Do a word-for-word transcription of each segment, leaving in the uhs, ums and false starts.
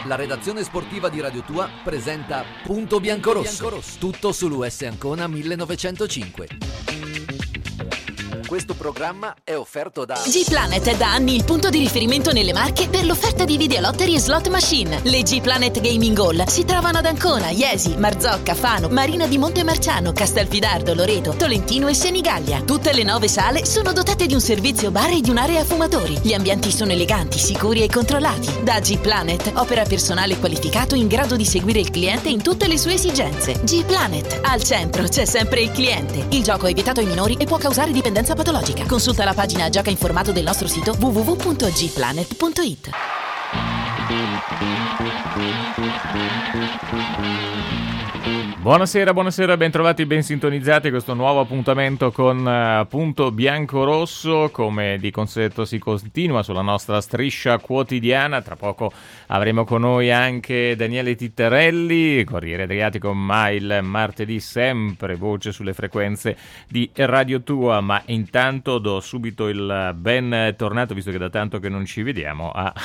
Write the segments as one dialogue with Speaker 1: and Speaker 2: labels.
Speaker 1: La redazione sportiva di Radio Tua presenta Punto Biancorosso, tutto sull'U S Ancona millenovecentocinque. Questo programma è offerto da
Speaker 2: G-Planet è da anni il punto di riferimento nelle Marche per l'offerta di videolottery e slot machine. Le G-Planet Gaming Hall si trovano ad Ancona, Iesi, Marzocca, Fano, Marina di Montemarciano, Castelfidardo, Loreto, Tolentino e Senigallia. Tutte le nove sale sono dotate di un servizio bar e di un'area fumatori. Gli ambienti sono eleganti, sicuri e controllati. Da G-Planet opera personale qualificato in grado di seguire il cliente in tutte le sue esigenze. G-Planet, al centro c'è sempre il cliente. Il gioco è vietato ai minori e può causare dipendenza patologica. Consulta la pagina Gioca Informato del nostro sito w w w punto g planet punto i t.
Speaker 3: Buonasera, buonasera, ben trovati, ben sintonizzati a questo nuovo appuntamento con uh, Punto Biancorosso. Come di consueto si continua sulla nostra striscia quotidiana. Tra poco avremo con noi anche Daniele Tittarelli, Corriere Adriatico, ma il martedì sempre voce sulle frequenze di Radio Tua. Ma intanto do subito il ben tornato, visto che da tanto che non ci vediamo, a,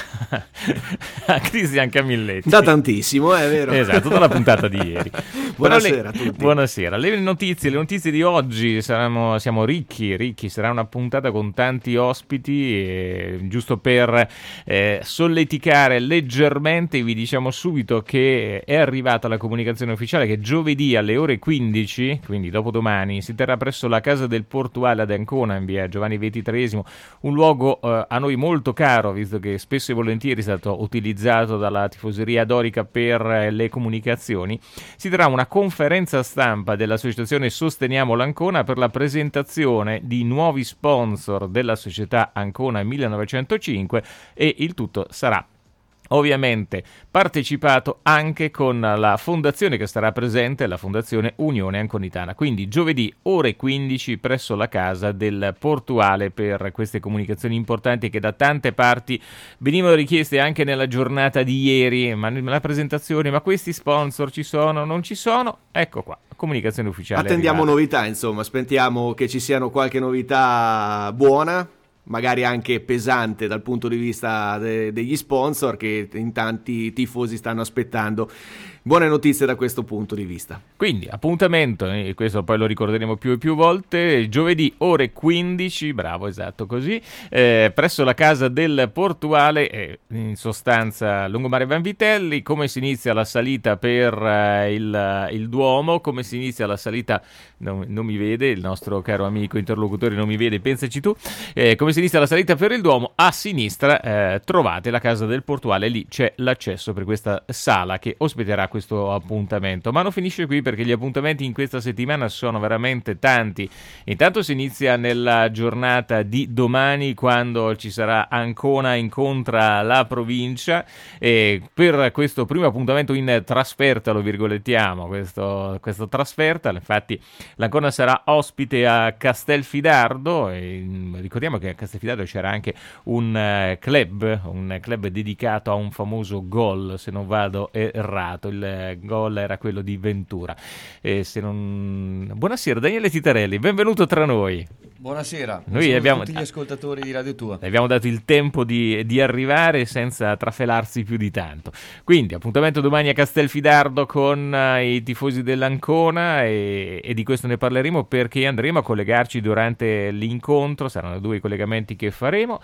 Speaker 3: a Cristian Camilletti.
Speaker 4: Da tantissimo, è vero.
Speaker 3: Esatto, tutta la puntata di ieri.
Speaker 4: Buonasera a tutti.
Speaker 3: Buonasera. Le notizie, le notizie di oggi saremo, siamo ricchi, ricchi, sarà una puntata con tanti ospiti, e, giusto per eh, solleticare leggermente vi diciamo subito che è arrivata la comunicazione ufficiale che giovedì alle ore quindici, quindi dopodomani, si terrà presso la Casa del Portuale ad Ancona in via Giovanni ventitreesimo, un luogo eh, a noi molto caro, visto che spesso e volentieri è stato utilizzato dalla tifoseria dorica per eh, le comunicazioni. Si terrà una conferenza stampa dell'associazione Sosteniamo l'Ancona per la presentazione di nuovi sponsor della società Ancona millenovecentocinque, e il tutto sarà ovviamente partecipato anche con la fondazione che starà presente, la Fondazione Unione Anconitana. Quindi giovedì ore quindici presso la Casa del Portuale per queste comunicazioni importanti che da tante parti venivano richieste anche nella giornata di ieri. Ma la presentazione, ma questi sponsor ci sono, non ci sono? Ecco qua, comunicazione ufficiale.
Speaker 4: Attendiamo novità, insomma, aspettiamo che ci siano qualche novità buona, magari anche pesante dal punto di vista de- degli sponsor che in tanti tifosi stanno aspettando. Buone notizie da questo punto di vista.
Speaker 3: Quindi appuntamento, e questo poi lo ricorderemo più e più volte, giovedì ore quindici, bravo, esatto così, eh, presso la Casa del Portuale, eh, in sostanza Lungomare Vanvitelli. Come si inizia la salita per eh, il, il Duomo, come si inizia la salita, non, non mi vede, il nostro caro amico interlocutore non mi vede, pensaci tu, eh, come si inizia la salita per il Duomo, a sinistra eh, trovate la Casa del Portuale, lì c'è l'accesso per questa sala che ospiterà questo appuntamento. Ma non finisce qui, perché gli appuntamenti in questa settimana sono veramente tanti. Intanto si inizia nella giornata di domani, quando ci sarà Ancona incontra la provincia, e per questo primo appuntamento in trasferta, lo virgolettiamo, questo, questa trasferta, infatti l'Ancona sarà ospite a Castelfidardo, e ricordiamo che a Castelfidardo c'era anche un uh, club, un club dedicato a un famoso gol, se non vado errato. Il gol era quello di Ventura. E se non... Buonasera Daniele Tittarelli, benvenuto tra noi.
Speaker 5: Buonasera,
Speaker 3: noi abbiamo
Speaker 5: tutti gli ascoltatori di Radio Tua.
Speaker 3: Le abbiamo dato il tempo di, di arrivare senza trafelarsi più di tanto. Quindi appuntamento domani a Castelfidardo con uh, i tifosi dell'Ancona, e, e di questo ne parleremo, perché andremo a collegarci durante l'incontro. Saranno due i collegamenti che faremo.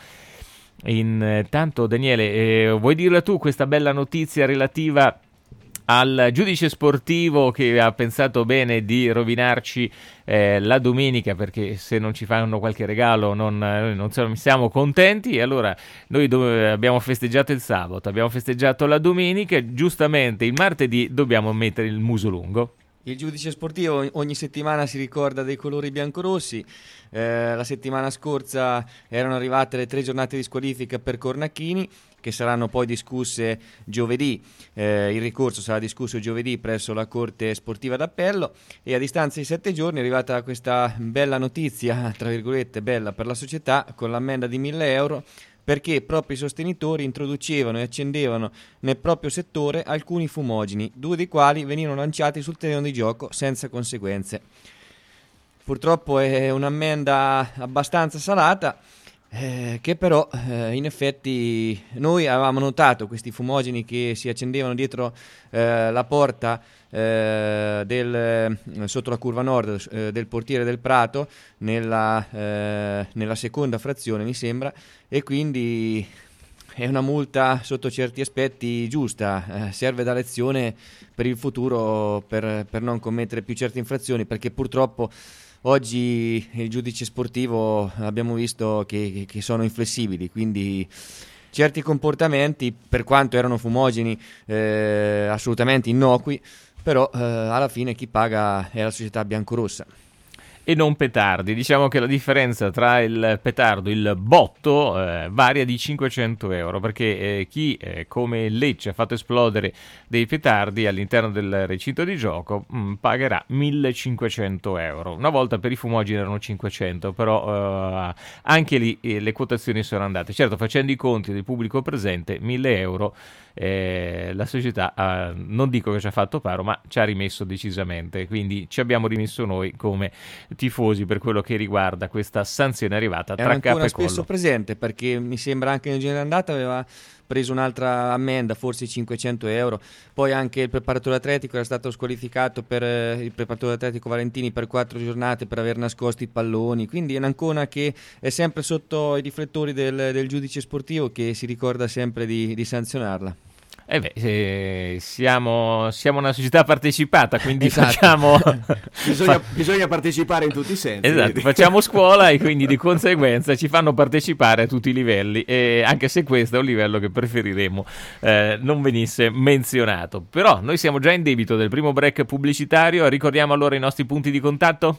Speaker 3: Intanto Daniele, eh, vuoi dirla tu questa bella notizia relativa al giudice sportivo che ha pensato bene di rovinarci eh, la domenica, perché se non ci fanno qualche regalo non, non siamo contenti, e allora noi do- abbiamo festeggiato il sabato, abbiamo festeggiato la domenica, giustamente il martedì dobbiamo mettere il muso lungo.
Speaker 5: Il giudice sportivo ogni settimana si ricorda dei colori biancorossi. Eh, la settimana scorsa erano arrivate le tre giornate di squalifica per Cornacchini, che saranno poi discusse giovedì. Eh, il ricorso sarà discusso giovedì presso la Corte Sportiva d'Appello, e a distanza di sette giorni è arrivata questa bella notizia, tra virgolette bella per la società, con l'ammenda di mille euro, perché proprio i sostenitori introducevano e accendevano nel proprio settore alcuni fumogeni, due dei quali venivano lanciati sul terreno di gioco senza conseguenze. Purtroppo è un'ammenda abbastanza salata, Eh, che però eh, in effetti noi avevamo notato questi fumogeni che si accendevano dietro eh, la porta eh, del, eh, sotto la curva nord eh, del portiere del Prato nella, eh, nella seconda frazione, mi sembra, e quindi è una multa sotto certi aspetti giusta, eh, serve da lezione per il futuro, per, per non commettere più certe infrazioni, perché purtroppo oggi il giudice sportivo abbiamo visto che, che sono inflessibili, quindi certi comportamenti, per quanto erano fumogeni, eh, assolutamente innocui, però eh, alla fine chi paga è la società biancorossa.
Speaker 3: E non petardi. Diciamo che la differenza tra il petardo e il botto eh, varia di cinquecento euro, perché eh, chi eh, come Lecce ha fatto esplodere dei petardi all'interno del recinto di gioco mh, pagherà millecinquecento euro. Una volta per i fumogeni erano cinquecento, però eh, anche lì eh, le quotazioni sono andate. Certo, facendo i conti del pubblico presente, mille euro eh, la società eh, non dico che ci ha fatto paro, ma ci ha rimesso decisamente, quindi ci abbiamo rimesso noi come tifosi per quello che riguarda questa sanzione arrivata tra capo e collo.
Speaker 5: Spesso presente, perché mi sembra anche nel genere andata aveva preso un'altra ammenda, forse cinquecento euro, poi anche il preparatore atletico era stato squalificato per eh, il preparatore atletico Valentini per quattro giornate per aver nascosto i palloni, quindi è un'Ancona che è sempre sotto i riflettori del, del giudice sportivo, che si ricorda sempre di, di sanzionarla.
Speaker 3: Eh beh, eh, siamo, siamo una società partecipata, quindi
Speaker 5: esatto.
Speaker 3: facciamo
Speaker 4: bisogna,
Speaker 3: fa...
Speaker 4: bisogna partecipare in tutti i sensi.
Speaker 3: Esatto, facciamo scuola e quindi di conseguenza ci fanno partecipare a tutti i livelli, e anche se questo è un livello che preferiremo eh, non venisse menzionato. Però noi siamo già in debito del primo break pubblicitario. Ricordiamo allora i nostri punti di contatto?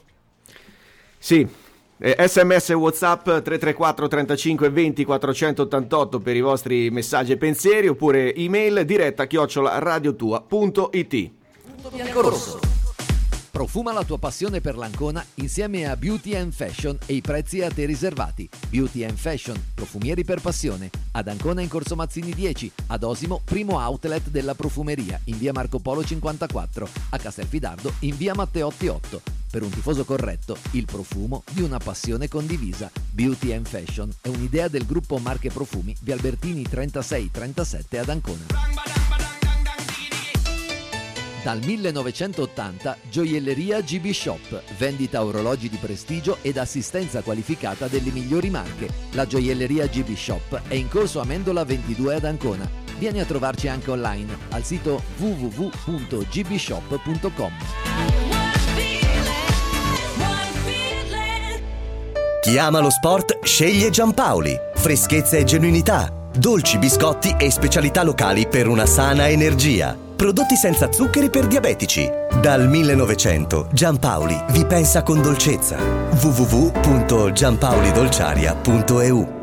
Speaker 4: Sì. Eh, sms WhatsApp tre tre quattro trentacinque venti quattrocentottantotto per i vostri messaggi e pensieri, oppure email diretta chiocciola radiotua punto it.
Speaker 1: Punto biancorosso. Profuma la tua passione per l'Ancona insieme a Beauty and Fashion e i prezzi a te riservati. Beauty and Fashion, profumieri per passione. Ad Ancona in Corso Mazzini dieci, ad Osimo primo outlet della profumeria in via Marco Polo cinquantaquattro, a Castelfidardo in via Matteotti otto. Per un tifoso corretto, il profumo di una passione condivisa. Beauty and Fashion è un'idea del gruppo Marche Profumi via Albertini trentasei trentasette ad Ancona. Dal millenovecentottanta Gioielleria G B Shop, vendita orologi di prestigio ed assistenza qualificata delle migliori marche. La Gioielleria G B Shop è in Corso Amendola ventidue ad Ancona. Vieni a trovarci anche online al sito w w w punto g b shop punto com.
Speaker 6: Chi ama lo sport sceglie Giampaoli. Freschezza e genuinità, dolci, biscotti e specialità locali per una sana energia. Prodotti senza zuccheri per diabetici. Dal millenovecento Giampaoli vi pensa con dolcezza. w w w punto giampaolidolciaria punto e u.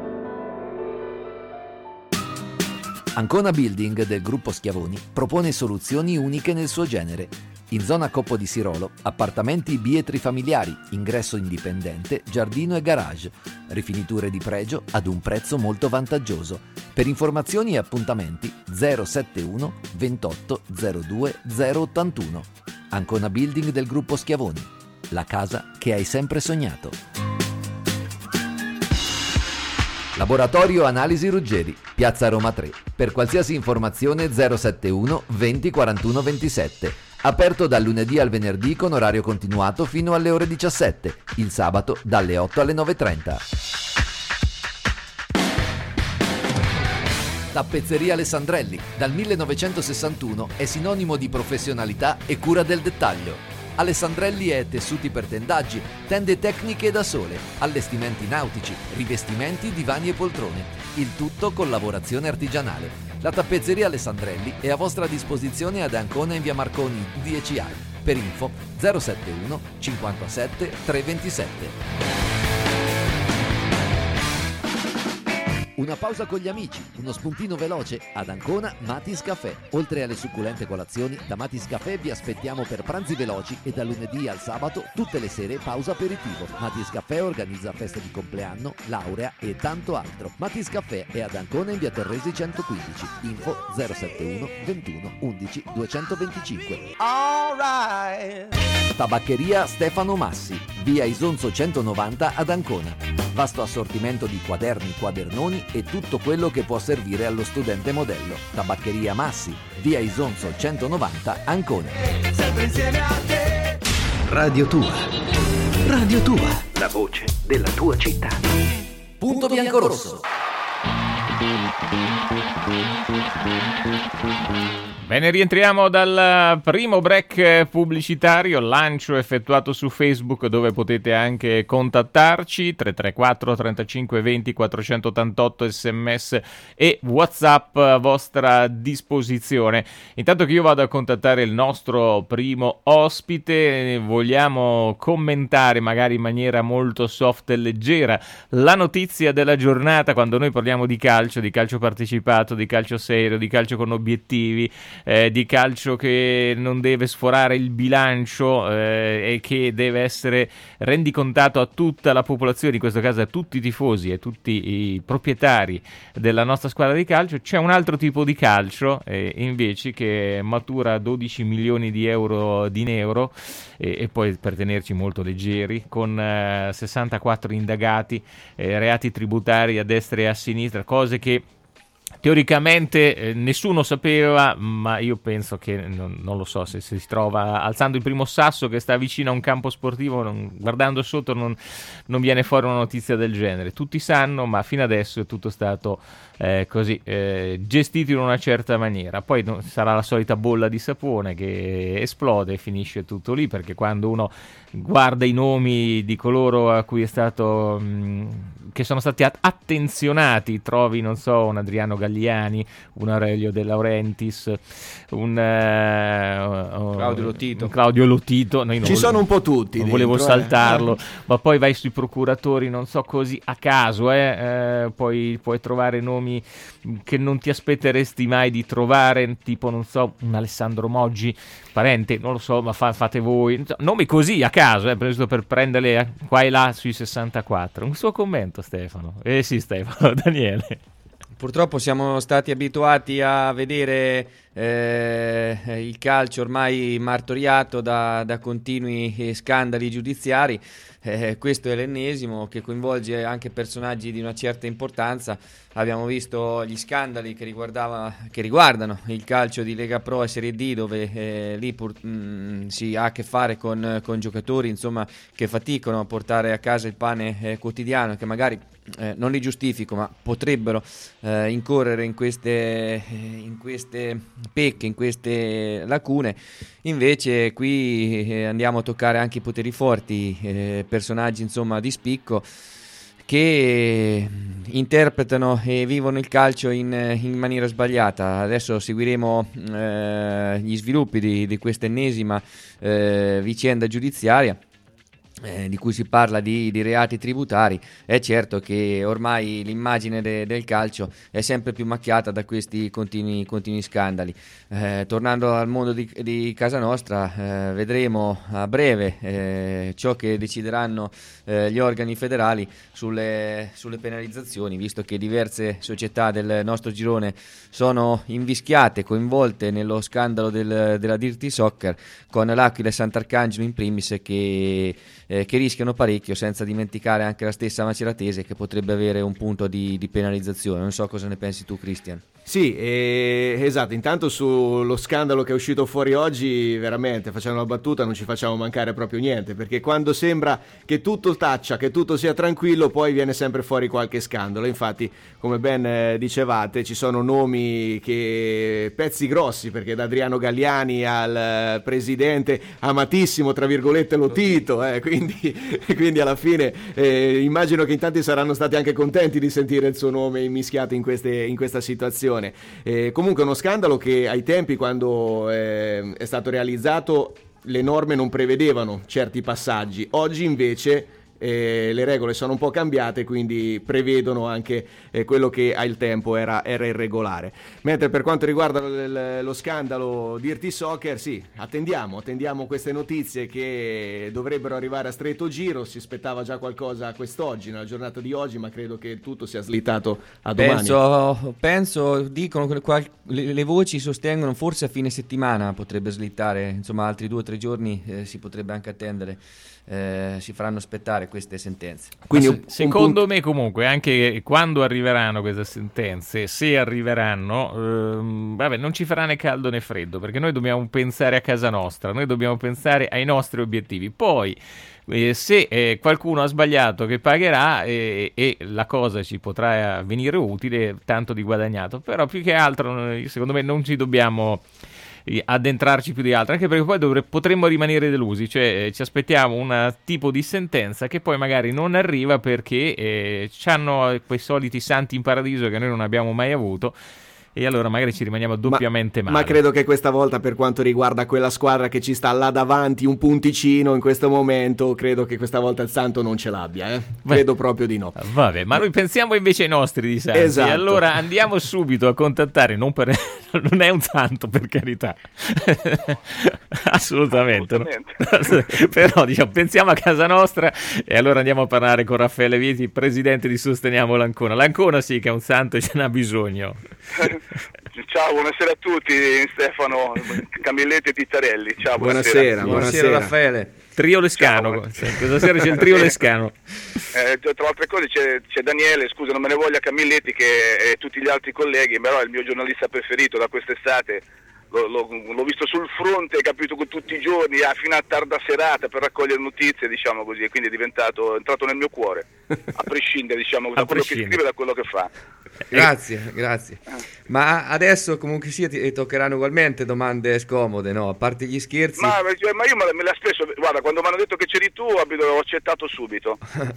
Speaker 1: Ancona Building del gruppo Schiavoni propone soluzioni uniche nel suo genere. In zona Coppo di Sirolo, appartamenti bietri familiari, ingresso indipendente, giardino e garage, rifiniture di pregio ad un prezzo molto vantaggioso. Per informazioni e appuntamenti zero settantuno ventotto zero due zero ottantuno. Ancona Building del gruppo Schiavoni, la casa che hai sempre sognato. Laboratorio Analisi Ruggeri, Piazza Roma tre. Per qualsiasi informazione zero settantuno venti quarantuno ventisette. Aperto dal lunedì al venerdì con orario continuato fino alle ore diciassette, il sabato dalle otto alle nove e trenta. Tappezzeria Alessandrelli, dal millenovecentosessantuno è sinonimo di professionalità e cura del dettaglio. Alessandrelli è tessuti per tendaggi, tende tecniche da sole, allestimenti nautici, rivestimenti, divani e poltrone, il tutto con lavorazione artigianale. La tappezzeria Alessandrelli è a vostra disposizione ad Ancona in via Marconi dieci A. Per info zero settantuno cinquantasette trecentoventisette. Una pausa con gli amici, uno spuntino veloce ad Ancona Matis Caffè. Oltre alle succulente colazioni, da Matis Caffè vi aspettiamo per pranzi veloci e dal lunedì al sabato tutte le sere pausa aperitivo. Matis Caffè organizza feste di compleanno, laurea e tanto altro. Matis Caffè è ad Ancona in via Torresi centoquindici. Info zero settantuno ventuno undici duecentoventicinque. All right. Tabaccheria Stefano Massi, via Isonzo centonovanta ad Ancona. Vasto assortimento di quaderni, quadernoni e tutto quello che può servire allo studente modello. Tabaccheria Massi, via Isonzo centonovanta, Ancona.
Speaker 7: Sempre insieme a te.
Speaker 8: Radio Tua. Radio Tua. La voce della tua città.
Speaker 1: Punto biancorosso.
Speaker 3: Bene, rientriamo dal primo break pubblicitario, lancio effettuato su Facebook dove potete anche contattarci, tre tre quattro trentacinque venti quattrocentottantotto sms e WhatsApp a vostra disposizione. Intanto che io vado a contattare il nostro primo ospite, vogliamo commentare magari in maniera molto soft e leggera la notizia della giornata quando noi parliamo di calcio, di calcio partecipato, di calcio serio, di calcio con obiettivi, Eh, di calcio che non deve sforare il bilancio eh, e che deve essere rendicontato a tutta la popolazione, in questo caso a tutti i tifosi e tutti i proprietari della nostra squadra di calcio. C'è un altro tipo di calcio eh, invece che matura dodici milioni di euro di euro e, e poi, per tenerci molto leggeri, con eh, sessantaquattro indagati, eh, reati tributari a destra e a sinistra, cose che teoricamente eh, nessuno sapeva, ma io penso che non, non lo so se, se si trova alzando il primo sasso che sta vicino a un campo sportivo, non, guardando sotto non, non viene fuori una notizia del genere. Tutti sanno, ma fino adesso è tutto stato eh, così eh, gestito in una certa maniera. Poi no, sarà la solita bolla di sapone che esplode e finisce tutto lì, perché quando uno guarda i nomi di coloro a cui è stato mh, che sono stati attenzionati, trovi, non so, un Adriano Galliani, un Aurelio De Laurentiis, un uh,
Speaker 5: Claudio Lotito.
Speaker 3: Un Claudio Lotito. Noi
Speaker 4: Ci sono un po' tutti.
Speaker 3: Non
Speaker 4: dentro,
Speaker 3: volevo
Speaker 4: eh.
Speaker 3: saltarlo, ma poi vai sui procuratori, non so, così a caso, eh, eh, poi puoi trovare nomi che non ti aspetteresti mai di trovare, tipo, non so, un Alessandro Moggi, parente, non lo so, ma fa, fate voi, nomi così a caso, eh, preso per prenderle qua e là sui sessantaquattro. Un suo commento, Stefano. Eh sì, Stefano, Daniele.
Speaker 5: Purtroppo siamo stati abituati a vedere eh, il calcio ormai martoriato da, da continui scandali giudiziari. Eh, questo è l'ennesimo che coinvolge anche personaggi di una certa importanza. Abbiamo visto gli scandali che, riguardava, che riguardano il calcio di Lega Pro e Serie D, dove eh, lì pur, mh, si ha a che fare con, con giocatori, insomma, che faticano a portare a casa il pane eh, quotidiano, che magari eh, non li giustifico, ma potrebbero eh, incorrere in queste, eh, in queste pecche, in queste lacune. Invece qui eh, andiamo a toccare anche i poteri forti, eh, personaggi, insomma, di spicco, che interpretano e vivono il calcio in, in maniera sbagliata. Adesso seguiremo eh, gli sviluppi di, di questa ennesima eh, vicenda giudiziaria, Eh, di cui si parla di, di reati tributari. È certo che ormai l'immagine de, del calcio è sempre più macchiata da questi continui, continui scandali. Eh, tornando al mondo di, di casa nostra, eh, vedremo a breve eh, ciò che decideranno eh, gli organi federali sulle, sulle penalizzazioni, visto che diverse società del nostro girone sono invischiate, coinvolte nello scandalo del, della Dirty Soccer, con l'Aquila e Sant'Arcangelo in primis, che Eh, che rischiano parecchio, senza dimenticare anche la stessa Maceratese, che potrebbe avere un punto di, di penalizzazione. Non so cosa ne pensi tu, Christian.
Speaker 4: Sì, eh, esatto. Intanto sullo scandalo che è uscito fuori oggi, veramente, facendo una battuta, non ci facciamo mancare proprio niente, perché quando sembra che tutto taccia, che tutto sia tranquillo, poi viene sempre fuori qualche scandalo. Infatti, come ben eh, dicevate, ci sono nomi che pezzi grossi, perché da Adriano Galliani al eh, presidente amatissimo, tra virgolette, Lotito, eh, quindi, quindi alla fine eh, immagino che in tanti saranno stati anche contenti di sentire il suo nome immischiato in, queste, in questa situazione. Eh, comunque uno scandalo che ai tempi, quando eh, è stato realizzato, le norme non prevedevano certi passaggi. Oggi invece eh, le regole sono un po' cambiate, quindi prevedono anche eh, quello che al tempo era, era irregolare. Mentre per quanto riguarda l- lo scandalo Dirty Soccer, sì, attendiamo, attendiamo queste notizie che dovrebbero arrivare a stretto giro. Si aspettava già qualcosa quest'oggi, nella giornata di oggi, ma credo che tutto sia slittato a domani.
Speaker 5: Penso, penso dicono che qual- le, le voci sostengono forse a fine settimana potrebbe slittare, insomma altri due o tre giorni eh, si potrebbe anche attendere, eh, si faranno aspettare. queste sentenze.
Speaker 3: Quindi un, secondo un me comunque anche quando arriveranno queste sentenze, se arriveranno, ehm, vabbè, non ci farà né caldo né freddo, perché noi dobbiamo pensare a casa nostra, noi dobbiamo pensare ai nostri obiettivi. Poi eh, se eh, qualcuno ha sbagliato che pagherà eh, e la cosa ci potrà venire utile, tanto di guadagnato, però più che altro secondo me non ci dobbiamo addentrarci più di altro, anche perché poi dovre- potremmo rimanere delusi, cioè eh, ci aspettiamo un tipo di sentenza che poi magari non arriva perché eh, c'hanno quei soliti santi in paradiso che noi non abbiamo mai avuto, e allora magari ci rimaniamo doppiamente
Speaker 4: ma,
Speaker 3: male.
Speaker 4: Ma credo che questa volta, per quanto riguarda quella squadra che ci sta là davanti un punticino in questo momento, credo che questa volta il santo non ce l'abbia, eh? Credo proprio di no.
Speaker 3: Vabbè, ma noi pensiamo invece ai nostri di santi.
Speaker 4: Esatto.
Speaker 3: E allora andiamo subito a contattare, non, per, non è un santo, per carità, assolutamente,
Speaker 9: assolutamente.
Speaker 3: No? Però diciamo, pensiamo a casa nostra, e allora andiamo a parlare con Raffaele Vieti, presidente di Sosteniamo l'Ancona. L'Ancona sì che è un santo e ce n'ha bisogno.
Speaker 9: Ciao, buonasera a tutti, Stefano, Camilletti e Pittarelli. Ciao,
Speaker 4: buonasera. Buonasera,
Speaker 5: buonasera, buonasera Raffaele.
Speaker 3: Trio Lescano, questa sera c'è il trio Lescano.
Speaker 9: Eh, tra altre cose c'è, c'è Daniele, scusa non me ne voglia Camilletti, che e tutti gli altri colleghi, però è il mio giornalista preferito da quest'estate. L'ho, l'ho, l'ho visto sul fronte, capito, con tutti i giorni, ah, fino a tarda serata per raccogliere notizie, diciamo così, e quindi è diventato, è entrato nel mio cuore, a prescindere, diciamo, da quello che scrive e da quello che fa.
Speaker 5: Grazie, grazie. Ma adesso comunque sia ti toccheranno ugualmente domande scomode, no? A parte gli scherzi.
Speaker 9: Ma, ma io me l'ha spesso, guarda, quando mi hanno detto che c'eri tu, ho accettato subito.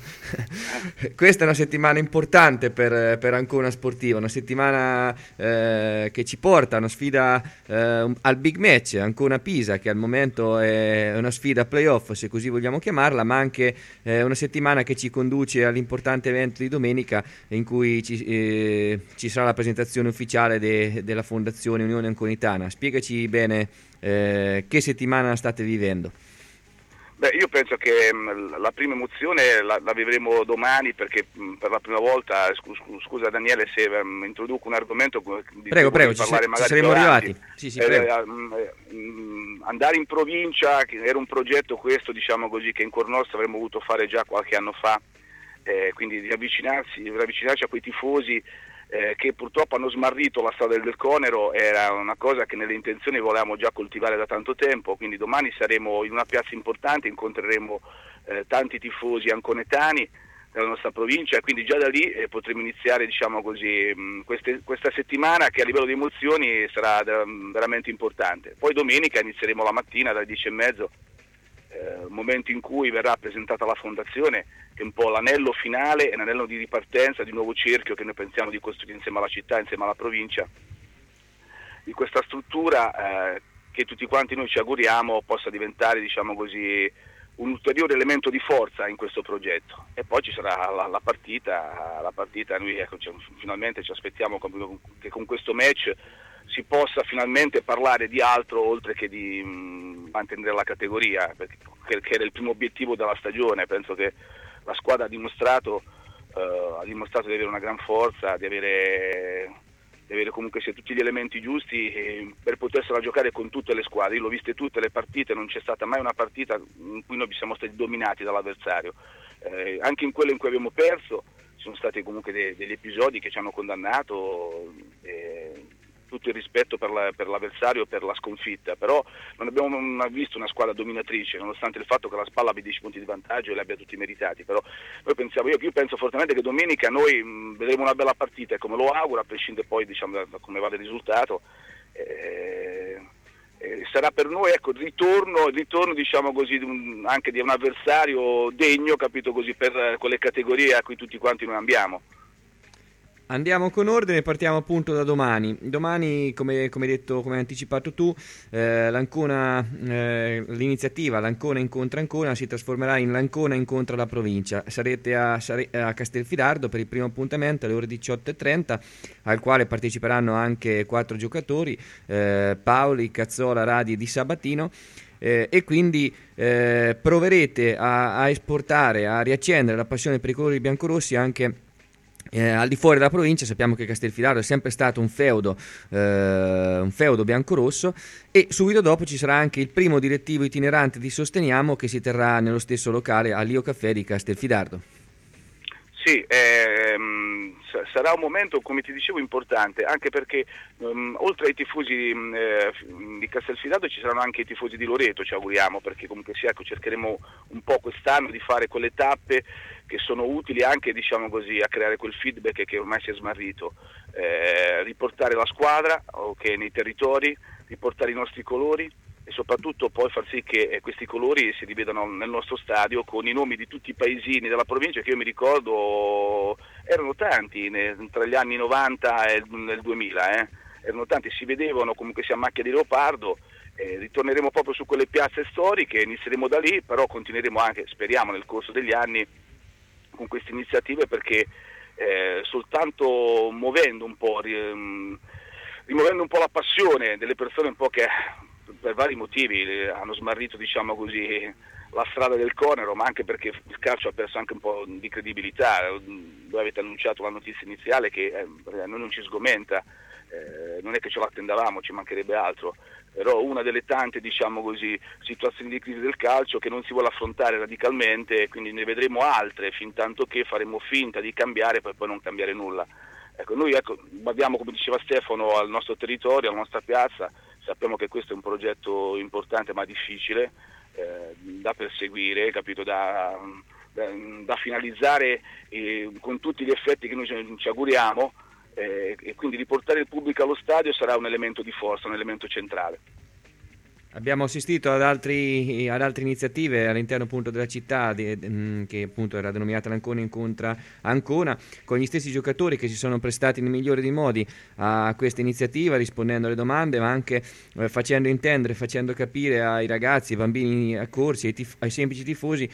Speaker 5: Questa è una settimana importante per, per Ancona Sportiva, una settimana eh, che ci porta a una sfida eh, al big match, Ancona Pisa, che al momento è una sfida playoff, se così vogliamo chiamarla, ma anche eh, una settimana che ci conduce all'importante evento di domenica in cui ci, eh, ci sarà la presentazione ufficiale de, della Fondazione Unione Anconitana. Spiegaci bene eh, che settimana state vivendo.
Speaker 9: Beh, io penso che mh, la prima emozione la, la vivremo domani, perché mh, per la prima volta, scu- scusa Daniele se mh, introduco un argomento di
Speaker 5: prego, prego, ci,
Speaker 9: parlare
Speaker 5: se,
Speaker 9: magari
Speaker 5: ci saremo arrivati. Sì, sì,
Speaker 9: eh,
Speaker 5: prego.
Speaker 9: mh, mh, andare in provincia, che era un progetto questo, diciamo così, che in cuor nostro avremmo voluto fare già qualche anno fa, eh, quindi di avvicinarsi, di avvicinarci a quei tifosi Eh, che purtroppo hanno smarrito la strada del Conero. Era una cosa che nelle intenzioni volevamo già coltivare da tanto tempo, quindi domani saremo in una piazza importante, incontreremo eh, tanti tifosi anconetani della nostra provincia, e quindi già da lì eh, potremo iniziare, diciamo così, mh, queste, questa settimana che a livello di emozioni sarà da, veramente importante. Poi domenica inizieremo la mattina dalle dieci e mezzo, eh, momento in cui verrà presentata la fondazione, che è un po' l'anello finale e l'anello di ripartenza di un nuovo cerchio che noi pensiamo di costruire insieme alla città, insieme alla provincia, di questa struttura eh, che tutti quanti noi ci auguriamo possa diventare, diciamo così, un ulteriore elemento di forza in questo progetto. E poi ci sarà la, la partita, la partita noi ecco, cioè, finalmente ci aspettiamo che con questo match si possa finalmente parlare di altro oltre che di mh, mantenere la categoria, perché, che era il primo obiettivo della stagione. Penso che la squadra ha dimostrato, uh, ha dimostrato di avere una gran forza, di avere, di avere comunque sia tutti gli elementi giusti eh, per potersela giocare con tutte le squadre. Io l'ho viste tutte le partite, non c'è stata mai una partita in cui noi siamo stati dominati dall'avversario, eh, anche in quelle in cui abbiamo perso ci sono stati comunque de- degli episodi che ci hanno condannato, eh, tutto il rispetto per, la, per l'avversario e per la sconfitta, però non abbiamo mai visto una squadra dominatrice, nonostante il fatto che la Spalla abbia dieci punti di vantaggio e li abbia tutti meritati. Però noi pensiamo, io, io penso fortemente che domenica noi mh, vedremo una bella partita, e come lo auguro, a prescindere poi, diciamo, da, da come va il risultato, eh, eh, sarà per noi, ecco, il ritorno, il ritorno diciamo così, di un, anche di un avversario degno, capito così, per eh, quelle categorie a cui tutti quanti noi ambiamo.
Speaker 5: Andiamo con ordine, partiamo appunto da domani. Domani, come, come detto, come hai anticipato tu, eh, l'Ancona, eh, l'iniziativa L'Ancona incontra Ancona si trasformerà in L'Ancona incontra la provincia. Sarete a, a Castelfidardo per il primo appuntamento alle ore diciotto e trenta, al quale parteciperanno anche quattro giocatori, eh, Paoli, Cazzola, Radi e Di Sabatino. Eh, e quindi eh, proverete a, a esportare, a riaccendere la passione per i colori biancorossi anche Eh, al di fuori della provincia sappiamo che Castelfidardo è sempre stato un feudo, eh, un feudo biancorosso, e subito dopo ci sarà anche il primo direttivo itinerante di Sosteniamo, che si terrà nello stesso locale all'Io Caffè di Castelfidardo.
Speaker 9: Sì, ehm, sarà un momento, come ti dicevo, importante, anche perché um, oltre ai tifosi eh, di Castelfidardo ci saranno anche i tifosi di Loreto, ci auguriamo, perché comunque sia, ecco, cercheremo un po' quest'anno di fare quelle tappe che sono utili anche, diciamo così, a creare quel feedback che ormai si è smarrito, eh, riportare la squadra okay, nei territori, riportare i nostri colori e soprattutto poi far sì che eh, questi colori si rivedano nel nostro stadio con i nomi di tutti i paesini della provincia, che io mi ricordo erano tanti ne, tra gli anni novanta e nel duemila, eh. erano tanti, si vedevano comunque sia a macchia di leopardo. Eh, ritorneremo proprio su quelle piazze storiche, inizieremo da lì, però continueremo anche, speriamo, nel corso degli anni con queste iniziative, perché eh, soltanto muovendo un po', ri, rimuovendo un po' la passione delle persone un po' che per vari motivi eh, hanno smarrito, diciamo così, la strada del Conero, ma anche perché il calcio ha perso anche un po' di credibilità. Voi avete annunciato la notizia iniziale che eh, a noi non ci sgomenta, eh, non è che ce l'attendavamo, ci mancherebbe altro, però una delle tante, diciamo così, situazioni di crisi del calcio che non si vuole affrontare radicalmente, quindi ne vedremo altre fin tanto che faremo finta di cambiare per poi non cambiare nulla. Ecco, noi ecco, abbiamo, come diceva Stefano, al nostro territorio, alla nostra piazza, sappiamo che questo è un progetto importante ma difficile, eh, da perseguire, capito, da, da, da finalizzare eh, con tutti gli effetti che noi ci, ci auguriamo, eh, e quindi riportare il pubblico allo stadio sarà un elemento di forza, un elemento centrale.
Speaker 5: Abbiamo assistito ad, altri, ad altre iniziative all'interno appunto della città di, mh, che appunto era denominata l'Ancona incontra Ancona, con gli stessi giocatori che si sono prestati nel migliore dei modi a questa iniziativa, rispondendo alle domande, ma anche eh, facendo intendere, facendo capire ai ragazzi, ai bambini accorsi, ai, tif- ai semplici tifosi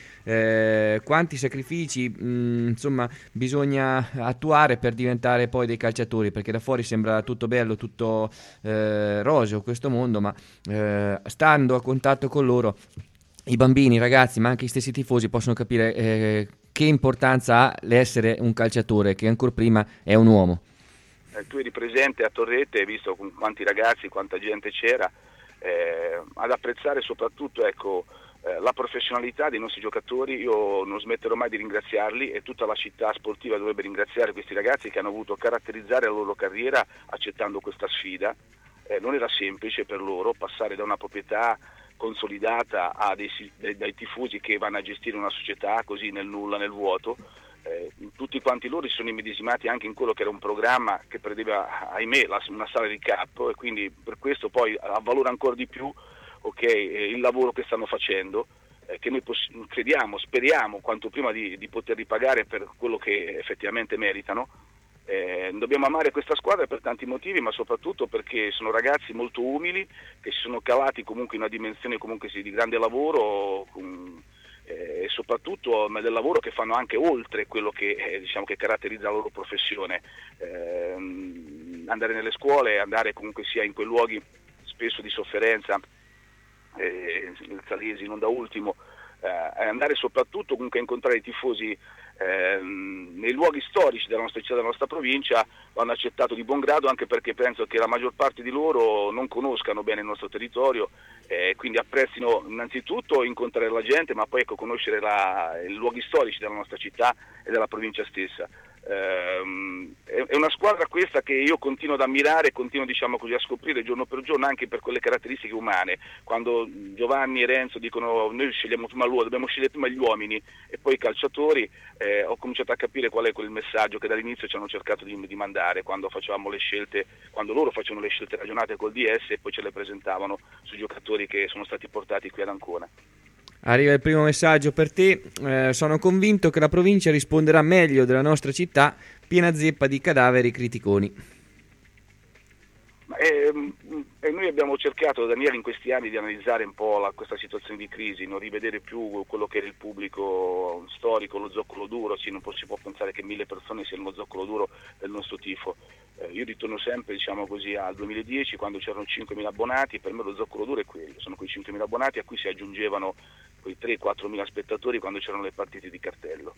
Speaker 5: eh, quanti sacrifici mh, insomma bisogna attuare per diventare poi dei calciatori, perché da fuori sembra tutto bello, tutto eh, roseo questo mondo, ma eh, stando a contatto con loro, i bambini, i ragazzi, ma anche gli stessi tifosi possono capire eh, che importanza ha l'essere un calciatore, che ancora prima è un uomo.
Speaker 9: Eh, tu eri presente a Torrette, hai visto con quanti ragazzi, quanta gente c'era, eh, ad apprezzare soprattutto ecco, eh, la professionalità dei nostri giocatori. Io non smetterò mai di ringraziarli e tutta la città sportiva dovrebbe ringraziare questi ragazzi che hanno voluto caratterizzare la loro carriera accettando questa sfida. Eh, non era semplice per loro passare da una proprietà consolidata a dei, dai tifosi che vanno a gestire una società così nel nulla, nel vuoto. Eh, tutti quanti loro si sono immedesimati anche in quello che era un programma che prevedeva, ahimè, la, una sala di campo, e quindi per questo poi avvalora ancora di più okay, il lavoro che stanno facendo, eh, che noi poss- crediamo, speriamo quanto prima di, di poter ripagare per quello che effettivamente meritano. Eh, dobbiamo amare questa squadra per tanti motivi, ma soprattutto perché sono ragazzi molto umili che si sono calati comunque in una dimensione comunque sì, di grande lavoro com, eh, e soprattutto ma del lavoro che fanno anche oltre quello che, eh, diciamo, che caratterizza la loro professione, eh, andare nelle scuole, andare comunque sia in quei luoghi spesso di sofferenza, eh, il Salesi non da ultimo, eh, andare soprattutto comunque a incontrare i tifosi Eh, nei luoghi storici della nostra città, della nostra provincia, vanno accettato di buon grado, anche perché penso che la maggior parte di loro non conoscano bene il nostro territorio, eh, quindi apprezzino innanzitutto incontrare la gente, ma poi ecco, conoscere la, i luoghi storici della nostra città e della provincia stessa. Eh, è una squadra questa che io continuo ad ammirare, continuo diciamo così a scoprire giorno per giorno, anche per quelle caratteristiche umane. Quando Giovanni e Renzo dicono noi scegliamo prima l'uomo, dobbiamo scegliere prima gli uomini e poi i calciatori, eh, ho cominciato a capire qual è quel messaggio che dall'inizio ci hanno cercato di, di mandare quando facevamo le scelte, quando loro facevano le scelte ragionate col D S e poi ce le presentavano sui giocatori che sono stati portati qui ad Ancona.
Speaker 5: Arriva il primo messaggio per te. Eh, sono convinto che la provincia risponderà meglio della nostra città, piena zeppa di cadaveri criticoni.
Speaker 9: E, e noi abbiamo cercato, Daniele, in questi anni di analizzare un po' la, questa situazione di crisi, non rivedere più quello che era il pubblico storico, lo zoccolo duro. Sì, non si può pensare che mille persone siano lo zoccolo duro del nostro tifo. Eh, io ritorno sempre, diciamo così, al duemiladieci, quando c'erano cinquemila abbonati. Per me lo zoccolo duro è quello, sono quei cinquemila abbonati a cui si aggiungevano quei tre quattro mila spettatori quando c'erano le partite di cartello.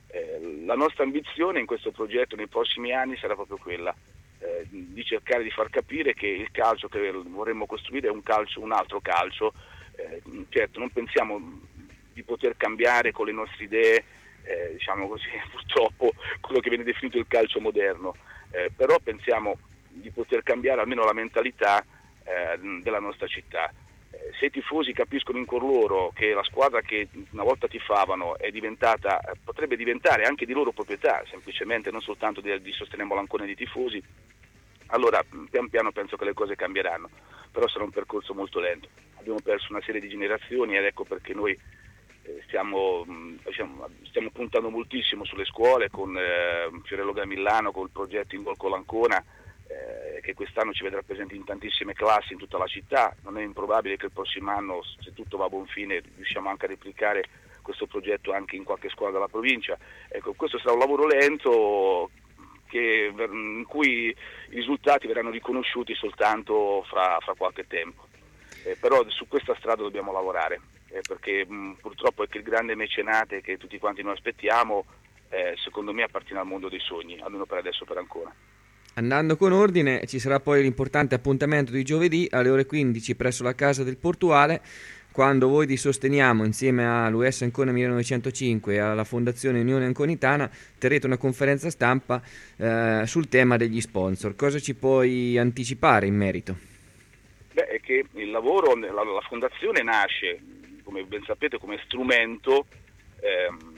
Speaker 9: Eh, la nostra ambizione in questo progetto nei prossimi anni sarà proprio quella eh, di cercare di far capire che il calcio che vorremmo costruire è un calcio, un altro calcio. Eh, certo, non pensiamo di poter cambiare con le nostre idee, eh, diciamo così, purtroppo quello che viene definito il calcio moderno, eh, però pensiamo di poter cambiare almeno la mentalità eh, della nostra città. Se i tifosi capiscono in cuor loro che la squadra che una volta tifavano è diventata, potrebbe diventare anche di loro proprietà, semplicemente non soltanto di, di Sosteniamo l'Ancona di tifosi, allora pian piano penso che le cose cambieranno, però sarà un percorso molto lento. Abbiamo perso una serie di generazioni ed ecco perché noi eh, stiamo, diciamo, stiamo puntando moltissimo sulle scuole con eh, Fiorello Gamillano, col progetto In Gol con l'Ancona, Eh, che quest'anno ci vedrà presenti in tantissime classi in tutta la città. Non è improbabile che il prossimo anno, se tutto va a buon fine, riusciamo anche a replicare questo progetto anche in qualche scuola della provincia. Ecco, questo sarà un lavoro lento che, in cui i risultati verranno riconosciuti soltanto fra, fra qualche tempo, eh, però su questa strada dobbiamo lavorare, eh, perché mh, purtroppo è che il grande mecenate che tutti quanti noi aspettiamo eh, secondo me appartiene al mondo dei sogni, almeno per adesso, per Ancona.
Speaker 5: Andando con ordine, ci sarà poi l'importante appuntamento di giovedì alle ore quindici presso la Casa del Portuale, quando voi di Sosteniamo, insieme all'U S Ancona millenovecentocinque e alla Fondazione Unione Anconitana, terrete una conferenza stampa eh, sul tema degli sponsor. Cosa ci puoi anticipare in merito?
Speaker 9: Beh, è che il lavoro, la, la Fondazione nasce, come ben sapete, come strumento ehm,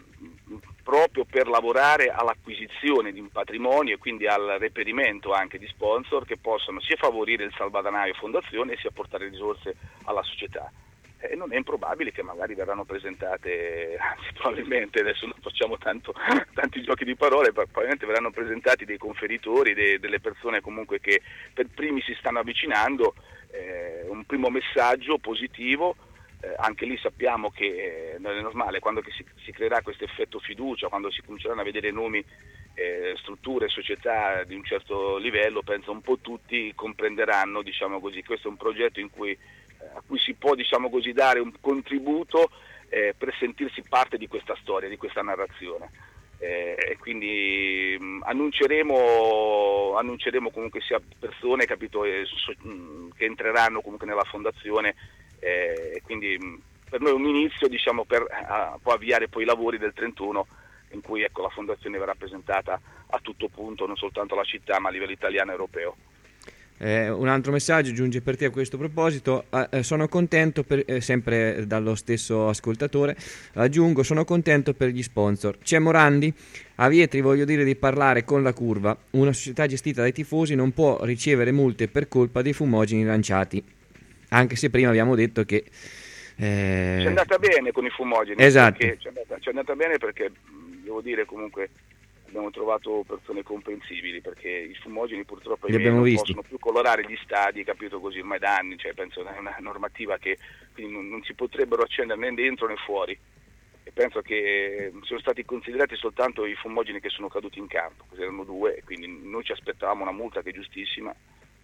Speaker 9: proprio per lavorare all'acquisizione di un patrimonio e quindi al reperimento anche di sponsor che possano sia favorire il salvadanaio fondazione sia portare risorse alla società. E non è improbabile che magari verranno presentate, anzi probabilmente, adesso non facciamo tanto, tanti giochi di parole, probabilmente verranno presentati dei conferitori, dei, delle persone comunque che per primi si stanno avvicinando, eh, un primo messaggio positivo. Eh, anche lì sappiamo che eh, non è normale, quando che si, si creerà questo effetto fiducia, quando si cominceranno a vedere nomi, eh, strutture, società di un certo livello, penso un po' tutti comprenderanno, diciamo così, questo è un progetto in cui, eh, a cui si può, diciamo così, dare un contributo eh, per sentirsi parte di questa storia, di questa narrazione. Eh, e quindi mh, annunceremo, annunceremo comunque sia persone, capito, eh, so, mh, che entreranno comunque nella fondazione. E eh, quindi mh, per noi è un inizio, diciamo, per a, poi avviare poi i lavori del trentuno, in cui ecco, la fondazione verrà presentata a tutto punto, non soltanto alla città ma a livello italiano e europeo.
Speaker 5: Eh, un altro messaggio giunge per te a questo proposito. Eh, sono contento per, eh, sempre dallo stesso ascoltatore, aggiungo, sono contento per gli sponsor. C'è Morandi, a Vietri voglio dire di parlare con la Curva, una società gestita dai tifosi non può ricevere multe per colpa dei fumogeni lanciati, anche se prima abbiamo detto che eh...
Speaker 9: c'è andata bene con i fumogeni.
Speaker 5: Esatto.
Speaker 9: C'è andata, c'è andata bene perché devo dire comunque abbiamo trovato persone comprensibili, perché i fumogeni purtroppo
Speaker 5: li abbiamo
Speaker 9: non
Speaker 5: visti.
Speaker 9: possono più colorare gli stadi, capito, così ormai da anni, cioè penso che è una normativa che quindi non, non si potrebbero accendere né dentro né fuori, e penso che sono stati considerati soltanto i fumogeni che sono caduti in campo, così erano due, e quindi noi ci aspettavamo una multa che è giustissima.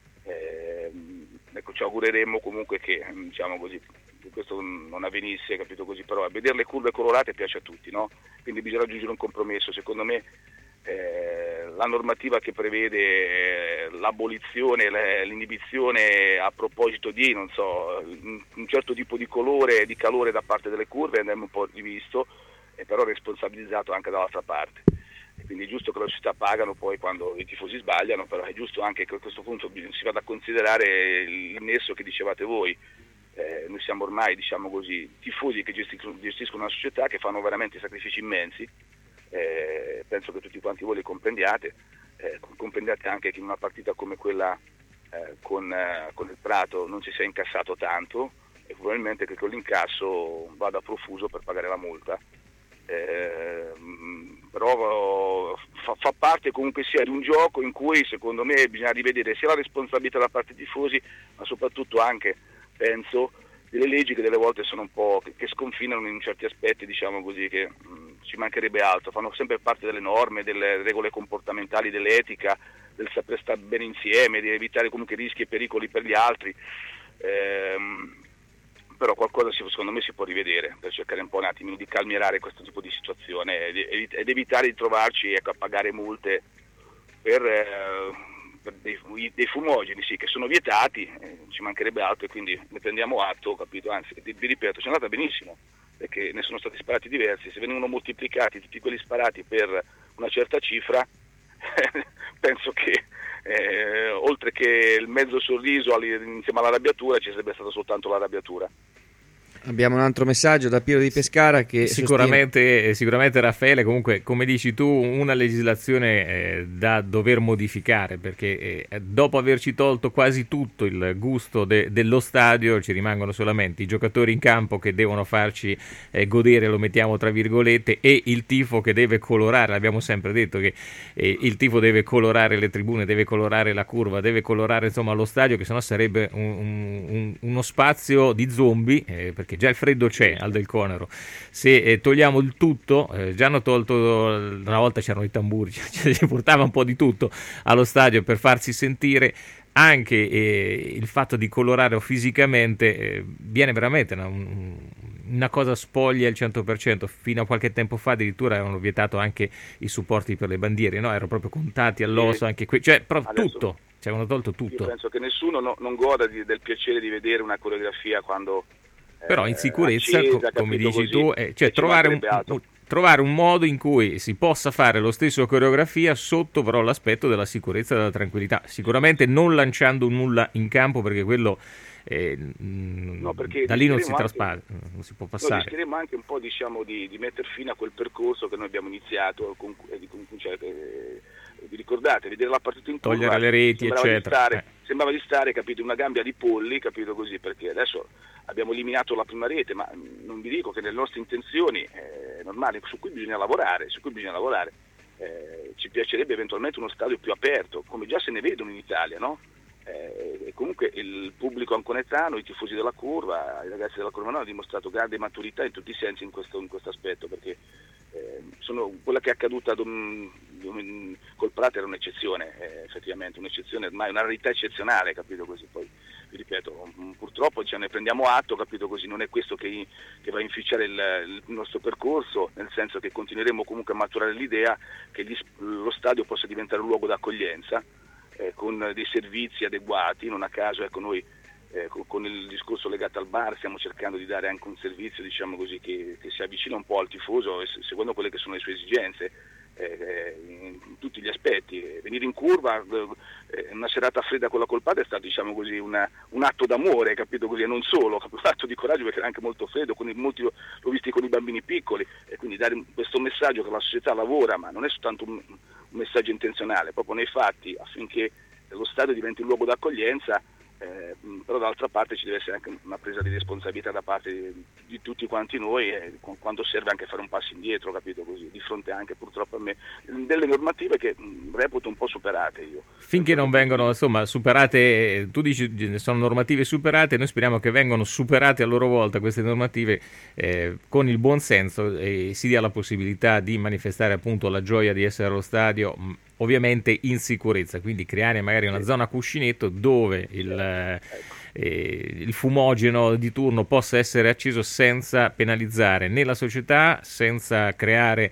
Speaker 9: Eh, ecco, ci augureremmo comunque che, diciamo così, che questo non avvenisse, capito così, però a vedere le curve colorate piace a tutti, no? Quindi bisogna raggiungere un compromesso. Secondo me eh, la normativa che prevede eh, l'abolizione, l'inibizione a proposito di, non so, un certo tipo di colore, di calore da parte delle curve andrebbe un po' rivisto, e però responsabilizzato anche dall'altra parte. Quindi è giusto che le società pagano poi quando i tifosi sbagliano, però è giusto anche che a questo punto si vada a considerare il nesso che dicevate voi. Eh, noi siamo ormai, diciamo così, tifosi che gestiscono, gestiscono una società che fanno veramente sacrifici immensi, eh, penso che tutti quanti voi li comprendiate, eh, comprendiate anche che in una partita come quella eh, con, eh, con il Prato non si sia incassato tanto, e probabilmente che con l'incasso vada profuso per pagare la multa. Eh, però fa, fa parte comunque sia di un gioco in cui secondo me bisogna rivedere sia la responsabilità da parte dei tifosi, ma soprattutto anche, penso, delle leggi che delle volte sono un po' che, che sconfinano in certi aspetti, diciamo così, che mh, ci mancherebbe altro, fanno sempre parte delle norme, delle regole comportamentali, dell'etica, del saper stare bene insieme, di evitare comunque rischi e pericoli per gli altri. Eh, però qualcosa si, secondo me si può rivedere per cercare un po' un attimo di calmierare questo tipo di situazione ed, ed evitare di trovarci, ecco, a pagare multe per, eh, per dei, dei fumogeni, sì, che sono vietati, eh, ci mancherebbe altro, e quindi ne prendiamo atto, capito? Anzi, vi, vi ripeto, ci è andata benissimo, perché ne sono stati sparati diversi. Se venivano moltiplicati tutti quelli sparati per una certa cifra, penso che eh, oltre che il mezzo sorriso insieme all'arrabbiatura ci sarebbe stata soltanto l'arrabbiatura.
Speaker 5: Abbiamo un altro messaggio da Piero di Pescara che
Speaker 3: sicuramente,
Speaker 5: sostiene...
Speaker 3: sicuramente Raffaele, comunque come dici tu, una legislazione eh, da dover modificare, perché eh, dopo averci tolto quasi tutto il gusto de- dello stadio ci rimangono solamente i giocatori in campo che devono farci eh, godere, lo mettiamo tra virgolette, e il tifo che deve colorare. L'abbiamo sempre detto che eh, il tifo deve colorare le tribune, deve colorare la curva, deve colorare insomma lo stadio, che sennò sarebbe un, un, uno spazio di zombie, eh, perché già il freddo c'è al Del Conero. Se eh, togliamo il tutto, eh, già hanno tolto, una volta c'erano i tamburi, cioè, si portava un po' di tutto allo stadio per farsi sentire. Anche eh, il fatto di colorare fisicamente eh, viene veramente una, una cosa spoglia al cento per cento. Fino a qualche tempo fa addirittura avevano vietato anche i supporti per le bandiere, no? Erano proprio contati all'osso, anche que- cioè proprio tutto, ci avevano tolto tutto.
Speaker 9: Io penso che nessuno no, non goda di, del piacere di vedere una coreografia quando
Speaker 3: però in sicurezza,
Speaker 9: accesa,
Speaker 3: co- come dici
Speaker 9: così,
Speaker 3: tu, eh, cioè trovare un, un, trovare un modo in cui si possa fare lo stesso coreografia sotto però l'aspetto della sicurezza e della tranquillità, sicuramente non lanciando nulla in campo, perché quello eh,
Speaker 9: no, perché
Speaker 3: da lì non si traspassa, non si può passare.
Speaker 9: Noi rischieremo anche un po', diciamo, di, di mettere fine a quel percorso che noi abbiamo iniziato, con, di, con, cioè, eh, vi ricordate, vedere la partita in curva,
Speaker 3: togliere le reti,
Speaker 9: sembrava
Speaker 3: eccetera.
Speaker 9: Di stare,
Speaker 3: eh.
Speaker 9: Sembrava di stare, capito, una gambia di polli, capito così, perché adesso abbiamo eliminato la prima rete, ma non vi dico che nelle nostre intenzioni eh, normali, su cui bisogna lavorare, su cui bisogna lavorare, eh, ci piacerebbe eventualmente uno stadio più aperto, come già se ne vedono in Italia, no? Eh, e comunque il pubblico anconetano, i tifosi della curva, i ragazzi della curva hanno dimostrato grande maturità in tutti i sensi in questo, in questo aspetto, perché eh, sono, quella che è accaduta dom, dom, col Prato era un'eccezione, eh, effettivamente un'eccezione, ormai una rarità eccezionale, capito così. Poi vi ripeto, purtroppo ce ne prendiamo atto, capito così, non è questo che, che va a inficiare il, il nostro percorso, nel senso che continueremo comunque a maturare l'idea che gli, lo stadio possa diventare un luogo d'accoglienza, eh, con dei servizi adeguati. Non a caso, ecco, noi eh, con, con il discorso legato al bar stiamo cercando di dare anche un servizio, diciamo così, che, che si avvicina un po' al tifoso, secondo quelle che sono le sue esigenze, eh, in tutti gli aspetti. Venire in curva, eh, una serata fredda con la colpata è stato, diciamo così, una, un atto d'amore, capito così, e non solo, un atto di coraggio, perché era anche molto freddo, con i, molti l'ho visti con i bambini piccoli, e quindi dare questo messaggio che la società lavora, ma non è soltanto un, un messaggio intenzionale, proprio nei fatti, affinché lo stadio diventi un luogo d'accoglienza. Eh, però dall'altra parte ci deve essere anche una presa di responsabilità da parte di, di tutti quanti noi, e quando serve anche fare un passo indietro, capito così, di fronte anche purtroppo a me delle normative che mh, reputo un po' superate io.
Speaker 3: Finché non vengono insomma superate, tu dici sono normative superate, noi speriamo che vengano superate a loro volta queste normative eh, con il buon senso, e si dia la possibilità di manifestare appunto la gioia di essere allo stadio, mh, ovviamente in sicurezza, quindi creare magari una zona cuscinetto dove il, eh, eh, il fumogeno di turno possa essere acceso senza penalizzare né la società, senza creare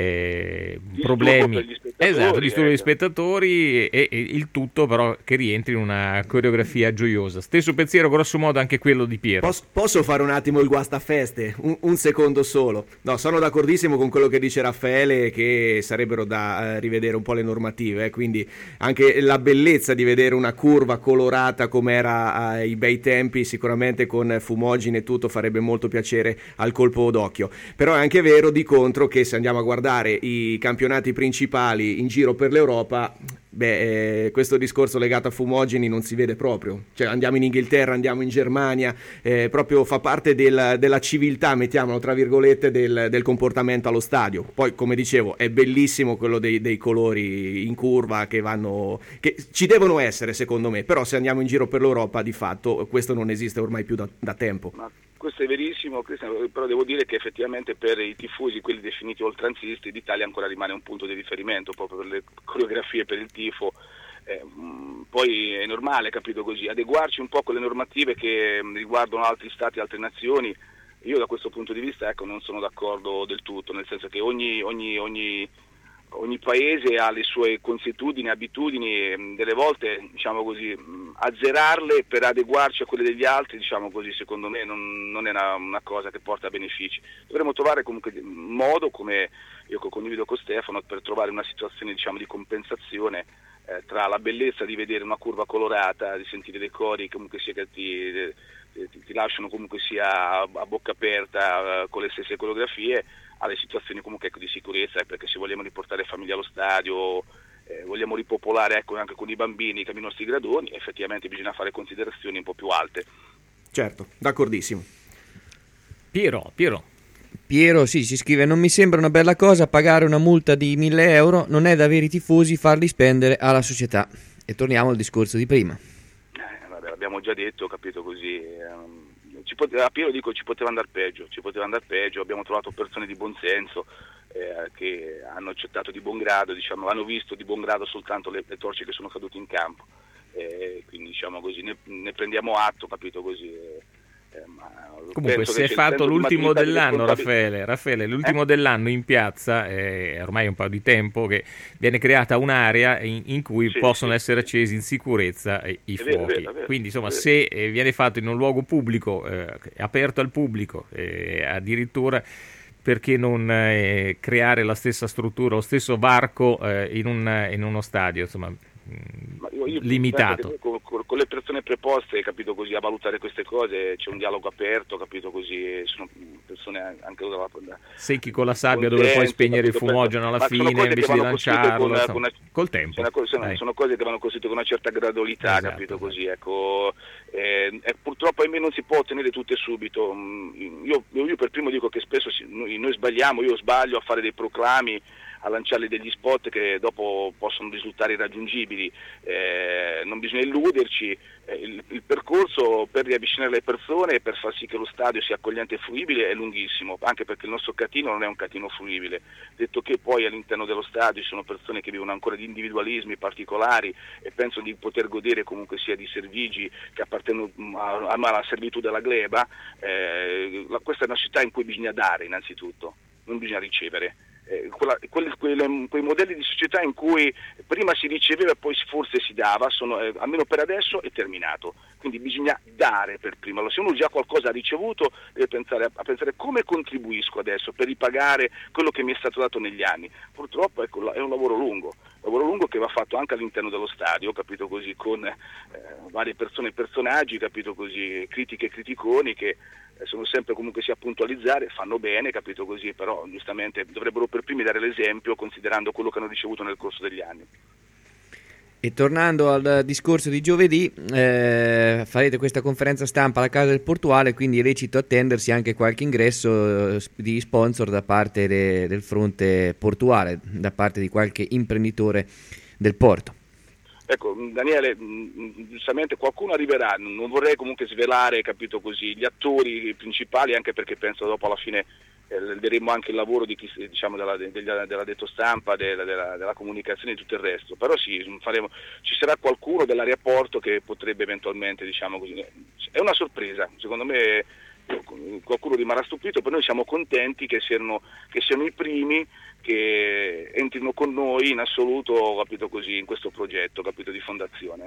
Speaker 3: eh, problemi, esatto, disturbo agli spettatori, e, e il tutto però che rientri in una coreografia gioiosa. Stesso pensiero grosso modo anche quello di Piero.
Speaker 4: Posso, posso fare un attimo il guastafeste? Un, un secondo solo. No, sono d'accordissimo con quello che dice Raffaele, che sarebbero da eh, rivedere un po' le normative. normative, eh, quindi anche la bellezza di vedere una curva colorata come era ai bei tempi, sicuramente con fumogene e tutto, farebbe molto piacere al colpo d'occhio. Però è anche vero di contro che se andiamo a guardare i campionati principali in giro per l'Europa, beh, eh, questo discorso legato a fumogeni non si vede proprio. Cioè, andiamo in Inghilterra, andiamo in Germania, eh, proprio fa parte del, della civiltà, mettiamolo tra virgolette, del, del comportamento allo stadio. Poi, come dicevo, è bellissimo quello dei, dei colori in curva che vanno, che ci devono essere secondo me, però se andiamo in giro per l'Europa di fatto questo non esiste ormai più da, da tempo.
Speaker 9: Ma questo è verissimo, Cristiano, però devo dire che effettivamente per i tifosi, quelli definiti oltranzisti, l'Italia ancora rimane un punto di riferimento proprio per le coreografie, per il tifo, Eh, poi è normale, capito così, adeguarci un po' con le normative che riguardano altri stati, altre nazioni. Io da questo punto di vista ecco, non sono d'accordo del tutto, nel senso che ogni, ogni, ogni, ogni paese ha le sue consuetudini, abitudini, e delle volte diciamo così, azzerarle per adeguarci a quelle degli altri, diciamo così, secondo me non, non è una, una cosa che porta a benefici. Dovremmo trovare comunque un modo, come io condivido con Stefano, per trovare una situazione diciamo, di compensazione eh, tra la bellezza di vedere una curva colorata, di sentire dei cori comunque sia che ti, ti, ti lasciano comunque sia a bocca aperta eh, con le stesse coreografie, alle situazioni comunque ecco, di sicurezza, eh, perché se vogliamo riportare famiglie allo stadio, eh, vogliamo ripopolare ecco, anche con i bambini i nostri gradoni, effettivamente bisogna fare considerazioni un po' più alte.
Speaker 4: Certo, d'accordissimo.
Speaker 3: Piero, Piero.
Speaker 5: Piero, sì, si scrive: non mi sembra una bella cosa pagare una multa di mille euro, non è da veri tifosi farli spendere alla società. E torniamo al discorso di prima.
Speaker 9: Eh, vabbè, l'abbiamo già detto, capito così. Ehm, ci poteva, a Piero dico ci poteva andare peggio, ci poteva andare peggio, abbiamo trovato persone di buon senso eh, che hanno accettato di buon grado, diciamo, hanno visto di buon grado soltanto le, le torce che sono cadute in campo. Eh, quindi diciamo così, ne, ne prendiamo atto, capito così. Eh, Eh,
Speaker 3: Comunque si è fatto l'ultimo dell'anno, Raffaele, Raffaele l'ultimo eh? dell'anno in piazza, è eh, ormai un po' di tempo che viene creata un'area in, in cui sì, possono sì, essere accesi in sicurezza i, i fuochi, vero, vero, vero, quindi insomma se eh, viene fatto in un luogo pubblico, eh, aperto al pubblico, eh, addirittura perché non eh, creare la stessa struttura, lo stesso varco eh, in, un, in uno stadio, insomma
Speaker 9: Ma io, io
Speaker 3: limitato.
Speaker 9: Con, con, con le persone preposte, capito così, a valutare queste cose c'è un dialogo aperto, capito così, sono persone anche da, da
Speaker 3: secchi con la sabbia dove puoi spegnere il fumogeno alla fine invece di lanciarlo,
Speaker 9: con, con una,
Speaker 3: col tempo.
Speaker 9: Sono, sono, sono cose che vanno costruite con una certa gradualità, esatto, capito così, ecco. Eh, eh, purtroppo ahimè non si può ottenere tutte subito. Io, io per primo dico che spesso si, noi, noi sbagliamo, io sbaglio a fare dei proclami, a lanciarli degli spot che dopo possono risultare irraggiungibili. Eh, non bisogna illuderci, eh, il, il percorso per riavvicinare le persone e per far sì che lo stadio sia accogliente e fruibile è lunghissimo, anche perché il nostro catino non è un catino fruibile, detto che poi all'interno dello stadio ci sono persone che vivono ancora di individualismi particolari e pensano di poter godere comunque sia di servigi che appartengono alla servitù della gleba. Eh, questa è una città in cui bisogna dare innanzitutto, non bisogna ricevere. Eh, quella, quelle, quelle, quei modelli di società in cui prima si riceveva e poi forse si dava, sono, eh, almeno per adesso è terminato, quindi bisogna dare per prima. Allora, se uno già qualcosa ha ricevuto deve pensare a, a pensare come contribuisco adesso per ripagare quello che mi è stato dato negli anni. Purtroppo ecco, è un lavoro lungo, lavoro lungo che va fatto anche all'interno dello stadio, capito così, con eh, varie persone e personaggi, capito così, critiche e criticoni che eh, sono sempre comunque sia puntualizzare, fanno bene, capito così, però giustamente dovrebbero per primi dare l'esempio considerando quello che hanno ricevuto nel corso degli anni.
Speaker 5: E tornando al discorso di giovedì, eh, farete questa conferenza stampa alla Casa del Portuale, quindi è lecito attendersi anche qualche ingresso di sponsor da parte de, del fronte portuale, da parte di qualche imprenditore del porto.
Speaker 9: Ecco, Daniele, giustamente qualcuno arriverà, non vorrei comunque svelare, capito così, gli attori principali, anche perché penso dopo alla fine eh, vedremo anche il lavoro di chi, diciamo, della, della, della detto stampa, della, della, della comunicazione e tutto il resto, però sì, faremo, ci sarà qualcuno dell'area porto che potrebbe eventualmente, diciamo così, è una sorpresa, secondo me qualcuno rimarrà stupito, però noi siamo contenti che siano, che siano i primi che entrino con noi in assoluto, capito così, in questo progetto, capito, di fondazione.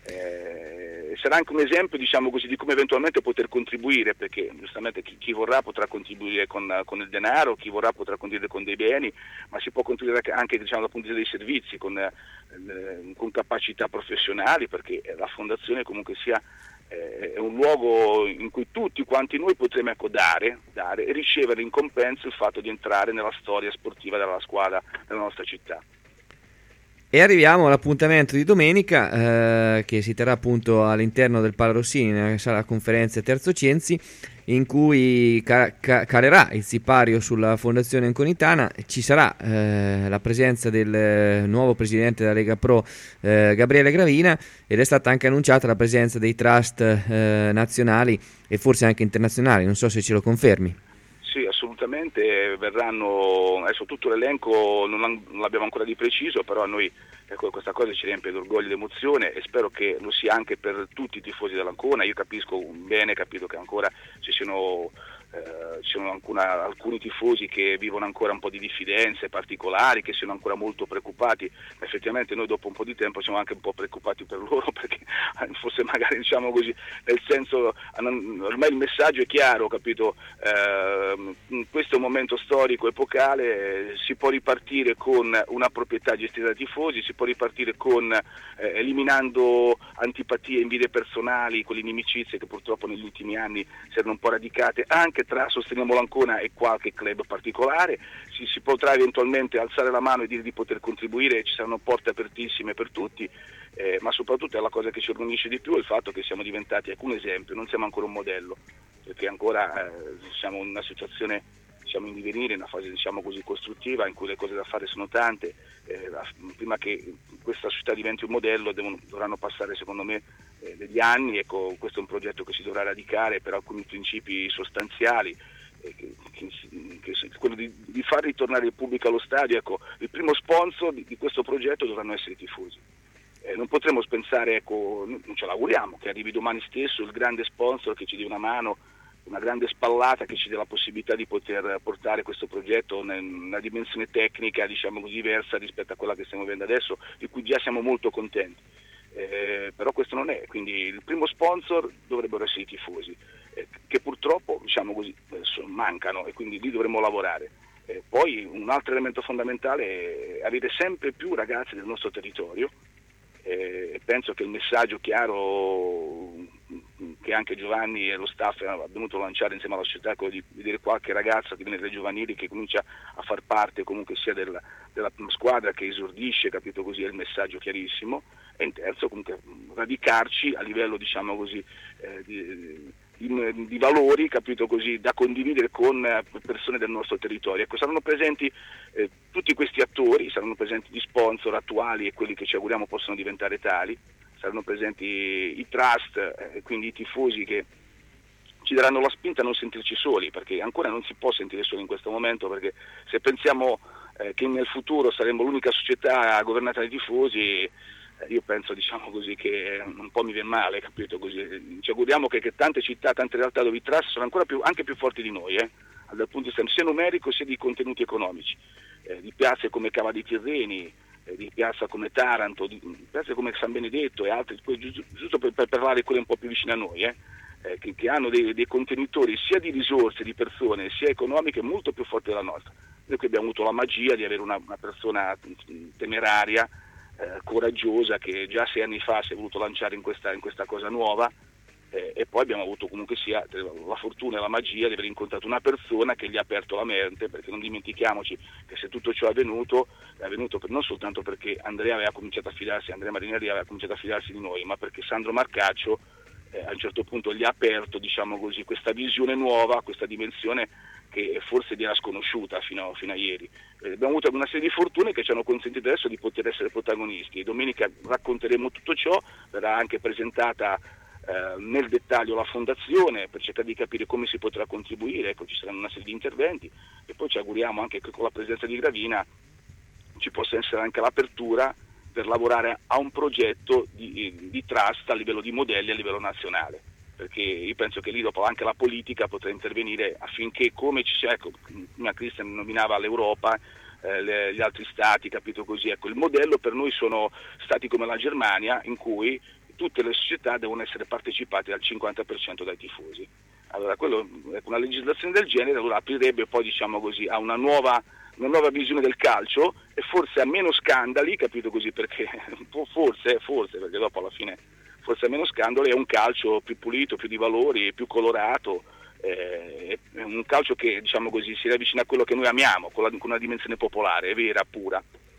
Speaker 9: Eh, sarà anche un esempio, diciamo così, di come eventualmente poter contribuire, perché giustamente chi, chi vorrà potrà contribuire con, con il denaro, chi vorrà potrà contribuire con dei beni, ma si può contribuire anche, diciamo, dal punto di vista dei servizi, con, eh, con capacità professionali, perché la fondazione comunque sia è un luogo in cui tutti quanti noi potremo ecco, dare, dare e ricevere in compenso il fatto di entrare nella storia sportiva della squadra della nostra città.
Speaker 5: E arriviamo all'appuntamento di domenica eh, che si terrà appunto all'interno del Pala Rossini nella sala conferenze Terzo Cienzi, in cui ca- ca- calerà il sipario sulla Fondazione Anconitana. Ci sarà eh, la presenza del eh, nuovo presidente della Lega Pro eh, Gabriele Gravina, ed è stata anche annunciata la presenza dei trust eh, nazionali e forse anche internazionali, non so se ce lo confermi.
Speaker 9: Sì, assolutamente. assolutamente verranno, adesso tutto l'elenco non, non l'abbiamo ancora di preciso, però a noi ecco, questa cosa ci riempie d'orgoglio e di emozione e spero che lo sia anche per tutti i tifosi dell'Ancona. Io capisco bene, capito che ancora ci siano Eh, ci sono ancora alcuni tifosi che vivono ancora un po' di diffidenze particolari, che sono ancora molto preoccupati. Effettivamente noi dopo un po' di tempo siamo anche un po' preoccupati per loro, perché forse magari diciamo così, nel senso ormai il messaggio è chiaro, capito? Eh, in questo momento storico epocale eh, si può ripartire con una proprietà gestita dai tifosi, si può ripartire con eh, eliminando antipatie, invidie personali, quelle inimicizie che purtroppo negli ultimi anni si erano un po' radicate anche tra Sosteniamo l'Ancona e qualche club particolare. Si, si potrà eventualmente alzare la mano e dire di poter contribuire, ci saranno porte apertissime per tutti, eh, ma soprattutto è la cosa che ci orgoglisce di più è il fatto che siamo diventati ecco, un esempio, non siamo ancora un modello, perché ancora eh, siamo in una situazione, siamo in divenire, in una fase diciamo così costruttiva in cui le cose da fare sono tante, eh, prima che questa società diventi un modello devono, dovranno passare secondo me eh, degli anni, ecco, questo è un progetto che si dovrà radicare per alcuni principi sostanziali, eh, che, che, che, quello di, di far ritornare il pubblico allo stadio, ecco, il primo sponsor di, di questo progetto dovranno essere i tifosi. Eh, non potremo pensare, ecco, non ce l'auguriamo, che arrivi domani stesso il grande sponsor che ci dia una mano, una grande spallata che ci dia la possibilità di poter portare questo progetto in una dimensione tecnica diciamo così diversa rispetto a quella che stiamo vedendo adesso, di cui già siamo molto contenti. Eh, però questo non è, quindi il primo sponsor dovrebbero essere i tifosi, eh, che purtroppo diciamo così mancano e quindi lì dovremmo lavorare. Eh, poi un altro elemento fondamentale è avere sempre più ragazzi del nostro territorio, e eh, penso che il messaggio chiaro che anche Giovanni e lo staff hanno venuto lanciare insieme alla società, quello di vedere qualche ragazza che viene dai giovanili che comincia a far parte comunque sia della, della squadra che esordisce, capito così, è il messaggio chiarissimo. E in terzo comunque radicarci a livello diciamo così eh, di, di, di valori, capito così, da condividere con persone del nostro territorio. Ecco, saranno presenti eh, tutti questi attori, saranno presenti gli sponsor attuali e quelli che ci auguriamo possano diventare tali, saranno presenti i trust, eh, quindi i tifosi che ci daranno la spinta a non sentirci soli, perché ancora non si può sentire soli in questo momento, perché se pensiamo eh, che nel futuro saremo l'unica società governata dai tifosi, eh, io penso diciamo così che un po' mi viene male, capito così. Ci auguriamo che, che tante città, tante realtà dove i trust sono ancora più, anche più forti di noi, eh, dal punto di vista sia numerico sia di contenuti economici, eh, di piazze come Cava dei Tirreni, di piazza come Taranto, di piazze come San Benedetto e altri, giusto, giusto per, per parlare di quelle un po' più vicine a noi, eh, eh, che, che hanno dei, dei contenitori sia di risorse, di persone, sia economiche molto più forti della nostra. Noi qui abbiamo avuto la magia di avere una, una persona temeraria, eh, coraggiosa, che già sei anni fa si è voluto lanciare in questa, in questa cosa nuova, eh, e poi abbiamo avuto comunque sia la fortuna e la magia di aver incontrato una persona che gli ha aperto la mente, perché non dimentichiamoci che se tutto ciò è avvenuto, è avvenuto per, non soltanto perché Andrea aveva cominciato a fidarsi, Andrea Marinelli aveva cominciato a fidarsi di noi, ma perché Sandro Marcaccio eh, a un certo punto gli ha aperto, diciamo così, questa visione nuova, questa dimensione che forse gli era sconosciuta fino a, fino a ieri. Eh, abbiamo avuto una serie di fortune che ci hanno consentito adesso di poter essere protagonisti, e domenica racconteremo tutto ciò, verrà anche presentata eh, nel dettaglio la fondazione per cercare di capire come si potrà contribuire, ecco, ci saranno una serie di interventi e poi ci auguriamo anche che con la presenza di Gravina ci possa essere anche l'apertura per lavorare a un progetto di, di trust a livello di modelli a livello nazionale, perché io penso che lì dopo anche la politica potrà intervenire affinché, come ci sia, ecco, prima Cristian nominava l'Europa, eh, le, gli altri stati, capito così, ecco, il modello per noi sono stati come la Germania, in cui tutte le società devono essere partecipate al cinquanta per cento dai tifosi. Allora quello, ecco, una legislazione del genere allora aprirebbe poi, diciamo così, a una nuova una nuova visione del calcio e forse a meno scandali, capito così, perché forse, forse, perché dopo alla fine forse a meno scandali è un calcio più pulito, più di valori, più colorato, eh, è un calcio che, diciamo così, si avvicina a quello che noi amiamo, con, la, con una dimensione popolare, vera, pura.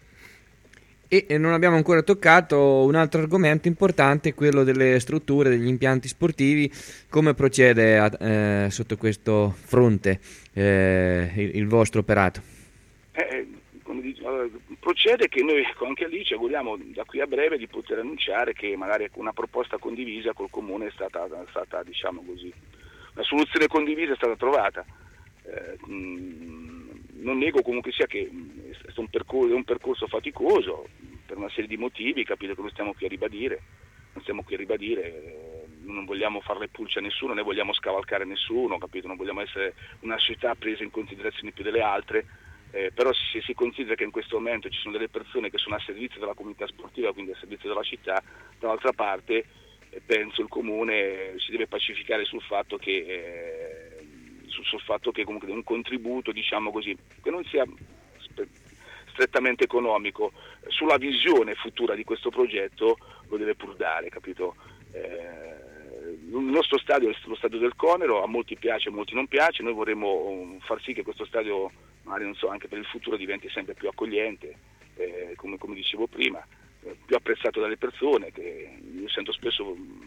Speaker 5: E non abbiamo ancora toccato un altro argomento importante, quello delle strutture, degli impianti sportivi. Come procede a, eh, sotto questo fronte eh, il, il vostro operato?
Speaker 9: Eh, come dico, allora, procede che noi anche lì ci auguriamo da qui a breve di poter annunciare che magari una proposta condivisa col comune è stata, è stata diciamo così, una soluzione condivisa è stata trovata. eh, mh, non nego comunque sia che è un percorso, è un percorso faticoso per una serie di motivi, capito, che non stiamo qui a ribadire, non stiamo qui a ribadire, eh, non vogliamo fare pulce a nessuno, né vogliamo scavalcare nessuno, capito, non vogliamo essere una società presa in considerazione più delle altre, eh, però se si considera che in questo momento ci sono delle persone che sono a servizio della comunità sportiva, quindi a servizio della città, dall'altra parte eh, penso il comune si deve pacificare sul fatto che eh, sul, sul fatto che comunque un contributo, diciamo così, che non sia strettamente economico, sulla visione futura di questo progetto lo deve pur dare, capito? Eh, il nostro stadio è lo stadio del Conero, a molti piace, a molti non piace, noi vorremmo far sì che questo stadio, magari non so, anche per il futuro diventi sempre più accogliente, eh, come, come dicevo prima, eh, più apprezzato dalle persone, che io sento spesso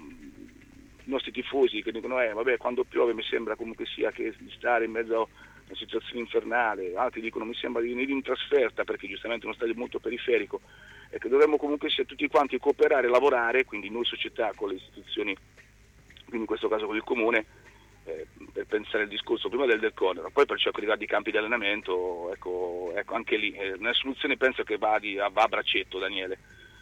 Speaker 9: i nostri tifosi che dicono eh vabbè, quando piove mi sembra comunque sia che di stare in mezzo a una situazione infernale, altri dicono mi sembra di venire in trasferta perché giustamente è uno stadio molto periferico e che dovremmo comunque sia tutti quanti cooperare e lavorare, quindi noi società con le istituzioni, quindi in questo caso con il comune, eh, per pensare il discorso prima del del Conero, poi per ciò che riguarda i campi di allenamento, ecco, ecco anche lì eh, una soluzione penso che va, di, va a braccetto, Daniele,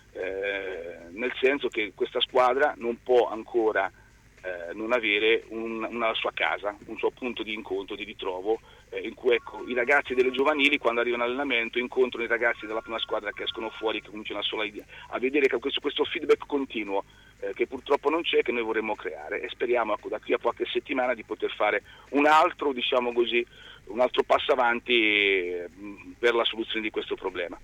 Speaker 9: eh, nel senso che questa squadra non può ancora Eh, non avere un, una sua casa, un suo punto di incontro, di ritrovo, eh, in cui ecco, i ragazzi delle giovanili quando arrivano all'allenamento incontrano i ragazzi della prima squadra che escono fuori, che cominciano a, sola idea, a vedere che questo, questo feedback continuo eh, che purtroppo non c'è, che noi vorremmo creare, e speriamo ecco, da qui a qualche settimana di poter fare un altro, diciamo così, un altro passo avanti eh, per la soluzione di questo problema.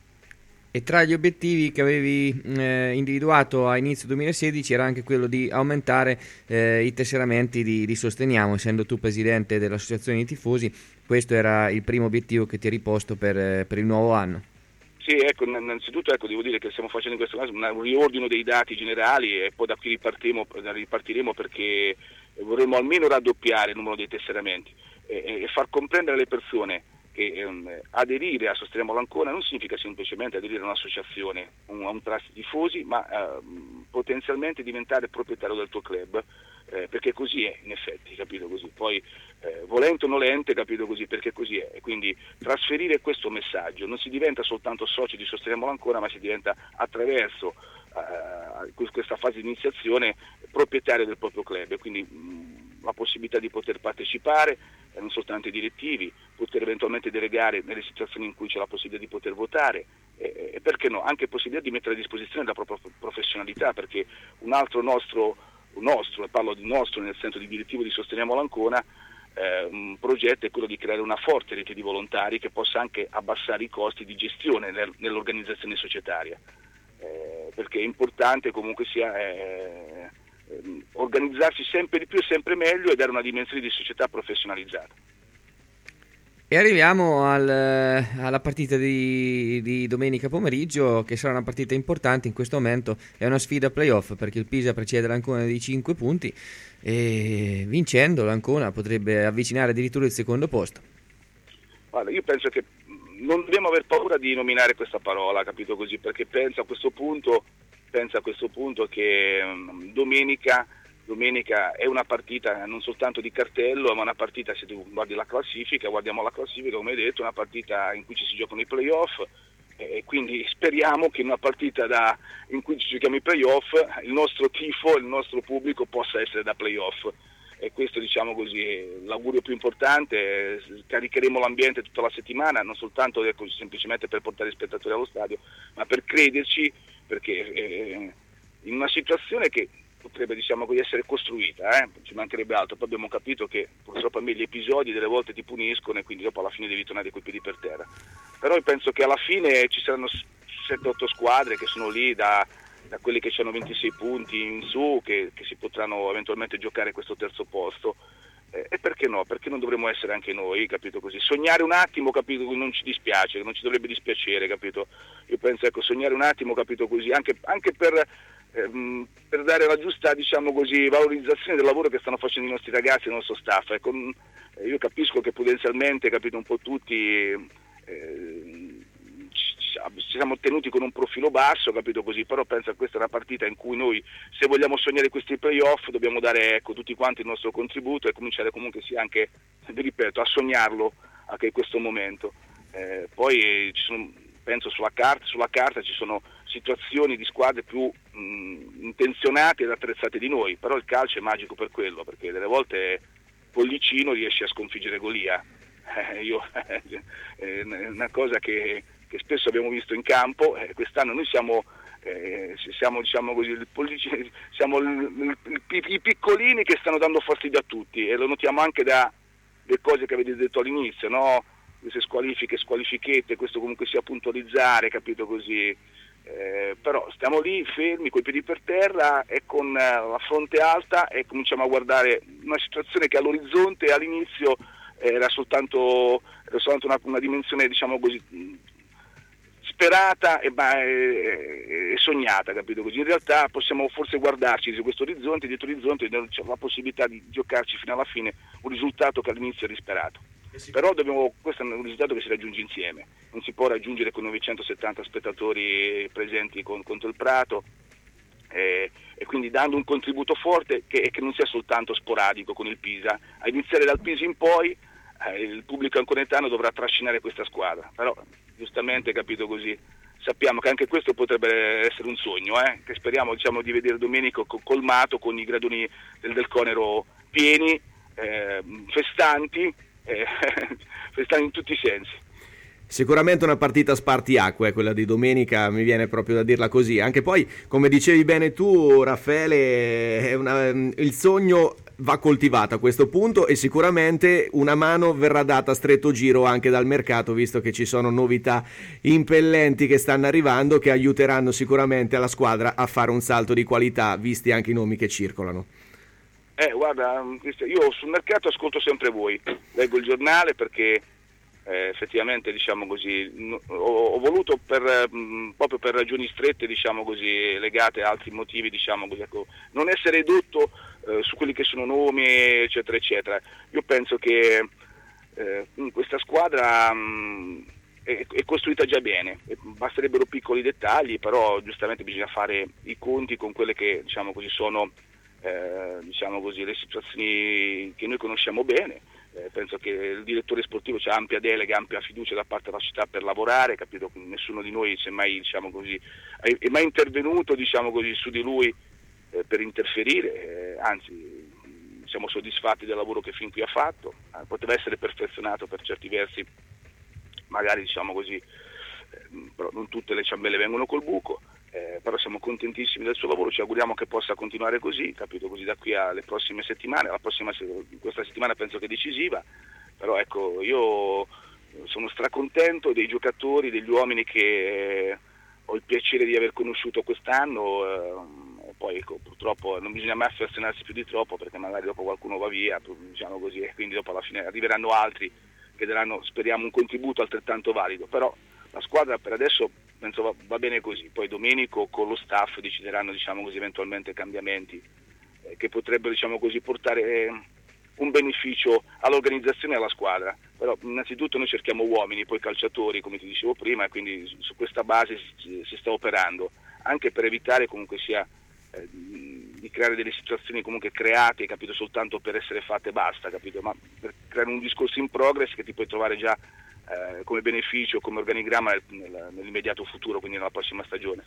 Speaker 5: E tra gli obiettivi che avevi eh, individuato a inizio duemilasedici era anche quello di aumentare eh, i tesseramenti di, di Sosteniamo, essendo tu presidente dell'associazione di tifosi, questo era il primo obiettivo che ti eri posto per, per il nuovo anno.
Speaker 9: Sì, ecco, innanzitutto ecco, devo dire che stiamo facendo in questo caso un riordino dei dati generali e poi da qui ripartiremo, ripartiremo perché vorremmo almeno raddoppiare il numero dei tesseramenti e, e far comprendere alle persone che ehm, aderire a Sosteniamo l'Ancona non significa semplicemente aderire a un'associazione, un, a un trust tifosi, ma ehm, potenzialmente diventare proprietario del tuo club, eh, perché così è in effetti, capito così, poi eh, volente o nolente, capito così, perché così è, e quindi trasferire questo messaggio, non si diventa soltanto socio di Sosteniamo l'Ancona, ma si diventa attraverso eh, questa fase di iniziazione proprietario del proprio club, e quindi mh, la possibilità di poter partecipare, eh, non soltanto i direttivi, poter eventualmente delegare nelle situazioni in cui c'è la possibilità di poter votare e, e perché no, anche possibilità di mettere a disposizione la propria professionalità, perché un altro nostro, un nostro, e parlo di nostro nel senso di direttivo di Sosteniamo l'Ancona, eh, un progetto è quello di creare una forte rete di volontari che possa anche abbassare i costi di gestione nel, nell'organizzazione societaria, eh, perché è importante comunque sia eh, eh, organizzarsi sempre di più e sempre meglio e dare una dimensione di società professionalizzata.
Speaker 5: E arriviamo al, alla partita di, di domenica pomeriggio, che sarà una partita importante in questo momento, è una sfida playoff perché il Pisa precede l'Ancona di cinque punti e vincendo l'Ancona potrebbe avvicinare addirittura il secondo posto.
Speaker 9: Guarda, io penso che non dobbiamo aver paura di nominare questa parola, capito così, perché penso a questo punto, penso a questo punto che um, domenica Domenica è una partita non soltanto di cartello, ma una partita, se tu guardi la classifica, guardiamo la classifica, come hai detto, una partita in cui ci si giocano i playoff, e quindi speriamo che in una partita da, in cui ci giochiamo i playoff il nostro tifo, il nostro pubblico possa essere da playoff. E questo, diciamo così, è l'augurio più importante. Caricheremo l'ambiente tutta la settimana, non soltanto ecco, semplicemente per portare gli spettatori allo stadio, ma per crederci, perché eh, in una situazione che potrebbe, diciamo così, essere costruita, eh? ci mancherebbe altro, poi abbiamo capito che purtroppo a me gli episodi delle volte ti puniscono e quindi dopo alla fine devi tornare coi piedi per terra, però io penso che alla fine ci saranno sette otto squadre che sono lì da, da quelli che hanno ventisei punti in su, che, che si potranno eventualmente giocare questo terzo posto, eh, e perché no, perché non dovremmo essere anche noi, capito così, sognare un attimo, capito, non ci dispiace, non ci dovrebbe dispiacere, capito, io penso ecco, sognare un attimo, capito così, anche, anche per per dare la giusta, diciamo così, valorizzazione del lavoro che stanno facendo i nostri ragazzi e il nostro staff. Ecco, io capisco che potenzialmente, capito, un po' tutti eh, ci ci siamo tenuti con un profilo basso, capito così, però penso che questa è una partita in cui noi, se vogliamo sognare questi playoff, dobbiamo dare, ecco, tutti quanti il nostro contributo e cominciare comunque sia anche, vi ripeto, a sognarlo anche in questo momento. Eh, poi ci sono, penso sulla carta, sulla carta ci sono situazioni di squadre più mh, intenzionate ed attrezzate di noi, però il calcio è magico per quello, perché delle volte Pollicino riesce a sconfiggere Golia. Eh, io, è una cosa che, che spesso abbiamo visto in campo. Eh, quest'anno noi siamo, eh, siamo, diciamo così, il Pollicino, siamo il, il, il, i piccolini che stanno dando fastidio a tutti, e lo notiamo anche da le cose che avete detto all'inizio, no? Queste squalifiche, squalifichette, questo comunque sia puntualizzare, capito così. Eh, però stiamo lì fermi coi piedi per terra e con eh, la fronte alta, e cominciamo a guardare una situazione che all'orizzonte all'inizio era soltanto, era soltanto una, una dimensione, diciamo così, sperata e, e, e sognata, capito così. In realtà possiamo forse guardarci su questo orizzonte, dietro l'orizzonte c'è la possibilità di giocarci fino alla fine un risultato che all'inizio era disperato. Eh sì. Però dobbiamo, questo è un risultato che si raggiunge insieme, non si può raggiungere con novecentosettanta spettatori presenti con, contro il Prato, eh, e quindi dando un contributo forte che, che non sia soltanto sporadico con il Pisa. A iniziare dal Pisa in poi eh, il pubblico anconetano dovrà trascinare questa squadra, però giustamente, capito così, sappiamo che anche questo potrebbe essere un sogno, eh, che speriamo, diciamo, di vedere Domenico colmato con i gradoni del, del Conero pieni, eh, festanti, eh, festanti in tutti i sensi.
Speaker 4: Sicuramente una partita spartiacque quella di domenica, mi viene proprio da dirla così. Anche poi, come dicevi bene tu, Raffaele, è una, il sogno va coltivato a questo punto, e sicuramente una mano verrà data a stretto giro anche dal mercato, visto che ci sono novità impellenti che stanno arrivando, che aiuteranno sicuramente alla squadra a fare un salto di qualità, visti anche i nomi che circolano.
Speaker 9: Eh, guarda, io sul mercato ascolto sempre voi, leggo il giornale perché Eh, effettivamente, diciamo così, no, ho, ho voluto per, mh, proprio per ragioni strette, diciamo così, legate a altri motivi, diciamo così, ecco, non essere ridotto eh, su quelli che sono nomi, eccetera eccetera. Io penso che eh, questa squadra mh, è, è costruita già bene, basterebbero piccoli dettagli, però giustamente bisogna fare i conti con quelle che, diciamo così, sono eh, diciamo così, le situazioni che noi conosciamo bene. Eh, penso che il direttore sportivo c'ha ampia delega, ampia fiducia da parte della città per lavorare, capito? Nessuno di noi c'è mai, diciamo così, è, è mai intervenuto, diciamo così, su di lui eh, per interferire, eh, anzi siamo soddisfatti del lavoro che fin qui ha fatto, eh, poteva essere perfezionato per certi versi, magari, diciamo così, eh, però non tutte le ciambelle vengono col buco. Eh, però siamo contentissimi del suo lavoro, ci auguriamo che possa continuare così, capito, così da qui alle prossime settimane. La prossima, questa settimana penso che è decisiva, però ecco, io sono stracontento dei giocatori, degli uomini che eh, ho il piacere di aver conosciuto quest'anno, eh, poi ecco, purtroppo non bisogna mai affezionarsi più di troppo, perché magari dopo qualcuno va via, diciamo così, e quindi dopo alla fine arriveranno altri che daranno, speriamo, un contributo altrettanto valido. Però la squadra per adesso penso va, va bene così, poi Domenico con lo staff decideranno, diciamo così, eventualmente cambiamenti eh, che potrebbero, diciamo così, portare eh, un beneficio all'organizzazione e alla squadra. Però innanzitutto noi cerchiamo uomini, poi calciatori, come ti dicevo prima, e quindi su questa base si, si sta operando, anche per evitare comunque sia eh, di creare delle situazioni comunque create, capito, soltanto per essere fatte e basta, capito, ma per creare un discorso in progress che ti puoi trovare già Eh, come beneficio, come organigramma nel, nell'immediato futuro, quindi nella prossima stagione.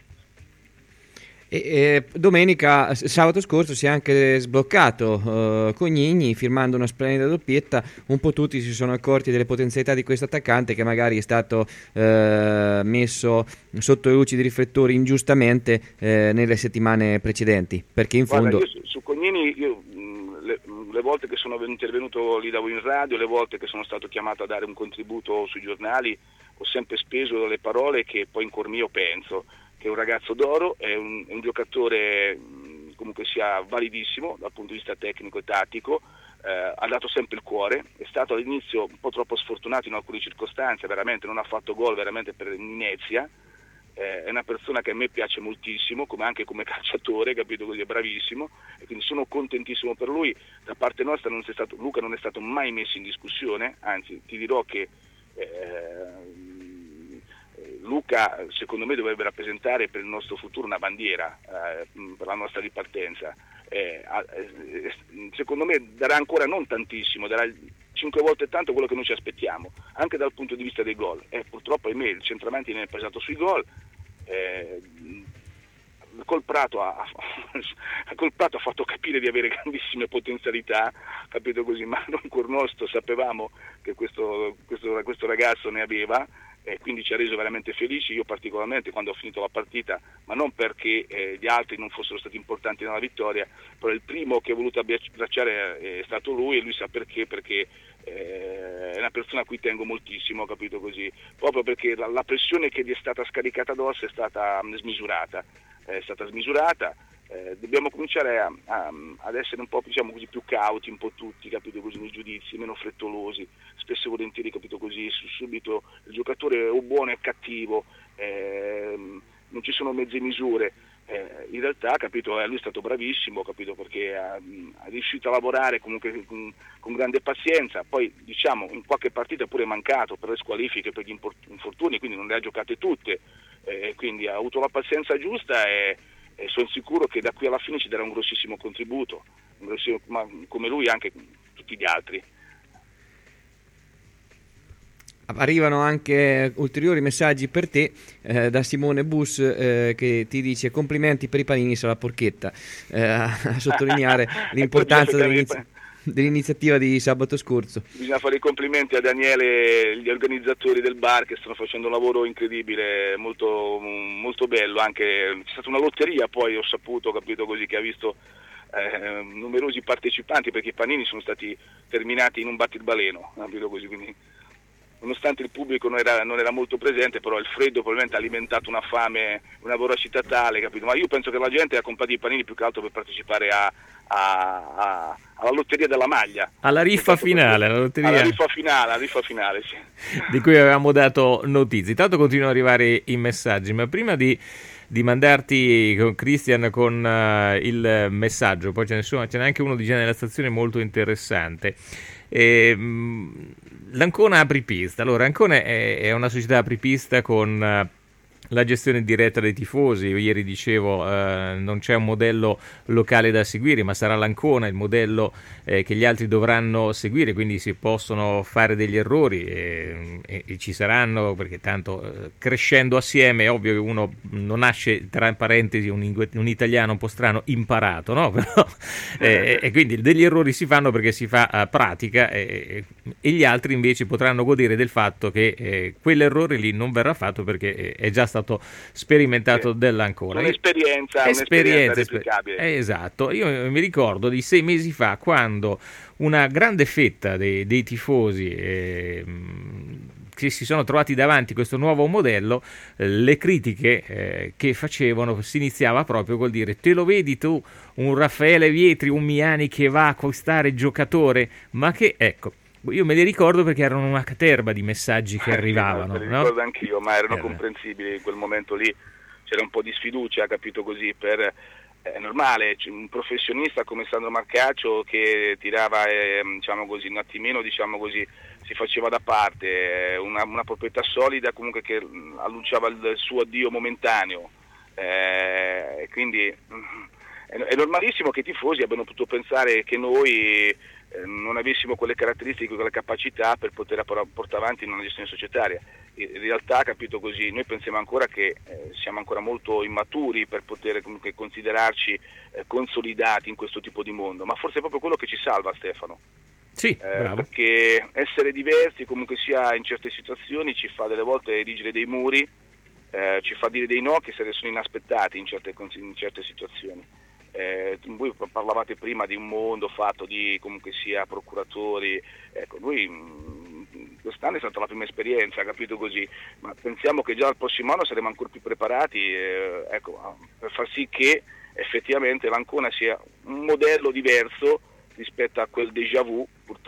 Speaker 5: E, e, domenica, sabato scorso, si è anche sbloccato uh, Cognini firmando una splendida doppietta. Un po' tutti si sono accorti delle potenzialità di questo attaccante, che magari è stato uh, messo sotto le luci di riflettori ingiustamente uh, nelle settimane precedenti, perché in
Speaker 9: Guarda,
Speaker 5: fondo
Speaker 9: io su, su Cognini io Le, le volte che sono intervenuto lì da voi in radio, le volte che sono stato chiamato a dare un contributo sui giornali, ho sempre speso le parole che poi in cuor mio penso, che è un ragazzo d'oro, è un, è un giocatore mh, comunque sia validissimo dal punto di vista tecnico e tattico, eh, ha dato sempre il cuore, è stato all'inizio un po' troppo sfortunato in alcune circostanze, veramente non ha fatto gol veramente per inezia. È una persona che a me piace moltissimo, come anche come calciatore, capito, così è bravissimo, e quindi sono contentissimo per lui. Da parte nostra non è stato, Luca non è stato mai messo in discussione, anzi ti dirò che eh, Luca secondo me dovrebbe rappresentare per il nostro futuro una bandiera, eh, per la nostra ripartenza. Eh, eh, secondo me darà ancora non tantissimo, darà cinque volte tanto quello che noi ci aspettiamo, anche dal punto di vista dei gol. Eh, purtroppo ahimè il centravanti ne è pesato sui gol. Eh, Col Prato, ha, col Prato ha fatto capire di avere grandissime potenzialità, capito così, ma non col nostro sapevamo che questo, questo, questo ragazzo ne aveva, e quindi ci ha reso veramente felici, io particolarmente quando ho finito la partita, ma non perché eh, gli altri non fossero stati importanti nella vittoria, però il primo che ho voluto abbracciare è stato lui, e lui sa perché, perché eh, è una persona a cui tengo moltissimo, capito così, proprio perché la, la pressione che gli è stata scaricata addosso è stata smisurata, è stata smisurata. Eh, dobbiamo cominciare a, a, ad essere un po', diciamo così, più cauti, un po' tutti, capito così, nei giudizi, meno frettolosi, spesso e volentieri, capito così, su, subito il giocatore o buono è cattivo, eh, non ci sono mezze misure. Eh, in realtà, capito, eh, lui è stato bravissimo, capito, perché ha, ha riuscito a lavorare comunque con, con grande pazienza, poi diciamo in qualche partita è pure mancato per le squalifiche, per gli infortuni, quindi non le ha giocate tutte, eh, quindi ha avuto la pazienza giusta e e sono sicuro che da qui alla fine ci darà un grossissimo contributo, un grossissimo, ma come lui anche tutti gli altri.
Speaker 5: Arrivano anche ulteriori messaggi per te eh, da Simone Bus eh, che ti dice complimenti per i panini sulla porchetta, eh, a sottolineare l'importanza dell'inizio. dell'iniziativa di sabato scorso.
Speaker 9: Bisogna fare i complimenti a Daniele e gli organizzatori del bar che stanno facendo un lavoro incredibile, molto, molto bello, anche c'è stata una lotteria, poi ho saputo, capito così, che ha visto eh, numerosi partecipanti, perché i panini sono stati terminati in un battibaleno, capito così, quindi nonostante il pubblico non era, non era molto presente, però il freddo probabilmente ha alimentato una fame, una voracità tale, capito? Ma io penso che la gente ha comprato i panini più che altro per partecipare a, a, a, alla lotteria della maglia.
Speaker 3: Alla riffa finale, alla lotteria.
Speaker 9: Alla riffa finale, alla riffa finale, sì.
Speaker 3: Di cui avevamo dato notizie. Intanto continuano ad arrivare i messaggi, ma prima di, di mandarti con Christian con uh, il messaggio, poi ce ne sono, ce n'è anche uno di Generazione molto interessante. E, mh, l'Ancona apripista. Allora, Ancona è, è una società apripista con uh, la gestione diretta dei tifosi. Io ieri dicevo uh, non c'è un modello locale da seguire, ma sarà l'Ancona il modello eh, che gli altri dovranno seguire, quindi si possono fare degli errori e, e, e ci saranno, perché tanto uh, crescendo assieme è ovvio che uno non nasce, tra parentesi, un, un italiano un po' strano, imparato, no? Però, eh, e quindi degli errori si fanno perché si fa uh, pratica e, e gli altri invece potranno godere del fatto che eh, quell'errore lì non verrà fatto perché è già stato sperimentato
Speaker 9: sì.
Speaker 3: dell'Ancona.
Speaker 9: Un'esperienza, un'esperienza replicabile.
Speaker 3: Eh, esatto, io mi ricordo di sei mesi fa quando una grande fetta dei, dei tifosi eh, che si sono trovati davanti a questo nuovo modello, eh, le critiche eh, che facevano si iniziava proprio col dire: te lo vedi tu un Raffaele Vietri, un Miani che va a acquistare giocatore, ma che ecco. Io me li ricordo perché erano una caterba di messaggi che arrivavano.
Speaker 9: Me li
Speaker 3: no?
Speaker 9: ricordo anch'io, ma erano
Speaker 3: eh,
Speaker 9: comprensibili in quel momento lì. C'era un po' di sfiducia, capito così, per è normale, un professionista come Sandro Marcaccio che tirava, eh, diciamo così, un attimino, diciamo così, si faceva da parte, una, una proprietà solida comunque che annunciava il suo addio momentaneo, eh, quindi è, è normalissimo che i tifosi abbiano potuto pensare che noi eh, non avessimo quelle caratteristiche, quelle capacità per poter portare avanti una gestione societaria. In realtà, capito così, noi pensiamo ancora che eh, siamo ancora molto immaturi per poter comunque considerarci eh, consolidati in questo tipo di mondo, ma forse è proprio quello che ci salva, Stefano.
Speaker 3: Sì,
Speaker 9: eh, perché essere diversi comunque sia in certe situazioni ci fa delle volte erigere dei muri, eh, ci fa dire dei no che se ne sono inaspettati in certe, in certe situazioni. Eh, voi parlavate prima di un mondo fatto di comunque sia procuratori, ecco, noi mh, quest'anno è stata la prima esperienza, capito così, ma pensiamo che già al prossimo anno saremo ancora più preparati, eh, ecco, per far sì che effettivamente l'Ancona sia un modello diverso rispetto a quel déjà vu, purtroppo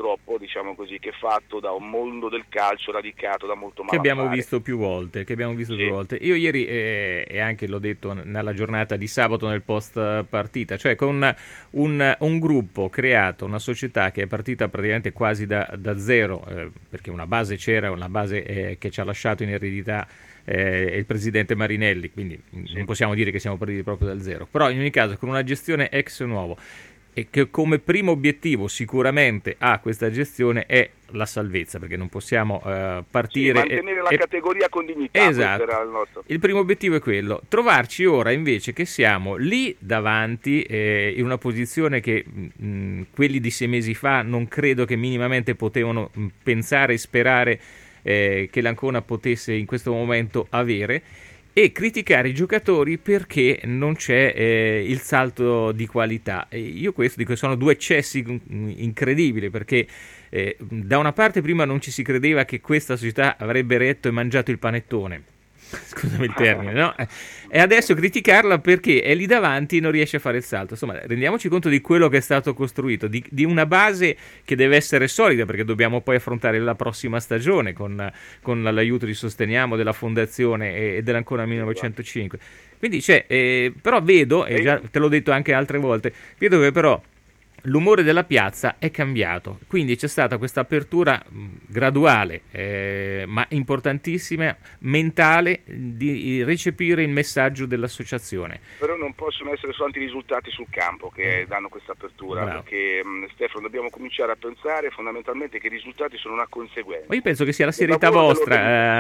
Speaker 9: purtroppo, diciamo così, che è fatto da un mondo del calcio radicato da molto
Speaker 3: che
Speaker 9: malaffare.
Speaker 3: abbiamo visto più volte, che abbiamo visto
Speaker 9: Sì.
Speaker 3: più volte. Io ieri, eh, e anche l'ho detto nella giornata di sabato nel post partita, cioè con un, un gruppo creato, una società che è partita praticamente quasi da, da zero, eh, perché una base c'era, una base eh, che ci ha lasciato in eredità eh, il presidente Marinelli, quindi sì. non possiamo dire che siamo partiti proprio dal zero, però in ogni caso con una gestione ex nuovo, e che come primo obiettivo sicuramente ha questa gestione è la salvezza, perché non possiamo uh, partire...
Speaker 9: Sì, mantenere
Speaker 3: e,
Speaker 9: la
Speaker 3: e...
Speaker 9: categoria con dignità.
Speaker 3: Esatto,
Speaker 9: era il, nostro.
Speaker 3: il primo obiettivo è quello, trovarci ora invece che siamo lì davanti eh, in una posizione che mh, quelli di sei mesi fa non credo che minimamente potevano mh, pensare e sperare eh, che l'Ancona potesse in questo momento avere, e criticare i giocatori perché non c'è eh, il salto di qualità. E io questo dico, sono due eccessi incredibili, perché eh, da una parte prima non ci si credeva che questa società avrebbe retto e mangiato il panettone, scusami il termine, no? E adesso criticarla perché è lì davanti e non riesce a fare il salto. Insomma, rendiamoci conto di quello che è stato costruito, di, di una base che deve essere solida, perché dobbiamo poi affrontare la prossima stagione con, con l'aiuto di Sosteniamo della Fondazione e, e dell'Ancona millenovecentocinque. Quindi c'è, eh, però vedo, e già te l'ho detto anche altre volte, vedo che però l'umore della piazza è cambiato, quindi c'è stata questa apertura graduale eh, ma importantissima, mentale, di recepire il messaggio dell'associazione.
Speaker 9: Però non possono essere soltanto i risultati sul campo che danno questa apertura. Bravo. Perché mh, Stefano, dobbiamo cominciare a pensare fondamentalmente che i risultati sono una conseguenza.
Speaker 3: Ma io penso che sia la serietà vostra,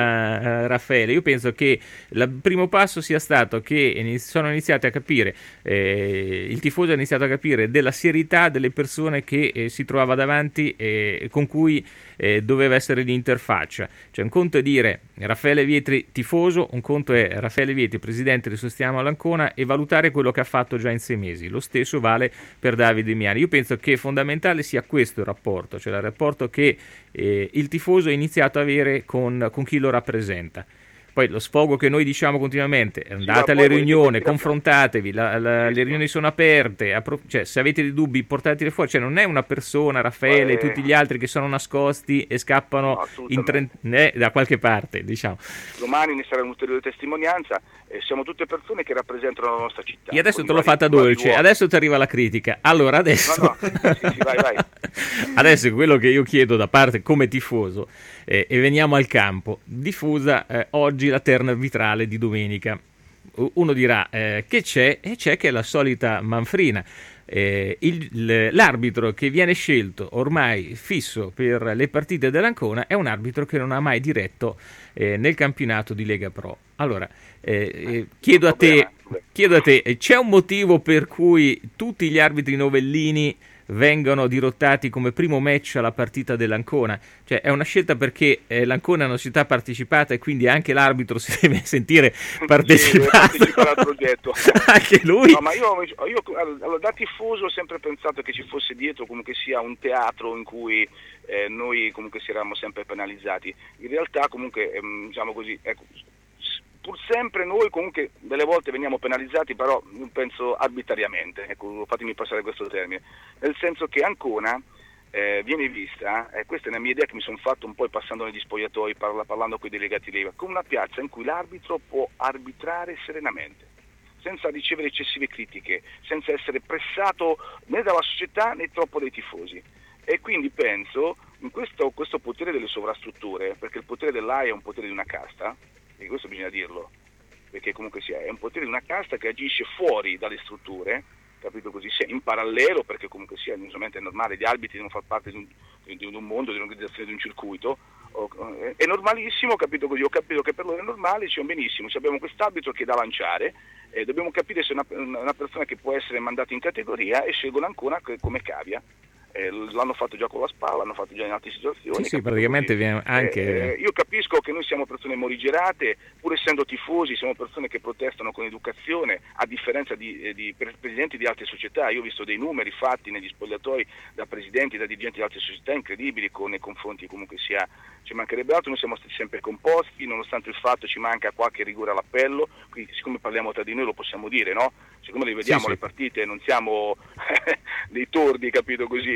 Speaker 3: eh, Raffaele. Io penso che il primo passo sia stato che sono iniziati a capire, eh, il tifoso ha iniziato a capire della serietà delle persone che eh, si trovava davanti e eh, con cui eh, doveva essere l'interfaccia. Cioè un conto è dire Raffaele Vietri tifoso, un conto è Raffaele Vietri presidente di Sosteniamo l'Ancona, e valutare quello che ha fatto già in sei mesi. Lo stesso vale per Davide Miani. Io penso che fondamentale sia questo il rapporto, cioè il rapporto che eh, il tifoso ha iniziato a avere con, con chi lo rappresenta. Poi lo sfogo che noi diciamo continuamente, andate sì, alle riunioni, confrontatevi, la, la, le riunioni sono aperte, appro- cioè se avete dei dubbi portateli fuori, cioè non è una persona, Raffaele e tutti gli altri che sono nascosti e scappano
Speaker 9: no,
Speaker 3: in tre- eh, da qualche parte, diciamo.
Speaker 9: Domani ne sarà un'ulteriore testimonianza, eh, siamo tutte persone che rappresentano la nostra città.
Speaker 3: E adesso te l'ho fatta dolce, adesso ti arriva la critica, allora adesso...
Speaker 9: No, no, sì, sì, vai, vai.
Speaker 3: Adesso quello che io chiedo da parte come tifoso, eh, e veniamo al campo, diffusa eh, oggi la terna arbitrale di domenica. Uno dirà eh, che c'è, e c'è che è la solita manfrina. Eh, il, l'arbitro che viene scelto ormai fisso per le partite dell'Ancona è un arbitro che non ha mai diretto eh, nel campionato di Lega Pro. Allora, eh, eh, chiedo a te, chiedo a te, c'è un motivo per cui tutti gli arbitri novellini vengono dirottati come primo match alla partita dell'Ancona? Cioè è una scelta perché eh, l'Ancona è una società partecipata e quindi anche l'arbitro si deve sentire partecipato,
Speaker 9: sì, al progetto.
Speaker 3: Anche lui?
Speaker 9: No, ma io, io allora, da tifoso ho sempre pensato che ci fosse dietro comunque sia un teatro in cui eh, noi comunque si eravamo sempre penalizzati. In realtà comunque ehm, diciamo così, ecco, pur sempre noi comunque delle volte veniamo penalizzati, però penso arbitrariamente, ecco, fatemi passare questo termine, nel senso che Ancona eh, viene vista, eh, questa è una mia idea che mi sono fatto un po' passando negli spogliatoi, parla, parlando con i delegati Lega, come una piazza in cui l'arbitro può arbitrare serenamente, senza ricevere eccessive critiche, senza essere pressato né dalla società né troppo dai tifosi. E quindi penso in questo, questo potere delle sovrastrutture, perché il potere dell'A I è un potere di una casta, e questo bisogna dirlo, perché comunque sia, è un potere di una casta che agisce fuori dalle strutture, capito così, sia in parallelo, perché comunque sia, è normale, gli arbitri devono far parte di un, di un mondo, di un'organizzazione, di un circuito, o, è normalissimo, capito così, ho capito che per loro è normale, ci benissimo, se abbiamo quest'arbitro che è da lanciare, eh, dobbiamo capire se è una, una persona che può essere mandata in categoria, e scelgono ancora come cavia. Eh, l'hanno fatto già con la Spalla, l'hanno fatto già in altre situazioni.
Speaker 3: Sì, sì, praticamente viene anche...
Speaker 9: Eh, io capisco che noi siamo persone morigerate, pur essendo tifosi, siamo persone che protestano con educazione, a differenza di, eh, di presidenti di altre società. Io ho visto dei numeri fatti negli spogliatoi da presidenti, da dirigenti di altre società incredibili, con nei confronti comunque sia, ci mancherebbe altro, noi siamo stati sempre composti, nonostante il fatto ci manca qualche rigore all'appello, quindi siccome parliamo tra di noi lo possiamo dire, no? Siccome li vediamo sì, le sì. partite, non siamo dei tordi, capito così,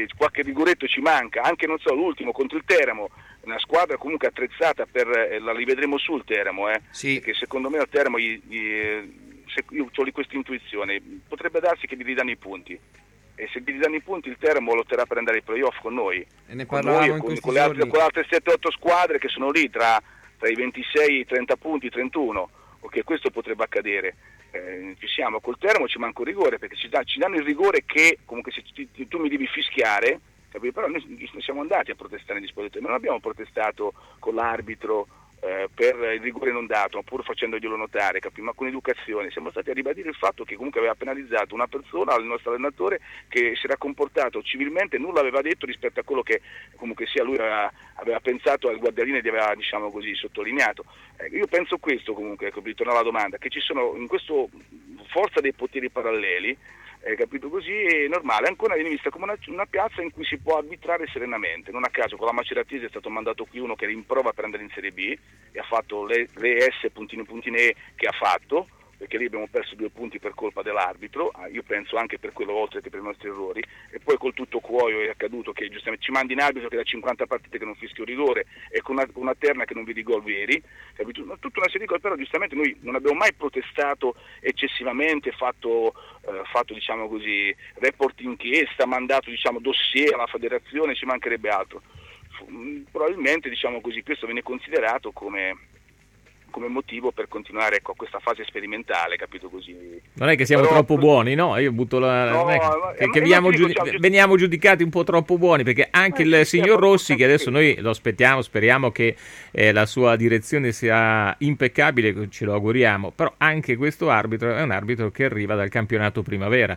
Speaker 9: quindi qualche rigoretto ci manca, anche non so l'ultimo contro il Teramo, una squadra comunque attrezzata per, eh, la rivedremo sul Teramo, eh,
Speaker 5: sì.
Speaker 9: Perché secondo me al Teramo gli, gli, se, io ho questa intuizione, potrebbe darsi che gli ridanno i punti, e se gli danno i punti il Teramo lotterà per andare ai playoff con noi,
Speaker 5: e ne
Speaker 9: con,
Speaker 5: noi
Speaker 9: noi con, con, le altre, con le altre sette otto squadre che sono lì tra, tra i ventisei, i trenta punti, trentuno, ok, questo potrebbe accadere. Eh, ci siamo, col Teramo ci manca un rigore, perché ci, da, ci danno il rigore che comunque se ti, ti, tu mi devi fischiare, capito? Però noi, noi siamo andati a protestare in spogliatoio, ma non abbiamo protestato con l'arbitro eh, per il rigore non dato, pur facendoglielo notare, capito? Ma con educazione. Siamo stati a ribadire il fatto che comunque aveva penalizzato una persona, il nostro allenatore, che si era comportato civilmente, nulla aveva detto rispetto a quello che comunque sia lui aveva, aveva pensato al guardialine e aveva, diciamo così, sottolineato. Eh, io penso questo comunque, ecco, ritorno alla domanda, che ci sono in questo forza dei poteri paralleli, eh, capito così, è normale, Ancona viene vista come una, una piazza in cui si può arbitrare serenamente. Non a caso con la Maceratese è stato mandato qui uno che era in prova per andare in Serie B e ha fatto le, le S puntine puntine E che ha fatto, perché lì abbiamo perso due punti per colpa dell'arbitro, io penso anche per quello oltre che per i nostri errori, e poi col tutto cuoio è accaduto che giustamente ci mandi in arbitro che da cinquanta partite che non fischia un rigore e con una, una terna che non vede i gol veri, capito? Tutta una serie di gol, però giustamente noi non abbiamo mai protestato eccessivamente, fatto, eh, fatto diciamo così, report inchiesta, mandato diciamo dossier alla federazione, ci mancherebbe altro. Probabilmente diciamo così questo viene considerato come come motivo per continuare ecco, questa fase sperimentale, capito così.
Speaker 3: Non è che siamo
Speaker 9: Però,
Speaker 3: troppo buoni, no? Io butto la...
Speaker 9: No,
Speaker 3: non è che,
Speaker 9: ma,
Speaker 3: che,
Speaker 9: ma,
Speaker 3: che
Speaker 9: ma
Speaker 3: veniamo,
Speaker 9: dico,
Speaker 3: giudi-
Speaker 9: cioè,
Speaker 3: veniamo giudicati un po' troppo buoni, perché anche
Speaker 9: eh,
Speaker 3: il
Speaker 9: sì,
Speaker 3: signor
Speaker 9: sì,
Speaker 3: Rossi, che adesso
Speaker 9: sì.
Speaker 3: noi lo aspettiamo, speriamo che eh, la sua direzione sia impeccabile, ce lo auguriamo, però anche questo arbitro è un arbitro che arriva dal campionato primavera.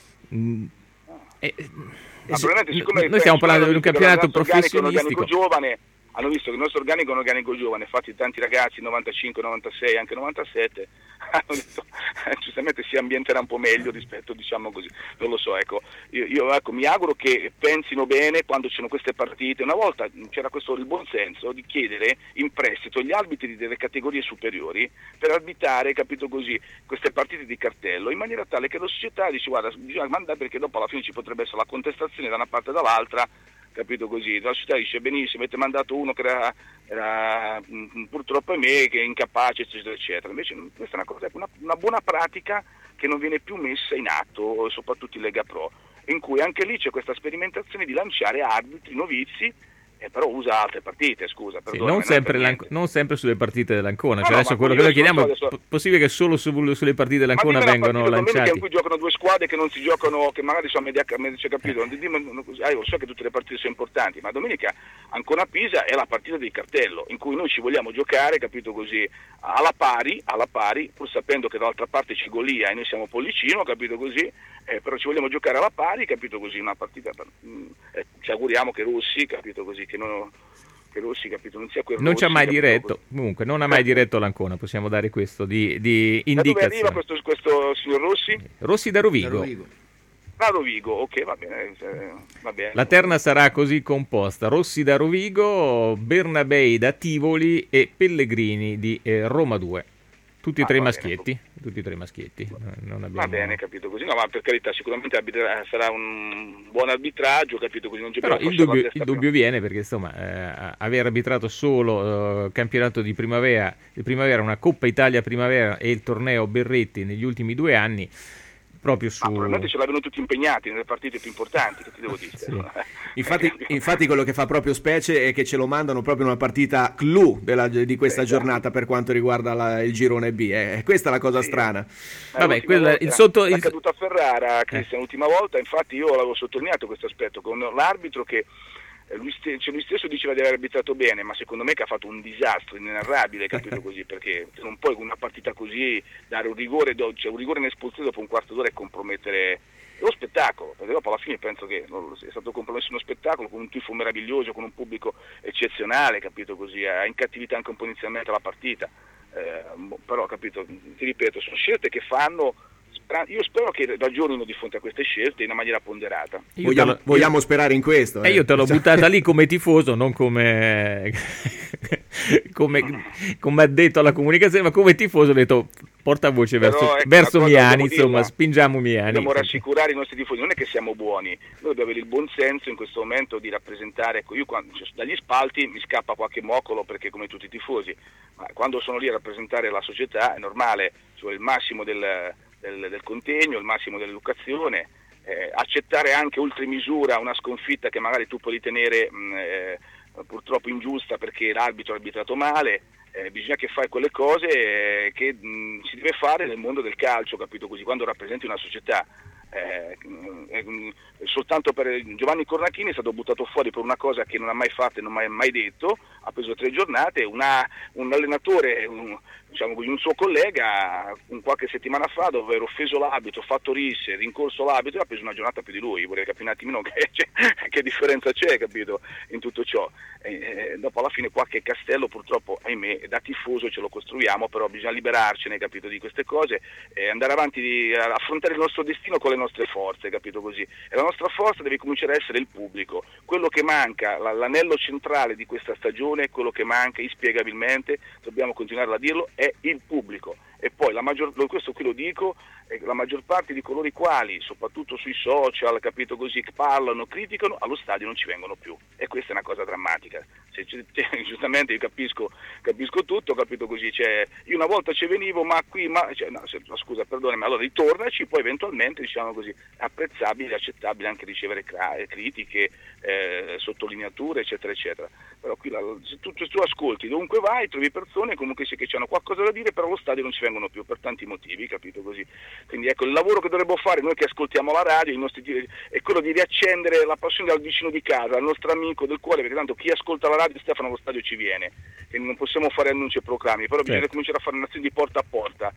Speaker 3: Mm, eh,
Speaker 9: Ma probabilmente, siccome
Speaker 3: noi stiamo parlando di un campionato professionistico.
Speaker 9: Organico giovane, hanno visto che il nostro organico è un organico giovane, infatti tanti ragazzi novantacinque, novantasei, anche novantasette hanno detto eh, giustamente si ambienterà un po' meglio rispetto, diciamo così, non lo so, ecco, io, io ecco, mi auguro che pensino bene quando ci sono queste partite. Una volta c'era questo il buon senso di chiedere in prestito gli arbitri delle categorie superiori per arbitrare, capito così, queste partite di cartello, in maniera tale che la società dice guarda, bisogna mandare, perché dopo alla fine ci potrebbe essere la contestazione da una parte e dall'altra, capito così, la società dice benissimo, avete mandato uno che era, era mh, purtroppo è me, che è incapace, eccetera eccetera. Invece questa è una cosa, una, una buona pratica che non viene più messa in atto, soprattutto in Lega Pro, in cui anche lì c'è questa sperimentazione di lanciare arbitri novizi, eh, però usa altre partite, scusa,
Speaker 3: sì, non, sempre
Speaker 9: non,
Speaker 3: non sempre sulle partite dell'Ancona,
Speaker 9: no,
Speaker 3: cioè
Speaker 9: no,
Speaker 3: adesso quello che noi chiediamo è po- possibile che solo su, sulle partite dell'Ancona vengano lanciati.
Speaker 9: In cui giocano due squadre che non si giocano, che magari sono media, media capito, eh. Io so che tutte le partite sono importanti, ma domenica Ancona-Pisa è la partita del cartello, in cui noi ci vogliamo giocare, capito così, alla pari, alla pari, pur sapendo che dall'altra parte c'è Golia e noi siamo Pollicino, capito così, eh, però ci vogliamo giocare alla pari, capito così, una partita, mh, eh, ci auguriamo che Rossi, capito così, che non... che Rossi, capito, non sia quel
Speaker 3: non
Speaker 9: Rossi,
Speaker 3: ci ha mai
Speaker 9: capito,
Speaker 3: diretto,
Speaker 9: così.
Speaker 3: comunque non ha mai diretto l'Ancona, possiamo dare questo di, di
Speaker 9: Da dove
Speaker 3: indicazione.
Speaker 9: arriva questo, questo signor Rossi?
Speaker 3: Rossi da Rovigo.
Speaker 5: Da Rovigo.
Speaker 9: Da Rovigo, ok, va bene, eh, va bene.
Speaker 3: La terna sarà così composta: Rossi da Rovigo, Bernabei da Tivoli e Pellegrini di eh, Roma due. Tutti e
Speaker 9: Ah,
Speaker 3: tre
Speaker 9: va
Speaker 3: maschietti,
Speaker 9: bene.
Speaker 3: tutti e tre maschietti. Non abbiamo...
Speaker 9: Va bene, capito così. No, ma per carità, sicuramente arbitra- sarà un buon arbitraggio, capito così. Non c'è
Speaker 3: Però
Speaker 9: più
Speaker 3: il dubbio, il dubbio viene perché insomma eh, aver arbitrato solo eh, campionato di primavera, di primavera, una Coppa Italia primavera e il torneo Berretti negli ultimi due anni, proprio su...
Speaker 9: Ma probabilmente ce l'avevano tutti impegnati nelle partite più importanti, che ti devo dire.
Speaker 3: Sì.
Speaker 4: Infatti, infatti quello che fa proprio specie è che ce lo mandano proprio in una partita clou della, di questa
Speaker 9: Esatto.
Speaker 4: giornata per quanto riguarda la, il girone B. Eh, questa è la cosa
Speaker 9: Sì.
Speaker 4: strana.
Speaker 3: Vabbè, quella- il sotto-
Speaker 9: È
Speaker 3: il-
Speaker 9: accaduto a Ferrara, Cristian, l'ultima volta, infatti io l'avevo sottolineato questo aspetto, con l'arbitro che eh, lui, ste- cioè lui stesso diceva di aver arbitrato bene, ma secondo me che ha fatto un disastro inenarrabile, capito così, perché non puoi con una partita così dare un rigore, do- cioè un rigore in espulsione dopo un quarto d'ora e compromettere lo spettacolo, perché dopo alla fine penso che non, è stato compromesso uno spettacolo con un tifo meraviglioso, con un pubblico eccezionale, capito così, ha incattivito anche un po' inizialmente la partita, eh, però capito, ti ripeto, sono scelte che fanno, io spero che ragionino di fronte a queste scelte in una maniera ponderata.
Speaker 3: Io
Speaker 4: Vogliamo,
Speaker 3: te lo-
Speaker 4: vogliamo
Speaker 3: io-
Speaker 4: sperare in questo.
Speaker 3: E
Speaker 4: eh.
Speaker 3: io te l'ho buttata lì come tifoso, non come, come, come addetto alla comunicazione, ma come tifoso ho detto portavoce
Speaker 9: Però,
Speaker 3: verso,
Speaker 9: ecco,
Speaker 3: verso Miani, insomma,
Speaker 9: dirla,
Speaker 3: spingiamo Miani.
Speaker 9: Dobbiamo rassicurare i nostri tifosi, non è che siamo buoni, noi dobbiamo avere il buon senso in questo momento di rappresentare, ecco, io quando, cioè, dagli spalti mi scappa qualche moccolo perché come tutti i tifosi, ma quando sono lì a rappresentare la società è normale, cioè il massimo del, del, del contegno, il massimo dell'educazione, eh, accettare anche oltre misura una sconfitta che magari tu puoi ritenere mh, eh, purtroppo ingiusta perché l'arbitro ha arbitrato male. Eh, bisogna che fai quelle cose eh, che mh, si deve fare nel mondo del calcio, capito così, quando rappresenti una società. Eh, eh, soltanto per Giovanni Cornacchini è stato buttato fuori per una cosa che non ha mai fatto e non ha mai, mai detto, ha preso tre giornate, una, un allenatore, un, diciamo così, un suo collega un qualche settimana fa dopo aver offeso l'arbitro, fatto risse, rincorso l'arbitro, ha preso una giornata più di lui, vorrei capire un attimino che, cioè, che differenza c'è, capito, in tutto ciò. Eh, dopo alla fine qualche castello purtroppo, ahimè, da tifoso ce lo costruiamo, però bisogna liberarcene, capito, di queste cose e andare avanti, di, affrontare il nostro destino con le nostre forze, capito così. E la nostra forza deve cominciare a essere il pubblico. Quello che manca, l'anello centrale di questa stagione, quello che manca inspiegabilmente, dobbiamo continuare a dirlo, è il pubblico. E poi la maggior, questo qui lo dico, la maggior parte di coloro i quali, soprattutto sui social, capito così, parlano, criticano, allo stadio non ci vengono più. E questa è una cosa drammatica. Se, cioè, giustamente io capisco, capisco tutto, capito così, cioè, io una volta ci venivo, ma qui, ma, cioè, no, se, scusa, perdonami, allora ritornaci, poi eventualmente, diciamo così, apprezzabile, accettabile anche ricevere cra- critiche, eh, sottolineature, eccetera, eccetera. Però qui la, se, tu, se tu ascolti, dovunque vai, trovi persone comunque sì che hanno qualcosa da dire, però allo stadio non ci vengono più per tanti motivi, capito così. Quindi ecco, il lavoro che dovremmo fare noi che ascoltiamo la radio, i nostri, è quello di riaccendere la passione al vicino di casa, al nostro amico del cuore, perché tanto chi ascolta la radio, Stefano, allo stadio ci viene, e non possiamo fare annunci e proclami, però certo, bisogna cominciare a fare un'azione di porta a porta,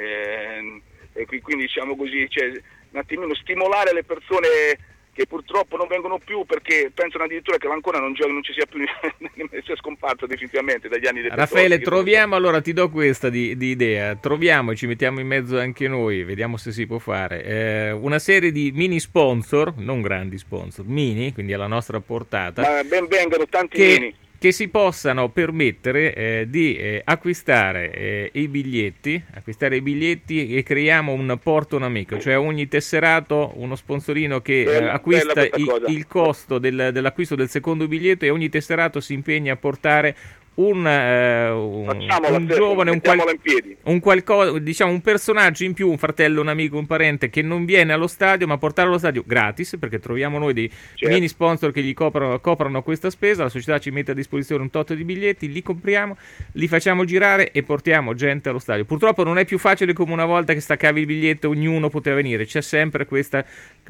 Speaker 9: eh, e quindi diciamo così, cioè, un attimino stimolare le persone che purtroppo non vengono più perché pensano addirittura che l'Ancona non giochi, non ci sia più, sia scomparsa definitivamente dagli anni del
Speaker 3: Raffaele, troviamo, allora ti do questa di, di idea, troviamo e ci mettiamo in mezzo anche noi, vediamo se si può fare, eh, una serie di mini sponsor, non grandi sponsor, mini, quindi alla nostra portata.
Speaker 9: Ma ben vengano tanti
Speaker 3: che...
Speaker 9: mini.
Speaker 3: che si possano permettere eh, di eh, acquistare eh, i biglietti, acquistare i biglietti e creiamo un porto un amico, cioè ogni tesserato, uno sponsorino che
Speaker 9: bella,
Speaker 3: eh, acquista
Speaker 9: i,
Speaker 3: il costo del, dell'acquisto del secondo biglietto e ogni tesserato si impegna a portare un, eh, un, un giovane, un, qual- un qualcosa, diciamo un personaggio in più, un fratello, un amico, un parente che non viene allo stadio, ma portarlo allo stadio gratis, perché troviamo noi dei certo. mini sponsor che gli coprono, coprono questa spesa, la società ci mette a disposizione un tot di biglietti, li compriamo, li facciamo girare e portiamo gente allo stadio. Purtroppo non è più facile come una volta che staccavi il biglietto, ognuno poteva venire, c'è sempre questa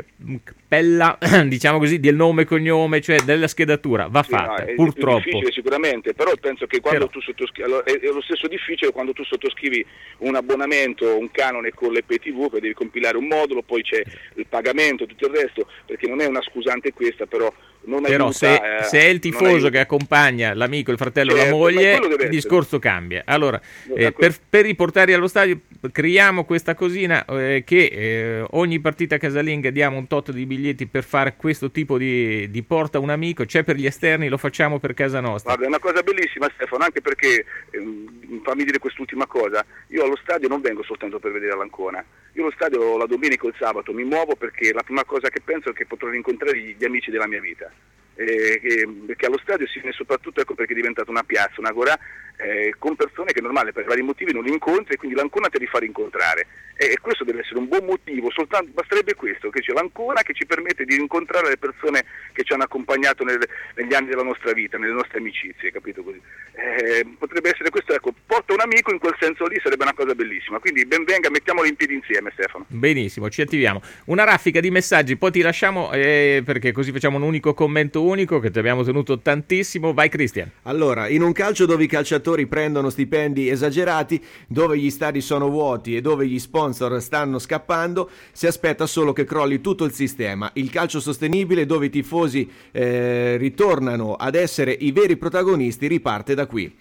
Speaker 3: pella, diciamo così, del nome e cognome, cioè della schedatura, va
Speaker 9: sì,
Speaker 3: fatta,
Speaker 9: no, è
Speaker 3: purtroppo.
Speaker 9: È difficile sicuramente, però penso che quando
Speaker 3: però.
Speaker 9: tu sottoscrivi, allora, è, è lo stesso difficile quando tu sottoscrivi un abbonamento, un canone con l'E P T V, che devi compilare un modulo, poi c'è il pagamento, tutto il resto, perché non è una scusante questa, però non
Speaker 3: però
Speaker 9: aiuta,
Speaker 3: se,
Speaker 9: eh,
Speaker 3: se è il tifoso che accompagna l'amico, il fratello, certo, la moglie, il discorso cambia. Allora, eh, per, per riportarli allo stadio creiamo questa cosina eh, che eh, ogni partita casalinga diamo un tot di biglietti per fare questo tipo di, di porta un amico, c'è per gli esterni, lo facciamo per casa nostra.
Speaker 9: Guarda, è una cosa bellissima, Stefano, anche perché ehm, fammi dire quest'ultima cosa, io allo stadio non vengo soltanto per vedere l'Ancona, io allo stadio la domenica o il sabato mi muovo perché la prima cosa che penso è che potrò rincontrare gli, gli amici della mia vita. Eh, che, perché allo stadio si viene soprattutto ecco perché è diventata una piazza, una agorà eh, con persone che è normale per vari motivi non li incontri e quindi l'Ancona te li fa rincontrare e, e questo deve essere un buon motivo, soltanto basterebbe questo, che c'è l'Ancona che ci permette di incontrare le persone che ci hanno accompagnato nel, negli anni della nostra vita, nelle nostre amicizie, capito così? Eh, potrebbe essere questo, ecco, porta un amico in quel senso lì, sarebbe una cosa bellissima, quindi ben venga, mettiamolo in piedi insieme, Stefano.
Speaker 3: Benissimo, ci attiviamo. Una raffica di messaggi, poi ti lasciamo eh, perché così facciamo un unico commento unico che ti abbiamo tenuto tantissimo. Vai Cristian.
Speaker 4: Allora, in un calcio dove i calciatori prendono stipendi esagerati, dove gli stadi sono vuoti e dove gli sponsor stanno scappando, si aspetta solo che crolli tutto il sistema. Il calcio sostenibile dove i tifosi eh, ritornano ad essere i veri protagonisti riparte da qui.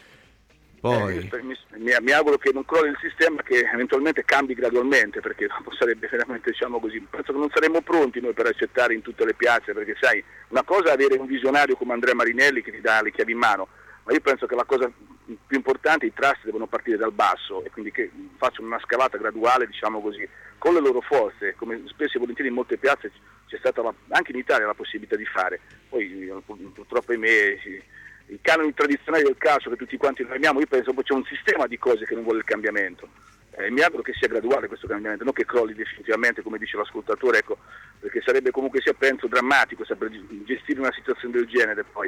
Speaker 4: Poi
Speaker 9: eh, mi, mi auguro che non crolli il sistema, che eventualmente cambi gradualmente, perché dopo sarebbe veramente, diciamo così, penso che non saremmo pronti noi per accettare in tutte le piazze, perché sai, una cosa è avere un visionario come Andrea Marinelli che ti dà le chiavi in mano, ma io penso che la cosa più importante, i trust devono partire dal basso e quindi che facciano una scalata graduale, diciamo così, con le loro forze, come spesso e volentieri in molte piazze c'è stata la, anche in Italia la possibilità di fare. Poi purtroppo ahimè i canoni tradizionali del calcio che tutti quanti noi amiamo, io penso che c'è un sistema di cose che non vuole il cambiamento. Eh, mi auguro che sia graduale questo cambiamento, non che crolli definitivamente, come dice l'ascoltatore, ecco, perché sarebbe comunque sia, penso, drammatico saper gestire una situazione del genere poi.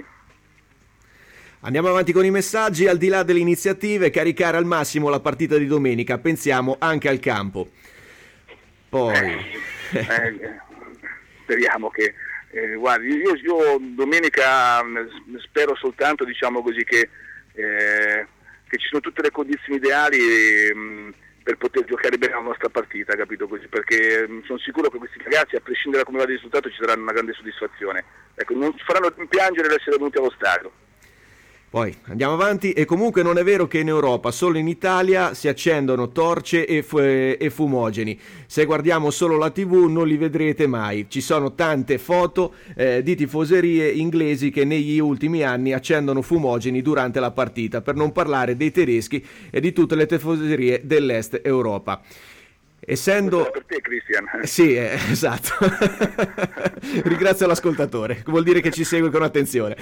Speaker 4: Andiamo avanti con i messaggi. Al di là delle iniziative, caricare al massimo la partita di domenica, pensiamo anche al campo. Poi
Speaker 9: eh, eh, speriamo che eh, guardi, io, io domenica spero soltanto, diciamo così, che, eh, che ci sono tutte le condizioni ideali mh, per poter giocare bene la nostra partita, capito così? Perché mh, sono sicuro che questi ragazzi, a prescindere da come va il risultato, ci daranno una grande soddisfazione. Ecco, non ci faranno rimpiangere di essere venuti allo stadio.
Speaker 4: Poi andiamo avanti. E comunque non è vero che in Europa, solo in Italia si accendono torce e, fu- e fumogeni. Se guardiamo solo la tivù non li vedrete mai. Ci sono tante foto eh, di tifoserie inglesi che negli ultimi anni accendono fumogeni durante la partita, per non parlare dei tedeschi e di tutte le tifoserie dell'est Europa. Essendo
Speaker 9: per te, Christian.
Speaker 4: Sì, eh, esatto. Ringrazio l'ascoltatore, vuol dire che ci segue con attenzione.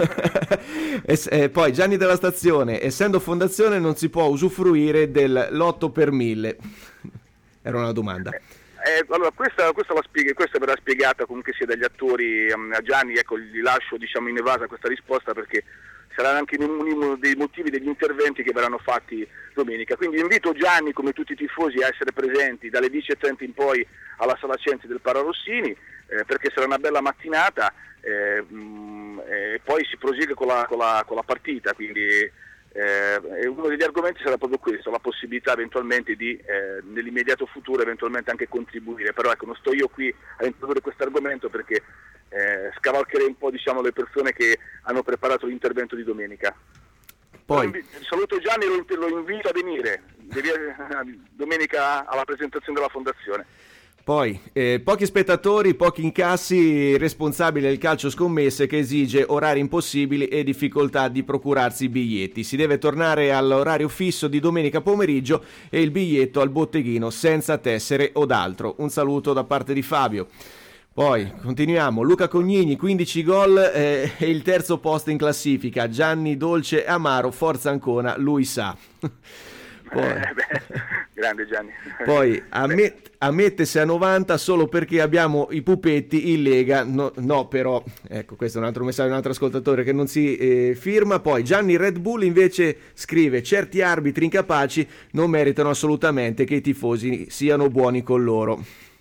Speaker 4: E, eh, poi Gianni della Stazione, essendo fondazione non si può usufruire dell'otto per mille. Era una domanda.
Speaker 9: Eh, allora questa, questa, la spiega, questa verrà spiegata comunque sia dagli attori um, a Gianni, ecco, gli lascio, diciamo, in evasa questa risposta perché sarà anche uno dei motivi degli interventi che verranno fatti domenica. Quindi invito Gianni, come tutti i tifosi, a essere presenti dalle dieci e trenta in poi alla Sala Censi del Pararossini, eh, perché sarà una bella mattinata eh, mh, e poi si prosegue con la, con la, con la partita. Quindi eh, uno degli argomenti sarà proprio questo, la possibilità eventualmente di eh, nell'immediato futuro eventualmente anche contribuire. Però ecco, non sto io qui a introdurre questo argomento perché Eh, scavalcherei un po', diciamo, le persone che hanno preparato l'intervento di domenica. Poi invi- saluto Gianni, lo, lo invito a venire Devi, eh, domenica alla presentazione della fondazione.
Speaker 4: Poi eh, pochi spettatori, pochi incassi, responsabile del calcio scommesse che esige orari impossibili e difficoltà di procurarsi i biglietti. Si deve tornare all'orario fisso di domenica pomeriggio e il biglietto al botteghino senza tessere o d'altro. Un saluto da parte di Fabio. Poi continuiamo, Luca Cognini, quindici gol eh, e il terzo posto in classifica. Gianni Dolce e Amaro, forza Ancona, lui sa. Poi,
Speaker 9: eh, beh, grande Gianni.
Speaker 4: Poi ammet- ammettese a novanta solo perché abbiamo i pupetti in Lega. No, no però, ecco, questo è un altro messaggio di un altro ascoltatore che non si eh, firma. Poi Gianni Red Bull invece scrive: certi arbitri incapaci non meritano assolutamente che i tifosi siano buoni con loro.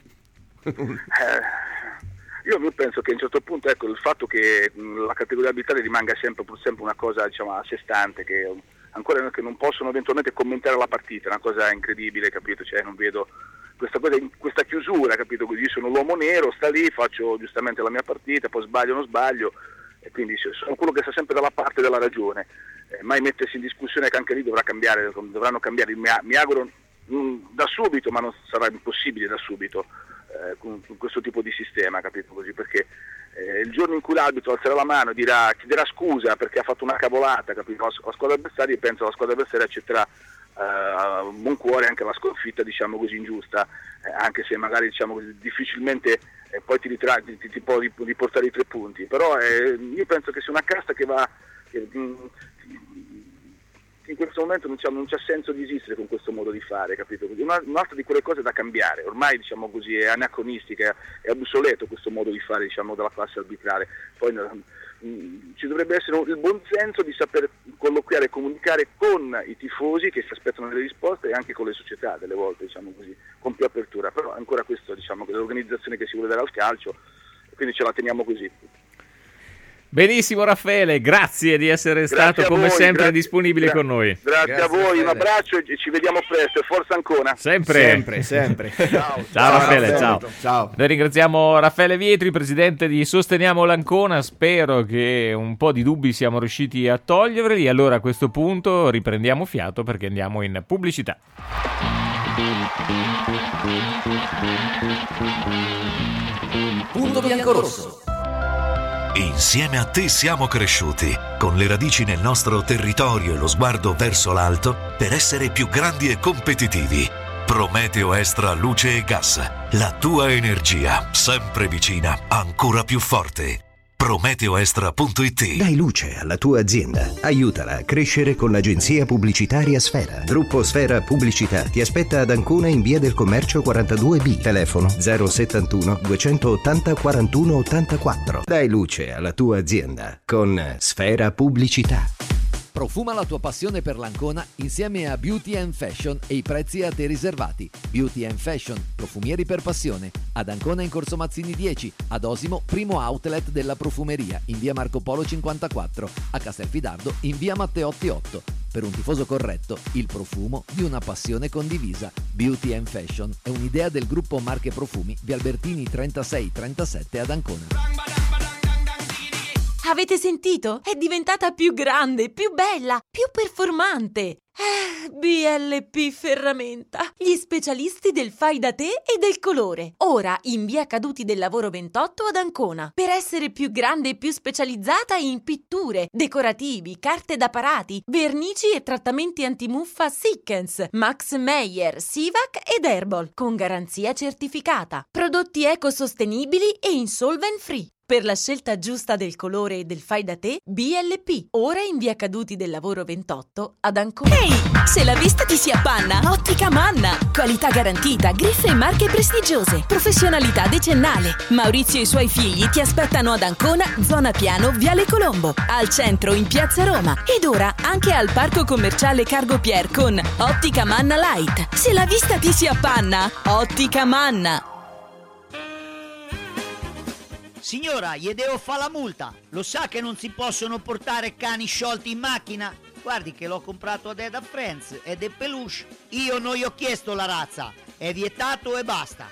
Speaker 9: eh. Io penso che a un certo punto, ecco, il fatto che la categoria arbitrale rimanga sempre, pur sempre una cosa, diciamo, a sé stante, che ancora che non possono eventualmente commentare la partita, è una cosa incredibile, capito? Cioè non vedo questa cosa, questa chiusura, capito? Così io sono l'uomo nero, sta lì, faccio giustamente la mia partita, poi sbaglio o non sbaglio, e quindi sono quello che sta sempre dalla parte della ragione. Eh, mai mettersi in discussione che anche lì dovrà cambiare, dovranno cambiare, mi, mi auguro mh, da subito, ma non sarà impossibile da subito. Eh, con, con questo tipo di sistema, capito così? Perché eh, il giorno in cui l'arbitro alzerà la mano e dirà, chiederà scusa perché ha fatto una cavolata, capito? La, la squadra avversaria, penso la squadra avversaria accetterà eh, a buon cuore anche la sconfitta, diciamo così, ingiusta, eh, anche se magari, diciamo così, difficilmente eh, poi ti, ritra- ti, ti, ti può riportare i tre punti. Però eh, io penso che sia una casta che va che, mh, in questo momento non c'è, non c'è senso di esistere con questo modo di fare, capito? Una, un'altra di quelle cose da cambiare, ormai, diciamo così, è anacronistica, è obsoleto questo modo di fare, diciamo, della classe arbitrale. Poi mh, ci dovrebbe essere un, il buon senso di saper colloquiare e comunicare con i tifosi che si aspettano delle risposte e anche con le società delle volte, diciamo così, con più apertura. Però ancora questo, diciamo, che l'organizzazione che si vuole dare al calcio, quindi ce la teniamo così.
Speaker 3: Benissimo Raffaele, grazie di essere
Speaker 9: grazie
Speaker 3: stato come
Speaker 9: voi,
Speaker 3: sempre
Speaker 9: grazie,
Speaker 3: disponibile
Speaker 9: gra-
Speaker 3: con noi.
Speaker 9: Grazie, grazie a voi,
Speaker 3: Raffaele.
Speaker 9: Un abbraccio e ci vediamo presto, forza Ancona.
Speaker 3: Sempre,
Speaker 4: sempre, sempre.
Speaker 3: ciao, ciao, ciao Raffaele, ciao.
Speaker 4: ciao.
Speaker 3: Noi ringraziamo Raffaele Vietri, presidente di Sosteniamo l'Ancona, spero che un po' di dubbi siamo riusciti a toglierli. Allora a questo punto riprendiamo fiato perché andiamo in pubblicità.
Speaker 1: Punto bianco rosso.
Speaker 10: Insieme a te siamo cresciuti, con le radici nel nostro territorio e lo sguardo verso l'alto, per essere più grandi e competitivi. Prometeo Extra Luce e Gas, la tua energia, sempre vicina, ancora più forte. Prometeo Extra punto it.
Speaker 8: Dai luce alla tua azienda. Aiutala a crescere con l'agenzia pubblicitaria Sfera. Gruppo Sfera Pubblicità ti aspetta ad Ancona in via del Commercio quarantadue B. Telefono zero settantuno duecentottanta quarantuno ottantaquattro. Dai luce alla tua azienda con Sfera Pubblicità.
Speaker 1: Profuma la tua passione per l'Ancona insieme a Beauty and Fashion e i prezzi a te riservati. Beauty and Fashion, profumieri per passione. Ad Ancona in Corso Mazzini dieci, ad Osimo, primo outlet della profumeria, in via Marco Polo cinquantaquattro, a Castelfidardo in via Matteotti otto. Per un tifoso corretto, il profumo di una passione condivisa. Beauty and Fashion è un'idea del gruppo Marche Profumi, via Albertini trentasei trentasette ad Ancona.
Speaker 2: Avete sentito? È diventata più grande, più bella, più performante. Eh, B L P Ferramenta, gli specialisti del fai da te e del colore. Ora in via Caduti del Lavoro ventotto ad Ancona. Per essere più grande e più specializzata in pitture, decorativi, carte da parati, vernici e trattamenti antimuffa Sikkens, Max Meyer, Sivac ed Herbal, con garanzia certificata. Prodotti ecosostenibili e insolvent free. Per la scelta giusta del colore e del fai da te, B L P. Ora in via Caduti del Lavoro ventotto ad Ancona.
Speaker 11: Ehi, se la vista ti si appanna, Ottica Manna. Qualità garantita, griffe e marche prestigiose. Professionalità decennale. Maurizio e i suoi figli ti aspettano ad Ancona, zona Piano, Viale Colombo. Al centro in Piazza Roma. Ed ora anche al Parco Commerciale Cargo Pier con Ottica Manna Light. Se la vista ti si appanna, Ottica Manna.
Speaker 12: Signora, gli devo fare la multa. Lo sa che non si possono portare cani sciolti in macchina? Guardi che l'ho comprato ad Eda Friends ed è peluche. Io non gli ho chiesto la razza. È vietato e basta.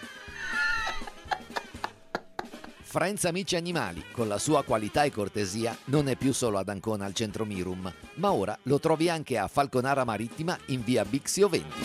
Speaker 1: Friends Amici Animali, con la sua qualità e cortesia, non è più solo ad Ancona al centro Mirum, ma ora lo trovi anche a Falconara Marittima in via Bixio venti.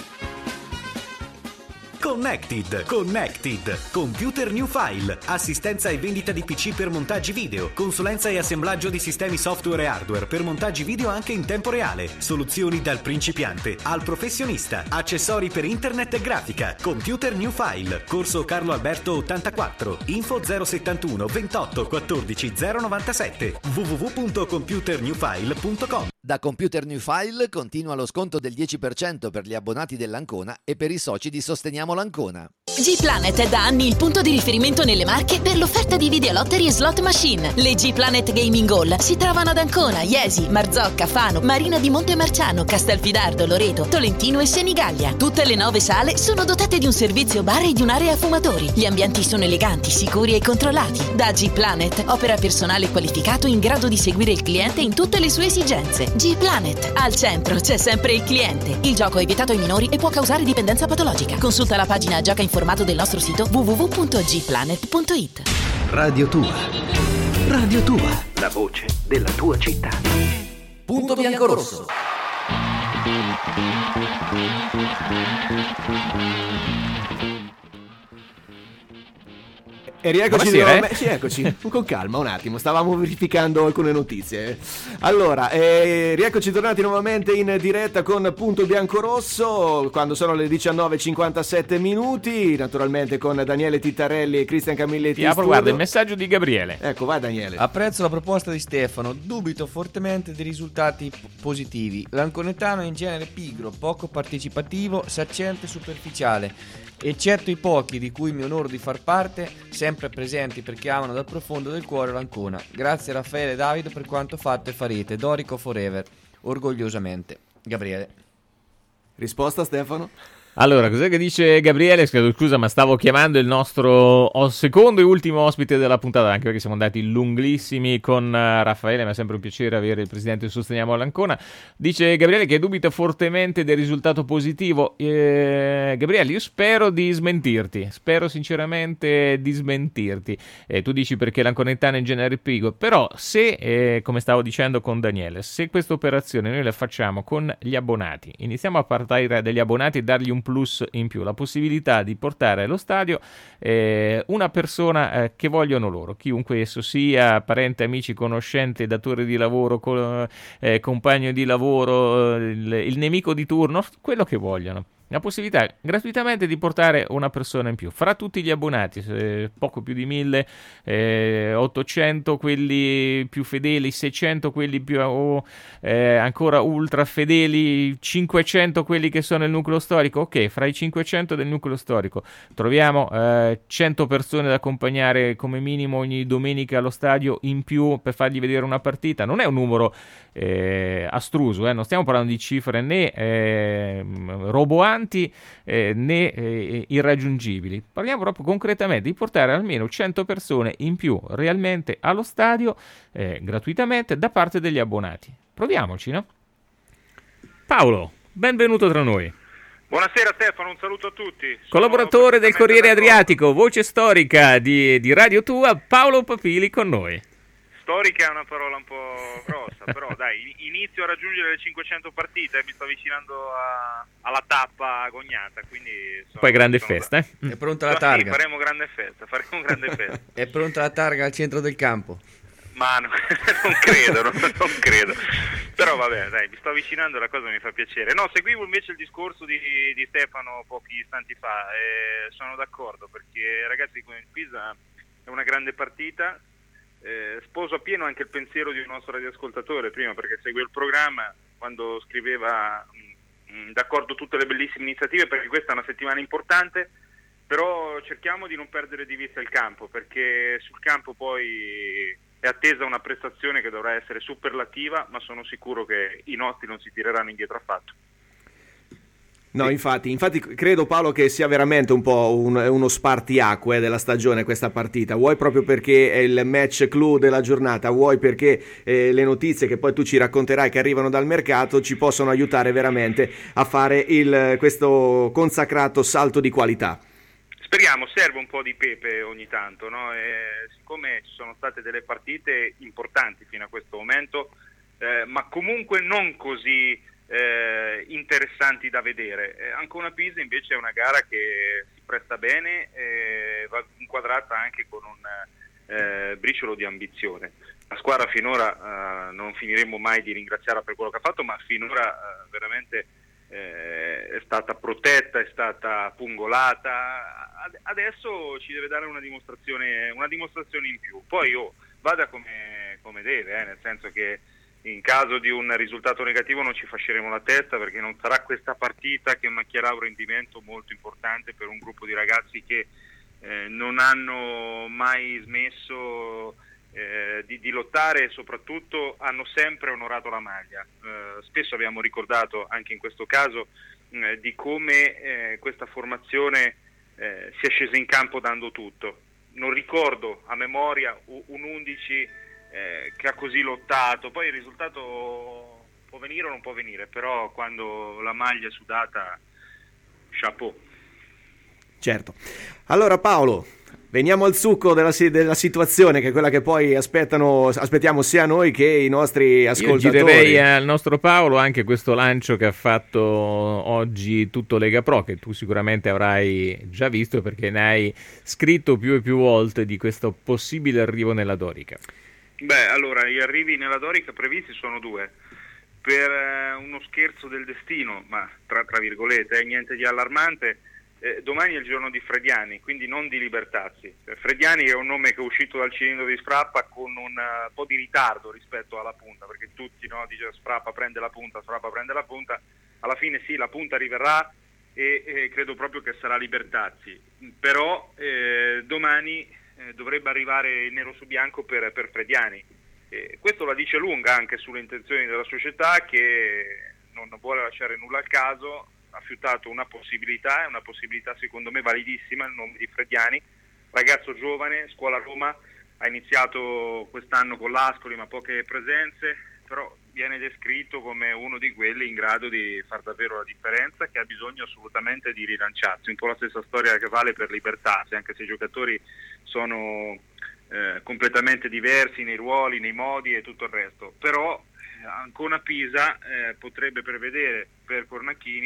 Speaker 13: Connected, Connected, Computer New File, assistenza e vendita di P C per montaggi video, consulenza e assemblaggio di sistemi software e hardware per montaggi video anche in tempo reale, soluzioni dal principiante al professionista, accessori per internet e grafica. Computer New File, corso Carlo Alberto ottantaquattro, info zero settantuno ventotto quattordici zero novantasette, w w w punto computer new file punto com.
Speaker 1: Da Computer New File continua lo sconto del dieci per cento per gli abbonati dell'Ancona e per i soci di Sosteniamo l'Ancona.
Speaker 2: G-Planet è da anni il punto di riferimento nelle Marche per l'offerta di videolottery e slot machine. Le G-Planet Gaming Hall si trovano ad Ancona, Iesi, Marzocca, Fano, Marina di Montemarciano, Castelfidardo, Loreto, Tolentino e Senigallia. Tutte le nove sale sono dotate di un servizio bar e di un'area fumatori. Gli ambienti sono eleganti, sicuri e controllati. Da G-Planet opera personale qualificato in grado di seguire il cliente in tutte le sue esigenze. G-Planet, al centro c'è sempre il cliente. Il gioco è vietato ai minori e può causare dipendenza patologica. Consulta la pagina Gioca Informato del nostro sito w w w punto g planet punto i t.
Speaker 8: Radio Tua. Radio Tua.
Speaker 14: La voce della tua città.
Speaker 1: Punto biancorosso.
Speaker 4: E rieccoci,
Speaker 3: Buonasera,
Speaker 4: nuovamente-
Speaker 3: eh?
Speaker 4: sì, eccoci, con calma un attimo, stavamo verificando alcune notizie. Allora, eh, rieccoci tornati nuovamente in diretta con Punto Biancorosso, quando sono le diciannove e cinquantasette minuti, naturalmente con Daniele Tittarelli e Cristian Camilletti.
Speaker 3: Ti
Speaker 4: in
Speaker 3: apro,
Speaker 4: studio.
Speaker 3: guarda, il messaggio di Gabriele.
Speaker 4: Ecco, vai Daniele.
Speaker 5: Apprezzo la proposta di Stefano, dubito fortemente dei risultati p- positivi. L'anconetano è in genere pigro, poco partecipativo, saccente e superficiale. Eccetto i pochi di cui mi onoro di far parte, sempre presenti perché amano dal profondo del cuore l'Ancona. Grazie Raffaele e Davide per quanto fatto e farete. Dorico forever. Orgogliosamente. Gabriele.
Speaker 4: Risposta Stefano?
Speaker 3: Allora, cos'è che dice Gabriele? Scusa, ma stavo chiamando il nostro oh, secondo e ultimo ospite della puntata, anche perché siamo andati lunghissimi con uh, Raffaele, ma è sempre un piacere avere il presidente di Sosteniamo l'Ancona. Dice Gabriele che dubita fortemente del risultato positivo. Eh, Gabriele, io spero di smentirti, spero sinceramente di smentirti. Eh, tu dici perché l'anconetano in genere è pigro, però se, eh, come stavo dicendo con Daniele, se questa operazione noi la facciamo con gli abbonati, iniziamo a partire dagli abbonati e dargli un plus in più, la possibilità di portare allo stadio eh, una persona eh, che vogliono loro, chiunque esso sia, parente, amici, conoscente, datore di lavoro, co- eh, compagno di lavoro, eh, il, il nemico di turno, quello che vogliono. La possibilità gratuitamente di portare una persona in più fra tutti gli abbonati, eh, poco più di mille, eh, ottocento quelli più fedeli, seicento quelli più oh, eh, ancora ultra fedeli, cinquecento quelli che sono nel nucleo storico. Ok, fra i cinquecento del nucleo storico troviamo eh, cento persone da accompagnare come minimo ogni domenica allo stadio in più per fargli vedere una partita. Non è un numero eh, astruso, eh? Non stiamo parlando di cifre né eh, roboanti Eh, né eh, irraggiungibili. Parliamo proprio concretamente di portare almeno cento persone in più realmente allo stadio eh, gratuitamente da parte degli abbonati. Proviamoci, no? Paolo, benvenuto tra noi.
Speaker 15: Buonasera Stefano, un saluto a tutti. Sono
Speaker 3: collaboratore del Corriere Adriatico, voce storica di, di Radio Tua, Paolo Papili con noi.
Speaker 15: Storica è una parola un po' grossa, però dai, inizio a raggiungere le cinquecento partite, mi sto avvicinando a, alla tappa agognata, quindi... Sono,
Speaker 3: Poi grande
Speaker 15: sono
Speaker 3: festa, eh?
Speaker 5: È pronta la
Speaker 15: Sì,
Speaker 5: targa.
Speaker 15: faremo grande festa, faremo grande festa.
Speaker 5: È pronta la targa al centro del campo.
Speaker 15: Ma no, non credo, non, non credo. Però vabbè, dai, mi sto avvicinando, la cosa mi fa piacere. No, seguivo invece il discorso di, di Stefano pochi istanti fa e sono d'accordo, perché ragazzi, come il Pisa è una grande partita. Eh, sposo appieno anche il pensiero di un nostro radioascoltatore prima, perché segue il programma, quando scriveva mh, mh, d'accordo tutte le bellissime iniziative, perché questa è una settimana importante, però cerchiamo di non perdere di vista il campo, perché sul campo poi è attesa una prestazione che dovrà essere superlativa, ma sono sicuro che i nostri non si tireranno indietro affatto.
Speaker 4: No, infatti, infatti credo Paolo che sia veramente un po' un, uno spartiacque della stagione questa partita, vuoi proprio perché è il match clou della giornata, vuoi perché eh, le notizie che poi tu ci racconterai che arrivano dal mercato ci possono aiutare veramente a fare il, questo consacrato salto di qualità.
Speaker 15: Speriamo, serve un po' di pepe ogni tanto, no? E siccome ci sono state delle partite importanti fino a questo momento, eh, ma comunque non così Eh, interessanti da vedere. Eh, Ancona Pisa invece è una gara che si presta bene e va inquadrata anche con un eh, briciolo di ambizione. La squadra finora eh, non finiremo mai di ringraziarla per quello che ha fatto, ma finora eh, veramente eh, è stata protetta, è stata pungolata. Ad- adesso ci deve dare una dimostrazione, una dimostrazione in più. Poi oh, vada come, come deve, eh, nel senso che in caso di un risultato negativo non ci fasceremo la testa, perché non sarà questa partita che macchierà un rendimento molto importante per un gruppo di ragazzi che eh, non hanno mai smesso eh, di, di lottare e soprattutto hanno sempre onorato la maglia. Eh, spesso abbiamo ricordato anche in questo caso eh, di come eh, questa formazione eh, sia scesa in campo dando tutto. Non ricordo a memoria un undici Eh, che ha così lottato, poi il risultato può venire o non può venire, però quando la maglia è sudata, chapeau.
Speaker 4: Certo. Allora Paolo, veniamo al succo della, della situazione, che è quella che poi aspettano, aspettiamo sia noi che i nostri ascoltatori.
Speaker 3: Io girerei al nostro Paolo anche questo lancio che ha fatto oggi Tutto Lega Pro, che tu sicuramente avrai già visto perché ne hai scritto più e più volte di questo possibile arrivo nella Dorica.
Speaker 15: Beh, allora, gli arrivi nella Dorica previsti sono due. Per eh, uno scherzo del destino, ma tra, tra virgolette, eh, niente di allarmante, eh, domani è il giorno di Frediani, quindi non di Libertazzi. Eh, Frediani è un nome che è uscito dal cilindro di Sfrappa con un uh, po' di ritardo rispetto alla punta, perché tutti, no, dice Sfrappa prende la punta, Sfrappa prende la punta, alla fine sì, la punta arriverà e eh, credo proprio che sarà Libertazzi, però eh, domani Eh, dovrebbe arrivare il nero su bianco per, per Frediani. Eh, questo la dice lunga anche sulle intenzioni della società, che non vuole lasciare nulla al caso, ha fiutato una possibilità, è una possibilità secondo me validissima, il nome di Frediani, ragazzo giovane, scuola Roma, ha iniziato quest'anno con l'Ascoli ma poche presenze, però viene descritto come uno di quelli in grado di far davvero la differenza, che ha bisogno assolutamente di rilanciarsi, un po' la stessa storia che vale per Libertazzi, anche se i giocatori sono eh, completamente diversi nei ruoli, nei modi e tutto il resto, però Ancona Pisa eh, potrebbe prevedere per Cornacchini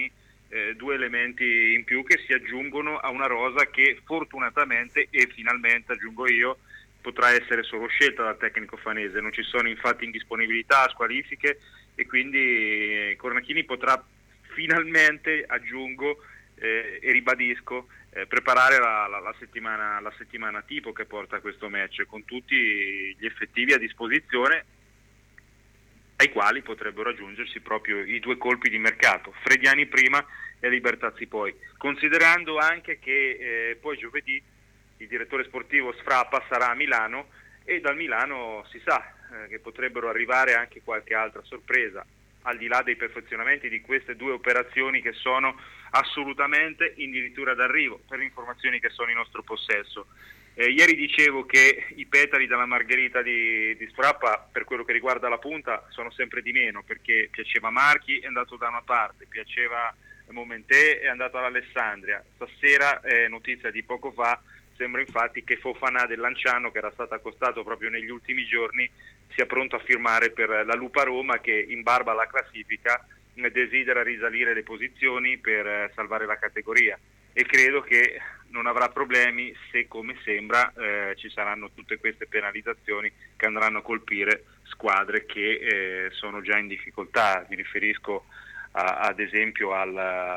Speaker 15: eh, due elementi in più che si aggiungono a una rosa che fortunatamente e finalmente, aggiungo io, potrà essere solo scelta dal tecnico fanese. Non ci sono infatti indisponibilità, squalifiche, e quindi Cornacchini potrà finalmente, aggiungo eh, e ribadisco, eh, preparare la, la, la, settimana, la settimana tipo che porta a questo match, con tutti gli effettivi a disposizione, ai quali potrebbero aggiungersi proprio i due colpi di mercato, Frediani prima e Libertazzi poi, considerando anche che eh, poi giovedì il direttore sportivo Sfrappa sarà a Milano, e dal Milano si sa eh, che potrebbero arrivare anche qualche altra sorpresa, al di là dei perfezionamenti di queste due operazioni che sono assolutamente addirittura d'arrivo, per le informazioni che sono in nostro possesso. Eh, ieri dicevo che i petali dalla Margherita di, di Sfrappa, per quello che riguarda la punta, sono sempre di meno, perché piaceva Marchi, è andato da una parte, piaceva Momentè, è andato all'Alessandria. Stasera, eh, notizia di poco fa, sembra infatti che Fofana del Lanciano, che era stato accostato proprio negli ultimi giorni, sia pronto a firmare per la Lupa Roma, che in barba alla classifica desidera risalire le posizioni per salvare la categoria, e credo che non avrà problemi se, come sembra, eh, ci saranno tutte queste penalizzazioni che andranno a colpire squadre che eh, sono già in difficoltà. Mi riferisco a, ad esempio al,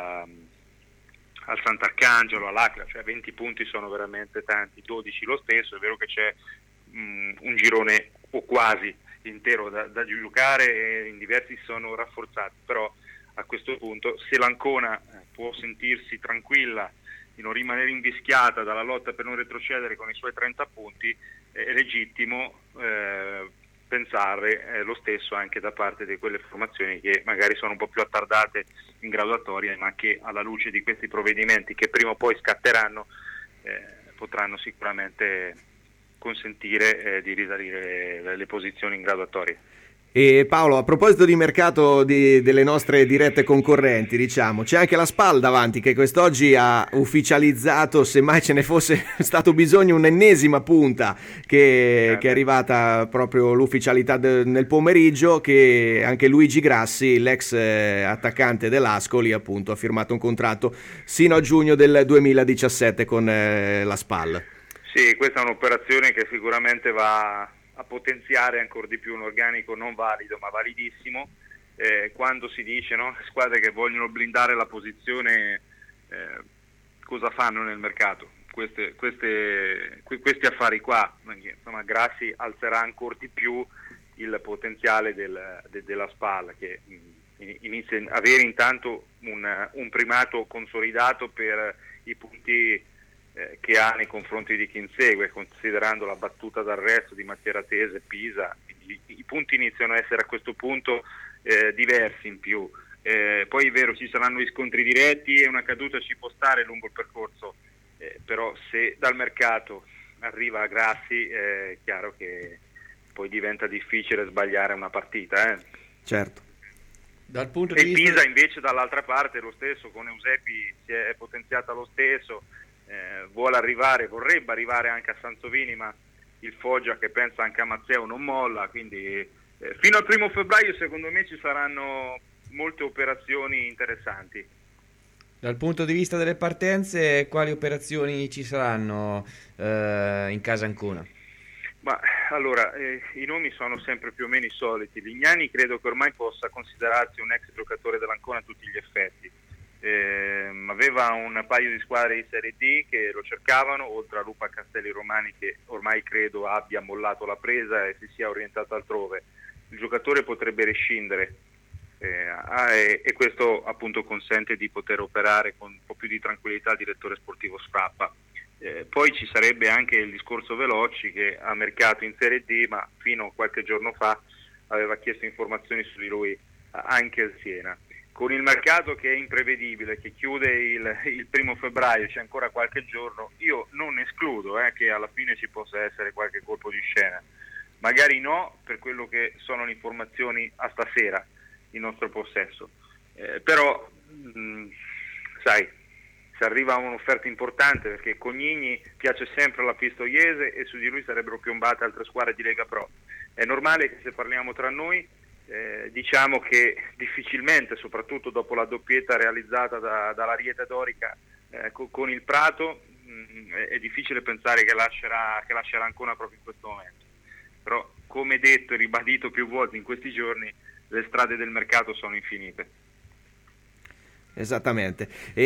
Speaker 15: al Sant'Arcangelo, all'Aquila, cioè venti punti sono veramente tanti, dodici lo stesso. È vero che c'è mh, un girone o quasi intero da, da giocare, e in diversi sono rafforzati, però a questo punto, se l'Ancona può sentirsi tranquilla di non rimanere invischiata dalla lotta per non retrocedere con i suoi trenta punti, è legittimo eh, pensare eh, lo stesso anche da parte di quelle formazioni che magari sono un po' più attardate in graduatoria, ma che alla luce di questi provvedimenti che prima o poi scatteranno eh, potranno sicuramente consentire eh, di risalire le, le posizioni in graduatoria.
Speaker 4: E Paolo, a proposito di mercato di, delle nostre dirette concorrenti, diciamo, c'è anche la Spal davanti, che quest'oggi ha ufficializzato, semmai ce ne fosse stato bisogno, un'ennesima punta che, che è arrivata proprio l'ufficialità de, nel pomeriggio, che anche Luigi Grassi, l'ex eh, attaccante dell'Ascoli, appunto, ha firmato un contratto sino a giugno del duemiladiciassette con eh, la Spal.
Speaker 15: Sì, questa è un'operazione che sicuramente va a potenziare ancora di più un organico non valido ma validissimo. Eh, quando si dice, no, squadre che vogliono blindare la posizione, eh, cosa fanno nel mercato? Queste, queste, questi affari qua, insomma, Grassi alzerà ancora di più il potenziale del, de, della Spal, che inizia a avere intanto un, un primato consolidato per i punti Eh, che ha nei confronti di chi insegue, considerando la battuta d'arresto di Mattiaratese, Pisa. I, i punti iniziano a essere a questo punto eh, diversi in più. Eh, poi è vero, ci saranno gli scontri diretti e una caduta ci può stare lungo il percorso, eh, però se dal mercato arriva Grassi è chiaro che poi diventa difficile sbagliare una partita. Eh.
Speaker 4: Certo.
Speaker 5: Dal punto
Speaker 15: e
Speaker 5: di vista...
Speaker 15: Pisa invece dall'altra parte lo stesso, con Eusepi si è potenziata lo stesso. Eh, vuole arrivare, vorrebbe arrivare anche a Sansovini, ma il Foggia, che pensa anche a Mazzeo, non molla, quindi eh, fino al primo febbraio secondo me ci saranno molte operazioni interessanti.
Speaker 5: Dal punto di vista delle partenze, quali operazioni ci saranno eh, in casa Ancona?
Speaker 15: Ma allora, eh, i nomi sono sempre più o meno i soliti. Lignani credo che ormai possa considerarsi un ex giocatore dell'Ancona a tutti gli effetti. Eh, aveva un paio di squadre di Serie D che lo cercavano, oltre a Lupa Castelli Romani, che ormai credo abbia mollato la presa e si sia orientato altrove. Il giocatore potrebbe rescindere eh, ah, e, e questo appunto consente di poter operare con un po' più di tranquillità il direttore sportivo Sfrappa. Eh, poi ci sarebbe anche il discorso Velocci, che ha mercato in Serie D, ma fino a qualche giorno fa aveva chiesto informazioni su di lui anche al Siena. Con il mercato che è imprevedibile, che chiude il, il primo febbraio, c'è ancora qualche giorno, io non escludo eh, che alla fine ci possa essere qualche colpo di scena. Magari no, per quello che sono le informazioni a stasera in nostro possesso. Eh, però, mh, sai, se arriva un'offerta importante, perché Cognigni piace sempre alla Pistoiese e su di lui sarebbero piombate altre squadre di Lega Pro. È normale che se parliamo tra noi eh, diciamo che difficilmente, soprattutto dopo la doppietta realizzata da, dall'Ariete Dorica eh, con, con il Prato, mh, è, è difficile pensare che lascerà, che lascerà Ancona proprio in questo momento. Però, come detto e ribadito più volte in questi giorni, le strade del mercato sono infinite.
Speaker 4: Esattamente.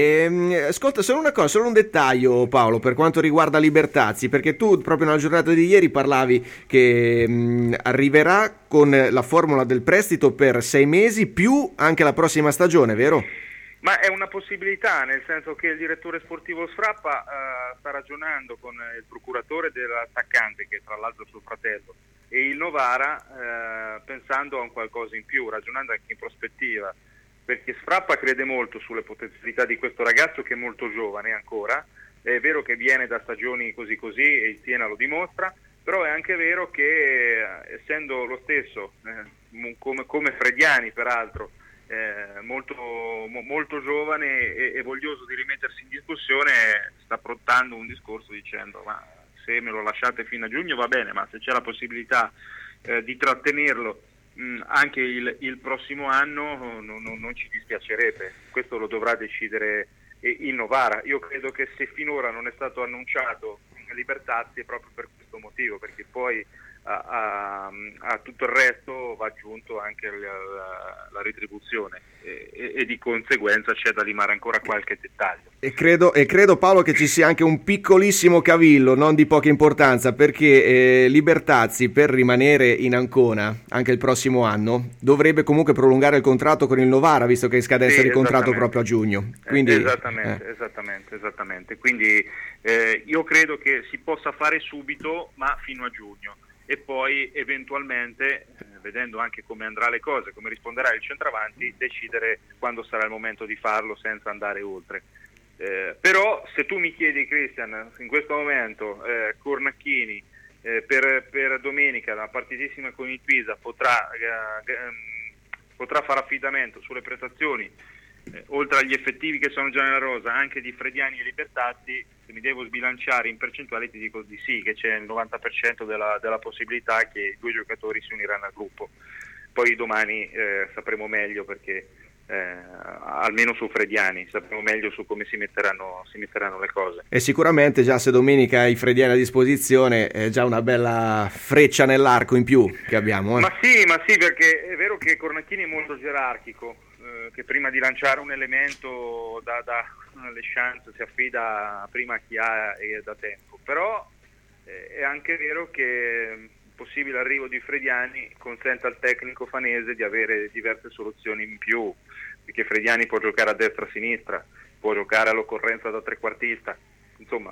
Speaker 4: E, ascolta, solo una cosa, solo un dettaglio, Paolo, per quanto riguarda Libertazzi, perché tu proprio nella giornata di ieri parlavi che mh, arriverà con la formula del prestito per sei mesi più anche la prossima stagione, vero?
Speaker 15: Ma è una possibilità, nel senso che il direttore sportivo Sfrappa uh, sta ragionando con il procuratore dell'attaccante, che tra l'altro è suo fratello, e il Novara, uh, pensando a un qualcosa in più, ragionando anche in prospettiva, perché Sfrappa crede molto sulle potenzialità di questo ragazzo, che è molto giovane ancora. È vero che viene da stagioni così così e il Siena lo dimostra, però è anche vero che eh, essendo lo stesso, eh, come, come Frediani peraltro, eh, molto, mo, molto giovane e, e voglioso di rimettersi in discussione, sta prottando un discorso dicendo: ma se me lo lasciate fino a giugno va bene, ma se c'è la possibilità eh, di trattenerlo mh, anche il, il prossimo anno non, non, non ci dispiacerebbe. Questo lo dovrà decidere il Novara. Io credo che se finora non è stato annunciato Libertazzi è proprio per questo motivo, perché poi a, a, a tutto il resto va aggiunto anche la, la, la retribuzione e, e, e di conseguenza c'è da limare ancora qualche dettaglio.
Speaker 4: E credo, e credo Paolo che ci sia anche un piccolissimo cavillo, non di poca importanza, perché eh, Libertazzi, per rimanere in Ancona anche il prossimo anno, dovrebbe comunque prolungare il contratto con il Novara, visto che è in scadenza
Speaker 15: sì,
Speaker 4: di contratto proprio a giugno. Quindi,
Speaker 15: esattamente,
Speaker 4: eh.
Speaker 15: esattamente, esattamente. Quindi eh, io credo che si possa fare subito, ma fino a giugno. E poi eventualmente, eh, vedendo anche come andrà le cose, come risponderà il centravanti, decidere quando sarà il momento di farlo senza andare oltre. Eh, però se tu mi chiedi, Cristian, in questo momento eh, Cornacchini eh, per, per domenica, una partitissima con il Pisa, potrà, eh, eh, potrà fare affidamento sulle prestazioni, eh, oltre agli effettivi che sono già nella rosa, anche di Frediani e Libertazzi. Se mi devo sbilanciare in percentuale ti dico di sì, che c'è il novanta per cento della, della possibilità che i due giocatori si uniranno al gruppo. Poi domani eh, sapremo meglio, perché eh, almeno su Frediani sapremo meglio su come si metteranno, si metteranno le cose.
Speaker 4: E sicuramente già se domenica hai Frediani a disposizione è già una bella freccia nell'arco in più che abbiamo. Eh.
Speaker 15: Ma sì, ma sì, perché è vero che Cornacchini è molto gerarchico, eh, che prima di lanciare un elemento da, da le chance si affida prima a chi ha e da tempo, però eh, è anche vero che il possibile arrivo di Frediani consente al tecnico fanese di avere diverse soluzioni in più, perché Frediani può giocare a destra e a sinistra, può giocare all'occorrenza da trequartista, insomma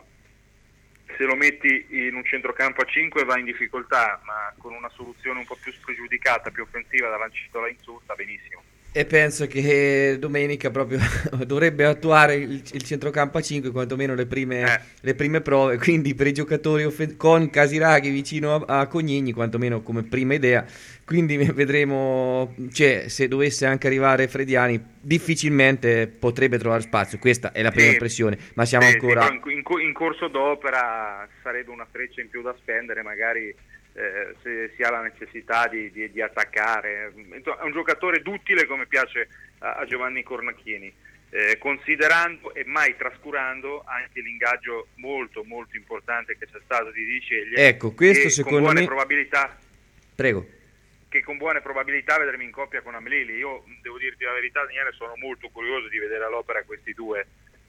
Speaker 15: se lo metti in un centrocampo a cinque va in difficoltà, ma con una soluzione un po' più spregiudicata, più offensiva da lancitola in su sta benissimo.
Speaker 5: E penso che domenica proprio dovrebbe attuare il, il centrocampo a cinque, quantomeno le prime, eh. le prime prove, quindi per i giocatori offen- con Casiraghi vicino a, a Cognigni, quantomeno come prima idea. Quindi vedremo, cioè, se dovesse anche arrivare Frediani difficilmente potrebbe trovare spazio, questa è la prima
Speaker 15: sì,
Speaker 5: impressione, ma siamo
Speaker 15: sì,
Speaker 5: ancora...
Speaker 15: Sì, in, in, in corso d'opera sarebbe una freccia in più da spendere, magari Eh, se si ha la necessità di, di, di attaccare. È un giocatore duttile, come piace a, a Giovanni Cornacchini, eh, considerando e mai trascurando anche l'ingaggio molto molto importante che c'è stato di Di Ceglie,
Speaker 5: ecco, questo
Speaker 15: che
Speaker 5: secondo
Speaker 15: con buone
Speaker 5: me...
Speaker 15: probabilità
Speaker 5: Prego.
Speaker 15: che con buone probabilità vedremo in coppia con Amlili. Io devo dirti la verità, Daniele, sono molto curioso di vedere all'opera questi due,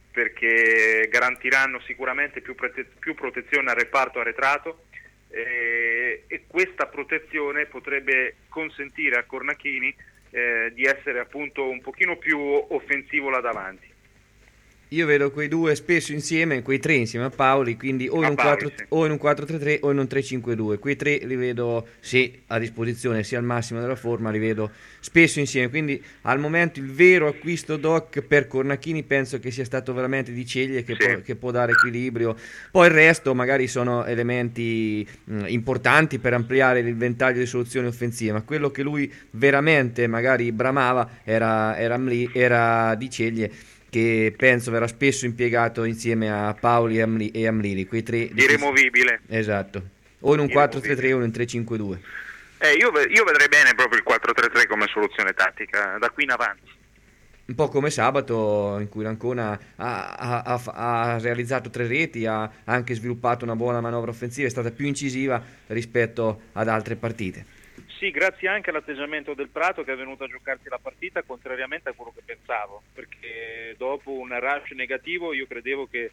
Speaker 15: perché garantiranno sicuramente più, prote- più protezione al reparto arretrato. Eh, e questa protezione potrebbe consentire a Cornacchini eh, di essere appunto un pochino più offensivo là davanti.
Speaker 5: Io vedo quei due spesso insieme, quei tre insieme a Paoli, quindi o in, un, quattro, sì. o in un quattro tre tre o in un tre cinque due. Quei tre li vedo sì a disposizione, sia al massimo della forma, li vedo spesso insieme. Quindi al momento il vero acquisto doc per Cornacchini penso che sia stato veramente Di Ceglie, che, sì. può, che può dare equilibrio. Poi il resto magari sono elementi mh, importanti per ampliare il ventaglio di soluzioni offensive, ma quello che lui veramente magari bramava era, era, era Di Ceglie, che penso verrà spesso impiegato insieme a Paoli e, Amli- e Amlili, quei tre
Speaker 15: irremovibile.
Speaker 5: Esatto, o in un quattro tre tre o in un tre cinque due.
Speaker 15: Eh, io, io vedrei bene proprio il quattro tre tre come soluzione tattica, da qui in avanti.
Speaker 5: Un po' come sabato, in cui l'Ancona ha, ha, ha, ha realizzato tre reti, ha anche sviluppato una buona manovra offensiva, è stata più incisiva rispetto ad altre partite.
Speaker 15: Sì, grazie anche all'atteggiamento del Prato che è venuto a giocarsi la partita, contrariamente a quello che pensavo, perché dopo un rush negativo io credevo che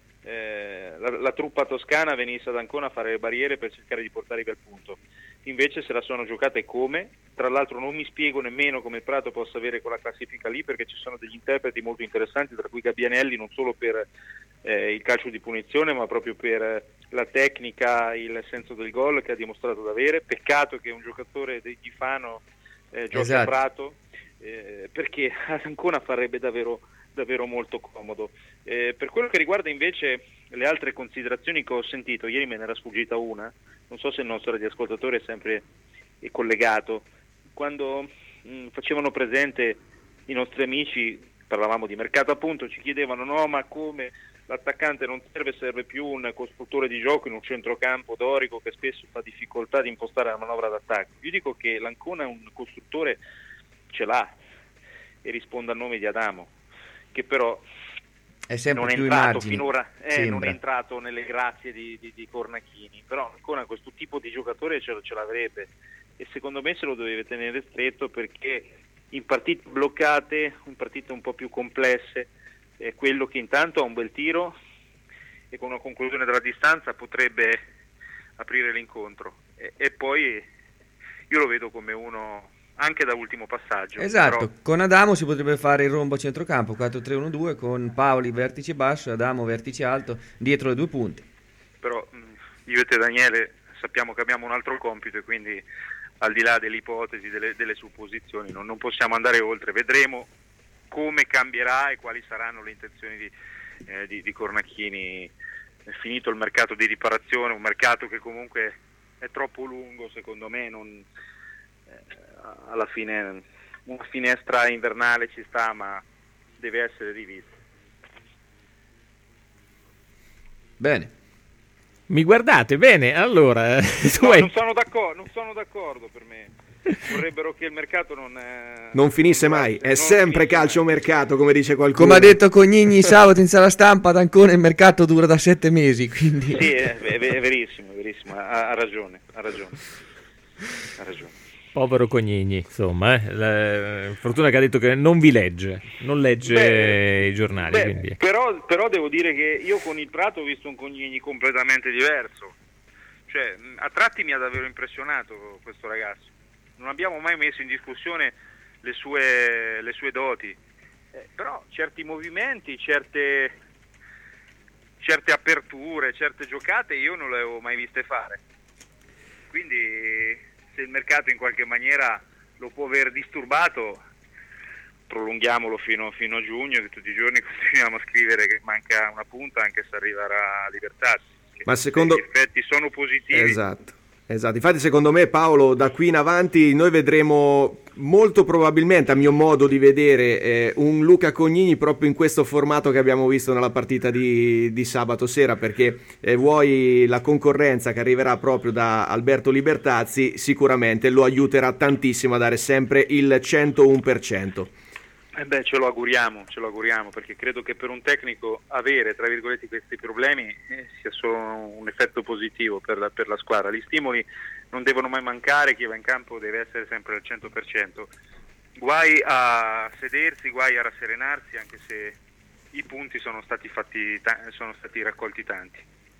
Speaker 15: eh, la, la truppa toscana venisse ad Ancona a fare le barriere per cercare di portare via il punto. Invece se la sono giocate come, tra l'altro non mi spiego nemmeno come il Prato possa avere quella classifica lì, perché ci sono degli interpreti molto interessanti, tra cui Gabbianelli, non solo per eh, il calcio di punizione ma proprio per la tecnica, il senso del gol che ha dimostrato di avere. Peccato che un giocatore di Fano eh, giochi
Speaker 5: Esatto.
Speaker 15: a Prato, eh, perché ad Ancona farebbe davvero, davvero molto comodo. Eh, per quello che riguarda invece le altre considerazioni che ho sentito, ieri me ne era sfuggita una, non so se il nostro radioascoltatore è sempre collegato, quando mh, facevano presente i nostri amici, parlavamo di mercato appunto, ci chiedevano no ma come l'attaccante non serve, serve più un costruttore di gioco in un centrocampo dorico che spesso fa difficoltà di impostare la manovra d'attacco. Io dico che l'Ancona un costruttore ce l'ha e risponde a nome di Adamo, che però
Speaker 5: È sempre
Speaker 15: non è
Speaker 5: più
Speaker 15: entrato
Speaker 5: immagini,
Speaker 15: finora, eh, non
Speaker 5: sembra.
Speaker 15: è entrato nelle grazie di, di, di Cornacchini, però ancora questo tipo di giocatore ce, ce l'avrebbe e secondo me se lo doveva tenere stretto, perché in partite bloccate, in partite un po' più complesse, è quello che intanto ha un bel tiro e con una conclusione dalla distanza potrebbe aprire l'incontro e, e poi io lo vedo come uno anche da ultimo passaggio.
Speaker 5: Esatto,
Speaker 15: però,
Speaker 5: con Adamo si potrebbe fare il rombo a centrocampo quattro tre uno due con Paoli vertice basso e Adamo vertice alto dietro le due punte.
Speaker 15: però mh, io e te Daniele sappiamo che abbiamo un altro compito e quindi al di là delle ipotesi, delle, delle supposizioni non, non possiamo andare oltre, vedremo come cambierà e quali saranno le intenzioni di, eh, di, di Cornacchini. È finito il mercato di riparazione, un mercato che comunque è troppo lungo secondo me, non, eh, alla fine una finestra invernale ci sta ma deve essere rivista.
Speaker 5: Bene.
Speaker 3: Mi guardate bene, allora tu
Speaker 15: No,
Speaker 3: hai...
Speaker 15: non sono d'accordo, non sono d'accordo per me. Vorrebbero che il mercato non eh,
Speaker 4: Non finisce mai, è sempre calciomercato, come dice qualcuno.
Speaker 5: Come ha detto Cognini sabato in sala stampa, ad Ancona il mercato dura da sette mesi, quindi...
Speaker 15: Sì, è, è, è verissimo, è verissimo, ha, ha ragione, ha ragione. Ha ragione.
Speaker 3: Povero Cognini, insomma, eh. La fortuna che ha detto che non vi legge, non legge
Speaker 15: Beh,
Speaker 3: i giornali.
Speaker 15: Beh,
Speaker 3: quindi.
Speaker 15: però, però devo dire che io con il Prato ho visto un Cognini completamente diverso, cioè a tratti mi ha davvero impressionato questo ragazzo, non abbiamo mai messo in discussione le sue, le sue doti, eh, però certi movimenti, certe, certe aperture, certe giocate io non le avevo mai viste fare, quindi se il mercato in qualche maniera lo può aver disturbato, prolunghiamolo fino, fino a giugno, che tutti i giorni continuiamo a scrivere che manca una punta anche se arriverà a Libertà.
Speaker 4: Ma secondo...
Speaker 15: Gli effetti sono positivi.
Speaker 4: Esatto. Esatto, infatti secondo me Paolo da qui in avanti noi vedremo molto probabilmente, a mio modo di vedere, eh, un Luca Cognini proprio in questo formato che abbiamo visto nella partita di, di sabato sera, perché eh, vuoi la concorrenza che arriverà proprio da Alberto Libertazzi sicuramente lo aiuterà tantissimo a dare sempre il centouno per cento.
Speaker 15: Eh beh, ce lo auguriamo, ce lo auguriamo, perché credo che per un tecnico avere, tra virgolette, questi problemi eh, sia solo un effetto positivo per la, per la squadra. Gli stimoli non devono mai mancare, chi va in campo deve essere sempre al cento per cento. Guai a sedersi, guai a rasserenarsi, anche se i punti sono stati fatti, sono stati raccolti tanti.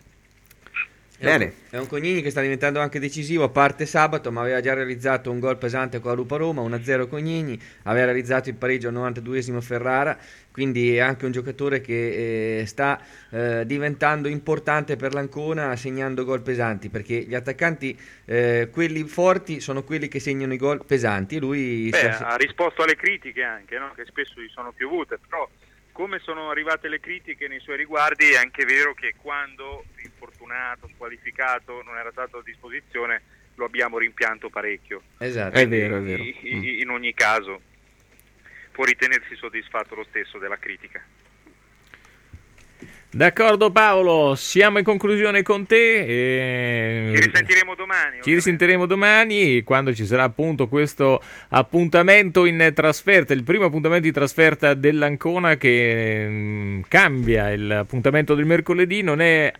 Speaker 5: Bene. È un Cognini che sta diventando anche decisivo, a parte sabato, ma aveva già realizzato un gol pesante con la Lupa Roma, uno a zero Cognini, aveva realizzato il pareggio al novantaduesimo Ferrara, quindi è anche un giocatore che eh, sta eh, diventando importante per l'Ancona, segnando gol pesanti, perché gli attaccanti, eh, quelli forti, sono quelli che segnano i gol pesanti. Lui
Speaker 15: Beh,
Speaker 5: sta...
Speaker 15: ha risposto alle critiche anche, no? Che spesso gli sono piovute, però come sono arrivate le critiche nei suoi riguardi è anche vero che quando infortunato, squalificato, non era stato a disposizione, lo abbiamo rimpianto parecchio.
Speaker 5: Esatto,
Speaker 15: Quindi,
Speaker 4: è vero, è vero.
Speaker 15: In, in ogni caso può ritenersi soddisfatto lo stesso della critica.
Speaker 3: D'accordo Paolo, siamo in conclusione con te. E...
Speaker 15: Ci risentiremo domani.
Speaker 3: Ci risentiremo domani quando ci sarà appunto questo appuntamento in trasferta, il primo appuntamento di trasferta dell'Ancona che mh, cambia il appuntamento del mercoledì, non è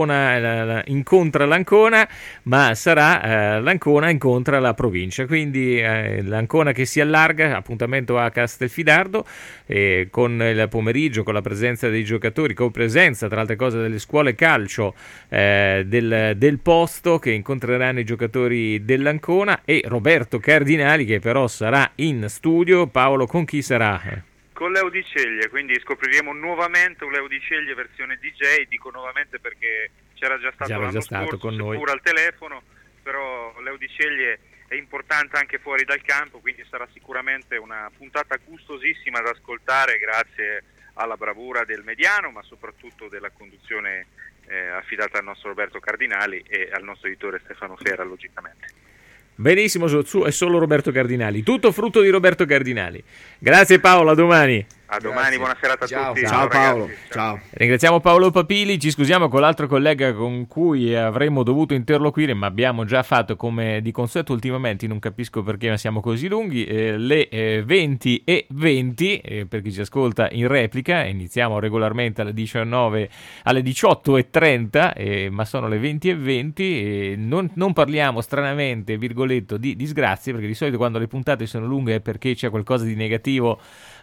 Speaker 3: Ancona eh, incontra l'Ancona, ma sarà eh, l'Ancona incontra la provincia, quindi eh, l'Ancona che si allarga, appuntamento a Castelfidardo eh, con il pomeriggio, con la presenza dei giocatori, con presenza tra altre cose delle scuole calcio eh, del, del posto che incontreranno i giocatori dell'Ancona e Roberto Cardinali che però sarà in studio. Paolo, con chi sarà?
Speaker 15: Con Leo Di Ceglie, quindi scopriremo nuovamente un Leo Di Ceglie versione D J, dico nuovamente perché c'era già stato
Speaker 3: già
Speaker 15: l'anno
Speaker 3: già stato
Speaker 15: scorso,
Speaker 3: con noi.
Speaker 15: Pure al telefono, però Leo Di Ceglie è importante anche fuori dal campo, quindi sarà sicuramente una puntata gustosissima da ascoltare grazie alla bravura del mediano, ma soprattutto della conduzione eh, affidata al nostro Roberto Cardinali e al nostro editore Stefano Ferra, logicamente.
Speaker 3: Benissimo, su è solo Roberto Cardinali, tutto frutto di Roberto Cardinali. Grazie Paolo, a domani.
Speaker 15: A domani, buona serata a
Speaker 4: ciao,
Speaker 15: tutti.
Speaker 4: Ciao,
Speaker 15: ciao
Speaker 4: Paolo,
Speaker 15: ragazzi, ciao.
Speaker 4: ciao.
Speaker 3: Ringraziamo Paolo Papili, ci scusiamo con l'altro collega con cui avremmo dovuto interloquire, ma abbiamo già fatto come di consueto ultimamente, non capisco perché siamo così lunghi, eh, le eh, venti e venti, eh, per chi ci ascolta in replica, iniziamo regolarmente alle diciannove, alle diciotto e trenta, eh, ma sono le venti e venti, e non, non parliamo stranamente, virgoletto, di disgrazie, perché di solito quando le puntate sono lunghe è perché c'è qualcosa di negativo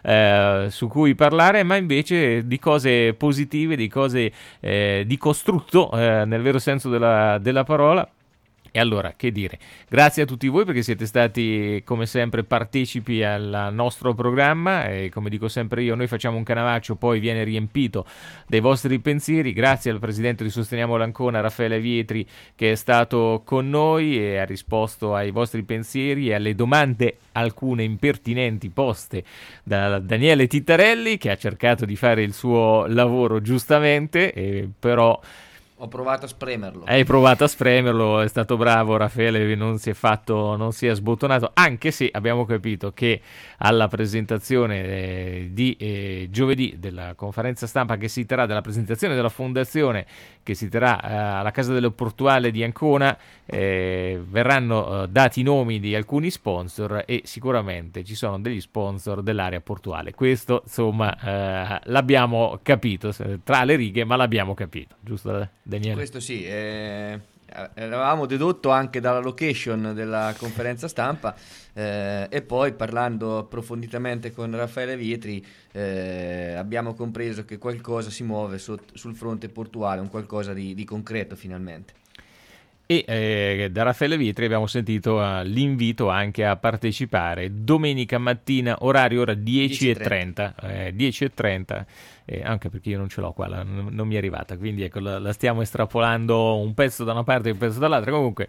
Speaker 3: Eh, su cui parlare, ma invece di cose positive, di cose eh, di costrutto eh, nel vero senso della, della parola. E allora, che dire, grazie a tutti voi perché siete stati come sempre partecipi al nostro programma e come dico sempre io, noi facciamo un canavaccio, poi viene riempito dei vostri pensieri. Grazie al presidente di Sosteniamo l'Ancona, Raffaele Vietri, che è stato con noi e ha risposto ai vostri pensieri e alle domande, alcune impertinenti, poste da Daniele Tittarelli, che ha cercato di fare il suo lavoro giustamente, e però
Speaker 5: ho provato a spremerlo.
Speaker 3: Hai provato a spremerlo, è stato bravo Raffaele, non si è fatto, non si è sbottonato, anche se abbiamo capito che alla presentazione eh, di eh, giovedì della conferenza stampa che si terrà, della presentazione della fondazione che si terrà eh, alla Casa dello Portuale di Ancona, eh, verranno eh, dati i nomi di alcuni sponsor e sicuramente ci sono degli sponsor dell'area portuale. Questo insomma eh, l'abbiamo capito tra le righe, ma l'abbiamo capito, giusto Daniele?
Speaker 5: Questo sì, eh, eravamo dedotto anche dalla location della conferenza stampa eh, e poi parlando approfonditamente con Raffaele Vietri eh, abbiamo compreso che qualcosa si muove sotto, sul fronte portuale, un qualcosa di, di concreto finalmente.
Speaker 3: E eh, da Raffaele Vietri abbiamo sentito uh, l'invito anche a partecipare domenica mattina, orario ora dieci e trenta, eh, dieci e trenta, eh, anche perché io non ce l'ho qua, la, non, non mi è arrivata, quindi ecco, la, la stiamo estrapolando un pezzo da una parte e un pezzo dall'altra. Comunque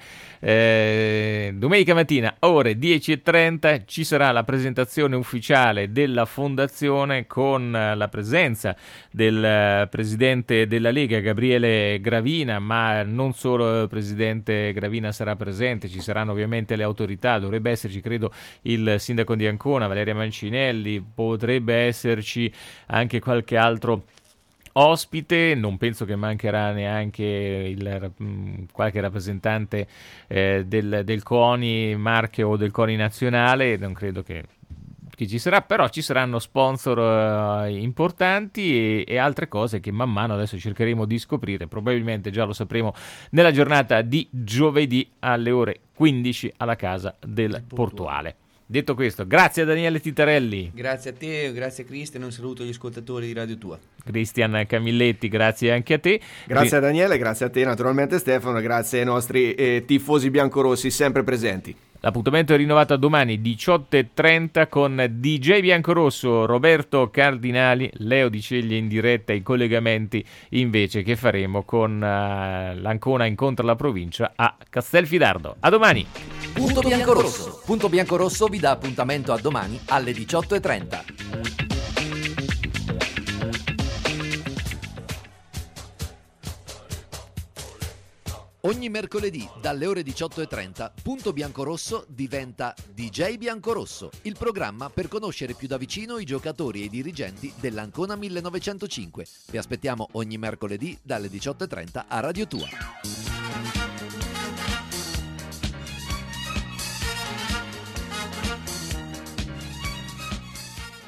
Speaker 3: eh, domenica mattina ore dieci e trenta ci sarà la presentazione ufficiale della fondazione con la presenza del uh, presidente della Lega Gabriele Gravina, ma non solo il presidente Gravina sarà presente, ci saranno ovviamente le autorità, dovrebbe esserci credo il sindaco di Ancona Valeria Mancinelli, potrebbe esserci anche qualche altro ospite, non penso che mancherà neanche il, mh, qualche rappresentante eh, del, del CONI Marche o del CONI nazionale, non credo che che ci sarà, però ci saranno sponsor uh, importanti e, e altre cose che man mano adesso cercheremo di scoprire, probabilmente già lo sapremo nella giornata di giovedì alle ore quindici alla Casa del Portuale. Detto questo, grazie a Daniele Tittarelli.
Speaker 5: Grazie a te, grazie a Cristian, un saluto agli ascoltatori di Radio Tua.
Speaker 3: Cristian Camilletti, grazie anche a te.
Speaker 4: Grazie a Daniele, grazie a te naturalmente Stefano, grazie ai nostri eh, tifosi biancorossi sempre presenti.
Speaker 3: L'appuntamento è rinnovato a domani diciotto e trenta con D J Biancorosso, Roberto Cardinali, Leo Di Ceglie in diretta, i collegamenti invece che faremo con uh, l'Ancona incontra la provincia a Castelfidardo. A domani!
Speaker 1: Punto Biancorosso. Punto Biancorosso vi dà appuntamento a domani alle diciotto e trenta. Ogni mercoledì dalle ore diciotto e trenta Punto Biancorosso diventa D J Biancorosso, il programma per conoscere più da vicino i giocatori e i dirigenti dell'Ancona millenovecentocinque. Vi aspettiamo ogni mercoledì dalle diciotto e trenta a Radio Tua.